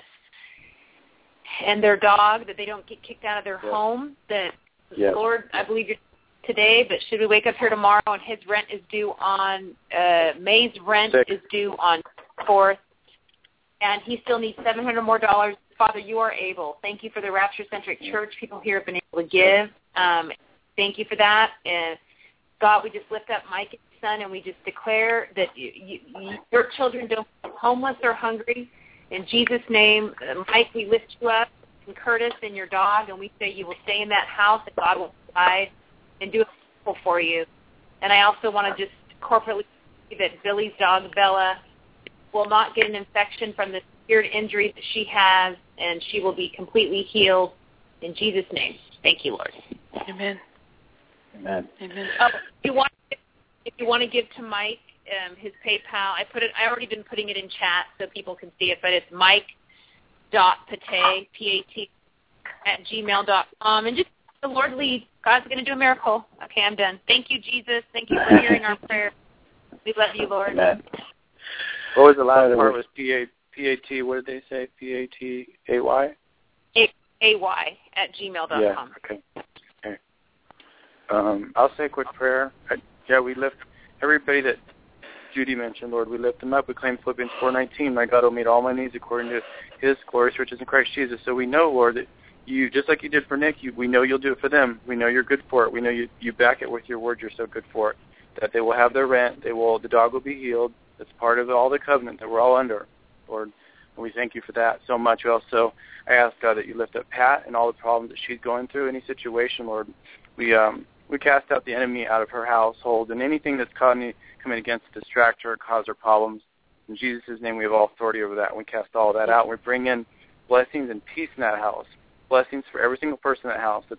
Speaker 3: and their dog, that they don't get kicked out of their
Speaker 4: yes.
Speaker 3: home. That,
Speaker 4: yes.
Speaker 3: Lord, I believe you're today, but should we wake up here tomorrow and his rent is due on, uh, May's rent
Speaker 7: Six.
Speaker 3: is due on fourth, and he still needs seven hundred more dollars. Father, you are able. Thank you for the Rapture-Centric Church. People here have been able to give. Um, thank you for that. And God, we just lift up Mike and his son, and we just declare that you, you, your children don't be homeless or hungry. In Jesus' name, uh, Mike, we lift you up, and Curtis and your dog, and we say you will stay in that house, and God will provide and do it for you. And I also want to just corporately say that Billy's dog, Bella, will not get an infection from the severe injury that she has, and she will be completely healed in Jesus' name. Thank you, Lord.
Speaker 5: Amen.
Speaker 4: Amen.
Speaker 5: Amen.
Speaker 3: Uh, if you want, if you want to give to Mike um, his PayPal, I put it. I already been putting it in chat so people can see it, but it's Mike dot Pate P A T at gmail dot com, and just the Lord lead. God's going to do a miracle. Okay, I'm done. Thank you, Jesus. Thank you for hearing our prayer. We love you, Lord.
Speaker 4: Amen.
Speaker 7: What was the last
Speaker 4: Father,
Speaker 7: part? Was P A P A T? What did they say? P A T A Y?
Speaker 3: A A Y at gmail dot com.
Speaker 7: Yeah. Okay. Okay. Um, I'll say a quick prayer. I, yeah, we lift everybody that Judy mentioned, Lord. We lift them up. We claim Philippians four nineteen. My God will meet all my needs according to His glorious riches in Christ Jesus. So we know, Lord, that you, just like you did for Nick, you, we know you'll do it for them. We know you're good for it. We know you, you back it with your word. You're so good for it. That they will have their rent. They will. The dog will be healed. That's part of all the covenant that we're all under, Lord. And we thank you for that so much. Also, I ask, God, that you lift up Pat and all the problems that she's going through, any situation, Lord. We um we cast out the enemy out of her household, and anything that's coming coming against to distract her, cause her problems. In Jesus' name, we have all authority over that, and we cast all of that out. And we bring in blessings and peace in that house, blessings for every single person in that house, that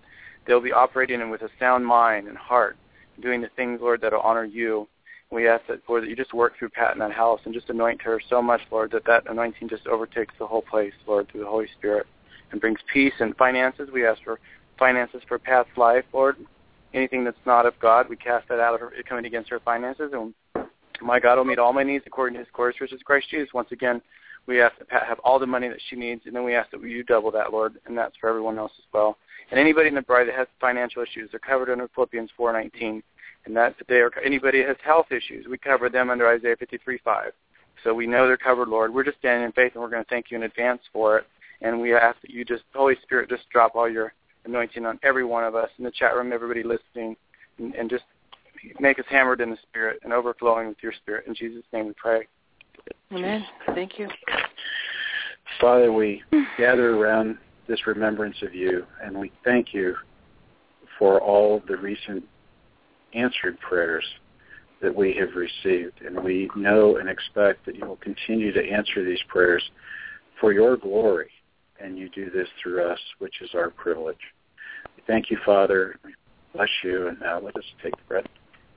Speaker 7: they'll be operating in with a sound mind and heart, doing the things, Lord, that will honor you. We ask that, Lord, that you just work through Pat in that house and just anoint her so much, Lord, that that anointing just overtakes the whole place, Lord, through the Holy Spirit, and brings peace and finances. We ask for finances for Pat's life, Lord. Anything that's not of God, we cast that out of her, coming against her finances. And my God will meet all my needs according to his glorious riches, Christ Jesus. Once again, we ask that Pat have all the money that she needs, and then we ask that you double that, Lord, and that's for everyone else as well. And anybody in the bride that has financial issues, they're covered under Philippians four nineteen. And that's if they are, anybody that has health issues, we cover them under Isaiah fifty-three five. So we know they're covered, Lord. We're just standing in faith, and we're going to thank you in advance for it. And we ask that you just, Holy Spirit, just drop all your anointing on every one of us in the chat room, everybody listening, and, and just make us hammered in the Spirit and overflowing with your Spirit. In Jesus' name we pray.
Speaker 8: Amen. Thank you.
Speaker 4: Father, we gather around this remembrance of you, and we thank you for all the recent answered prayers that we have received. And we know and expect that you will continue to answer these prayers for your glory, and you do this through us, which is our privilege. We thank you, Father. We bless you, and now let us take the breath.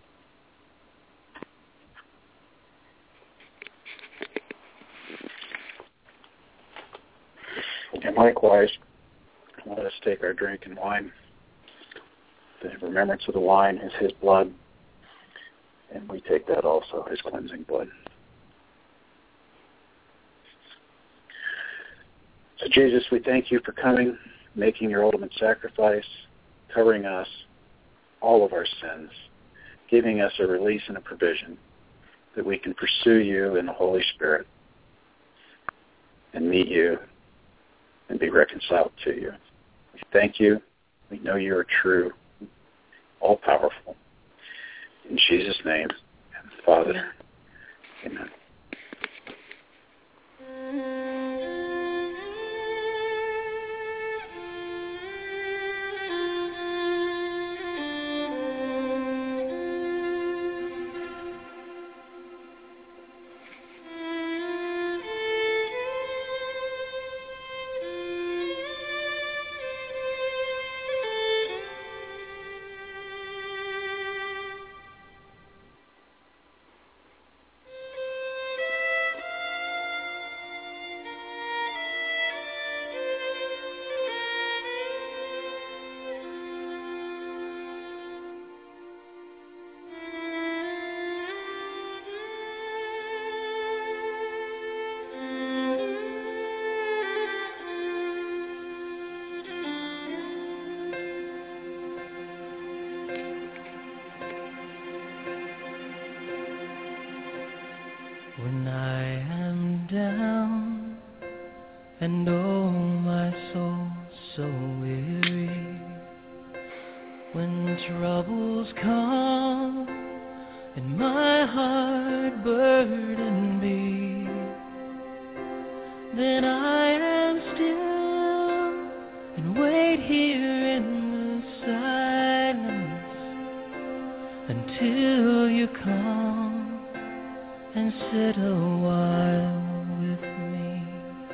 Speaker 4: And likewise, let us take our drink and wine. The remembrance of the wine is his blood, and we take that also, his cleansing blood. So Jesus, we thank you for coming, making your ultimate sacrifice, covering us, all of our sins, giving us a release and a provision that we can pursue you in the Holy Spirit and meet you and be reconciled to you. We thank you. We know you are true, all-powerful. In Jesus' name, Father, amen.
Speaker 9: When I am down and oh my soul so weary, when troubles come and my heart burden be, then I am still and wait here in the silence until you come and sit a while with me.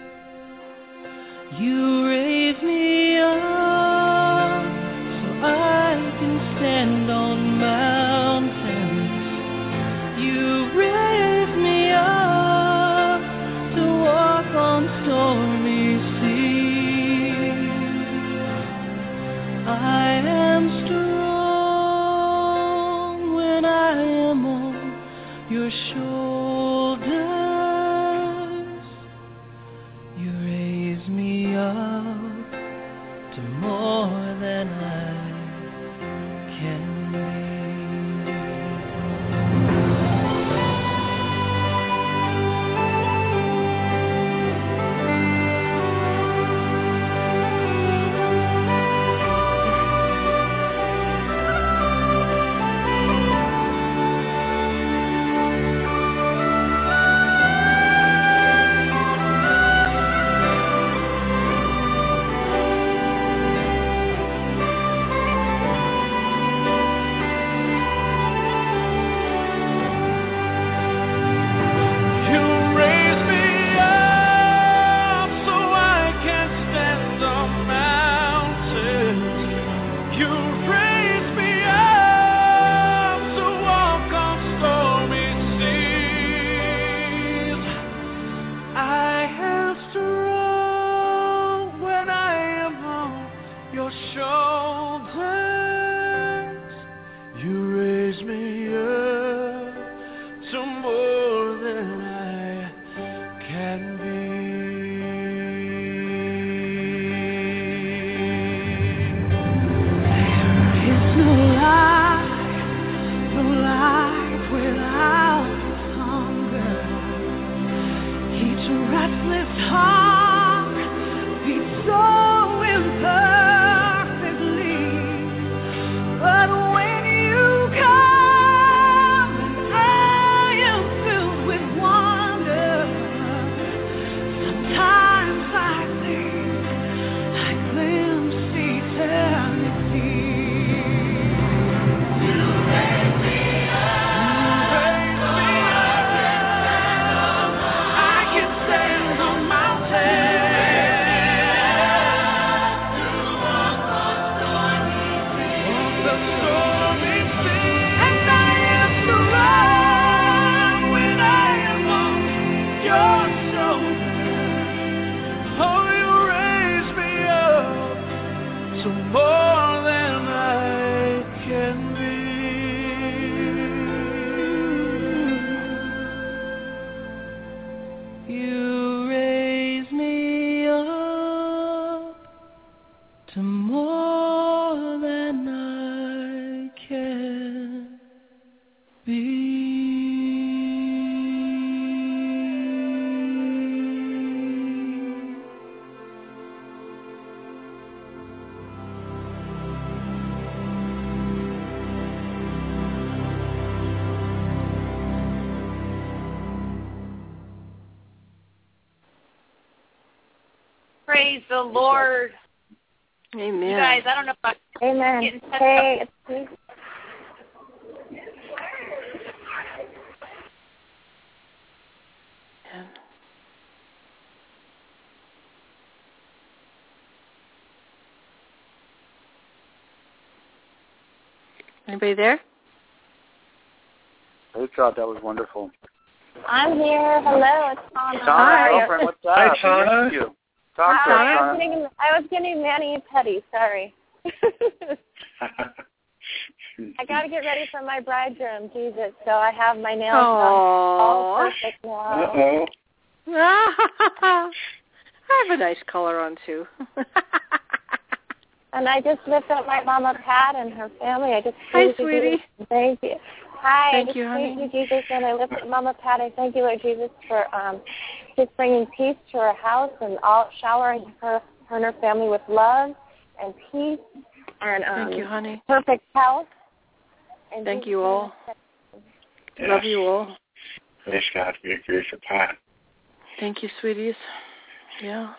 Speaker 9: You raise me up so I can stand on mountains. You raise me up to walk on stormy seas. I am strong when I am on your shoulders. You raise me up to more than I can be. You raise me up to more than I can be.
Speaker 3: Praise the Lord.
Speaker 5: Amen.
Speaker 3: You guys, I don't know if I
Speaker 10: Amen.
Speaker 3: get in touch.
Speaker 10: Hey, it's me.
Speaker 8: Anybody there?
Speaker 7: Great job. That was wonderful.
Speaker 10: I'm here. Hello, it's Tana.
Speaker 7: Tana, girlfriend, what's up?
Speaker 4: Hi, Tana.
Speaker 7: You. Talk to
Speaker 10: Hi,
Speaker 7: us,
Speaker 10: I was getting, I was getting Manny Petty. Sorry. I got to get ready for my bridegroom, Jesus. So I have my nails done all perfect now.
Speaker 4: Uh-oh.
Speaker 5: I have a nice color on, too.
Speaker 10: And I just lift up my mama Pat and her family. I just
Speaker 5: Hi,
Speaker 10: praise you,
Speaker 5: sweetie.
Speaker 10: Jesus. Thank you. Hi,
Speaker 5: Thank
Speaker 10: I just
Speaker 5: you,
Speaker 10: praise
Speaker 5: honey.
Speaker 10: you, Jesus, and I lift up Mama Pat. I thank you, Lord Jesus, for um, just bringing peace to her house and all showering her, her and her family with love and peace and um,
Speaker 5: Thank you, honey.
Speaker 10: perfect health. And
Speaker 5: Thank
Speaker 10: Jesus'
Speaker 5: you all.
Speaker 4: Yes.
Speaker 5: Love you all.
Speaker 4: Praise God. We agree for Pat.
Speaker 5: Thank you, sweeties. Yeah.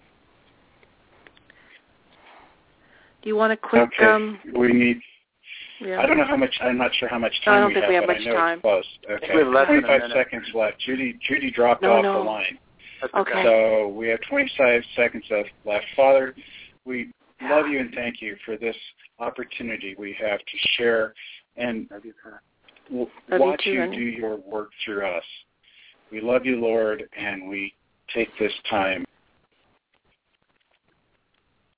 Speaker 5: Do you want a quick...
Speaker 4: Okay.
Speaker 5: Um,
Speaker 4: we need...
Speaker 5: yeah.
Speaker 4: I don't know how much... I'm not sure how much
Speaker 5: No, I
Speaker 4: time
Speaker 5: don't
Speaker 4: we
Speaker 5: think
Speaker 4: have,
Speaker 5: we have
Speaker 4: but
Speaker 5: much
Speaker 4: I know
Speaker 5: time.
Speaker 4: it's close. Okay.
Speaker 7: We have less than a
Speaker 4: twenty-five
Speaker 7: minute.
Speaker 4: seconds left. Judy Judy dropped
Speaker 5: No,
Speaker 4: off
Speaker 5: no.
Speaker 4: the line.
Speaker 7: That's
Speaker 5: Okay.
Speaker 4: So we have twenty-five seconds of left. Father, we love you and thank you for this opportunity we have to share and w-
Speaker 5: Love
Speaker 4: watch
Speaker 5: you, too,
Speaker 4: you
Speaker 5: honey.
Speaker 4: do your work through us. We love you, Lord, and we take this time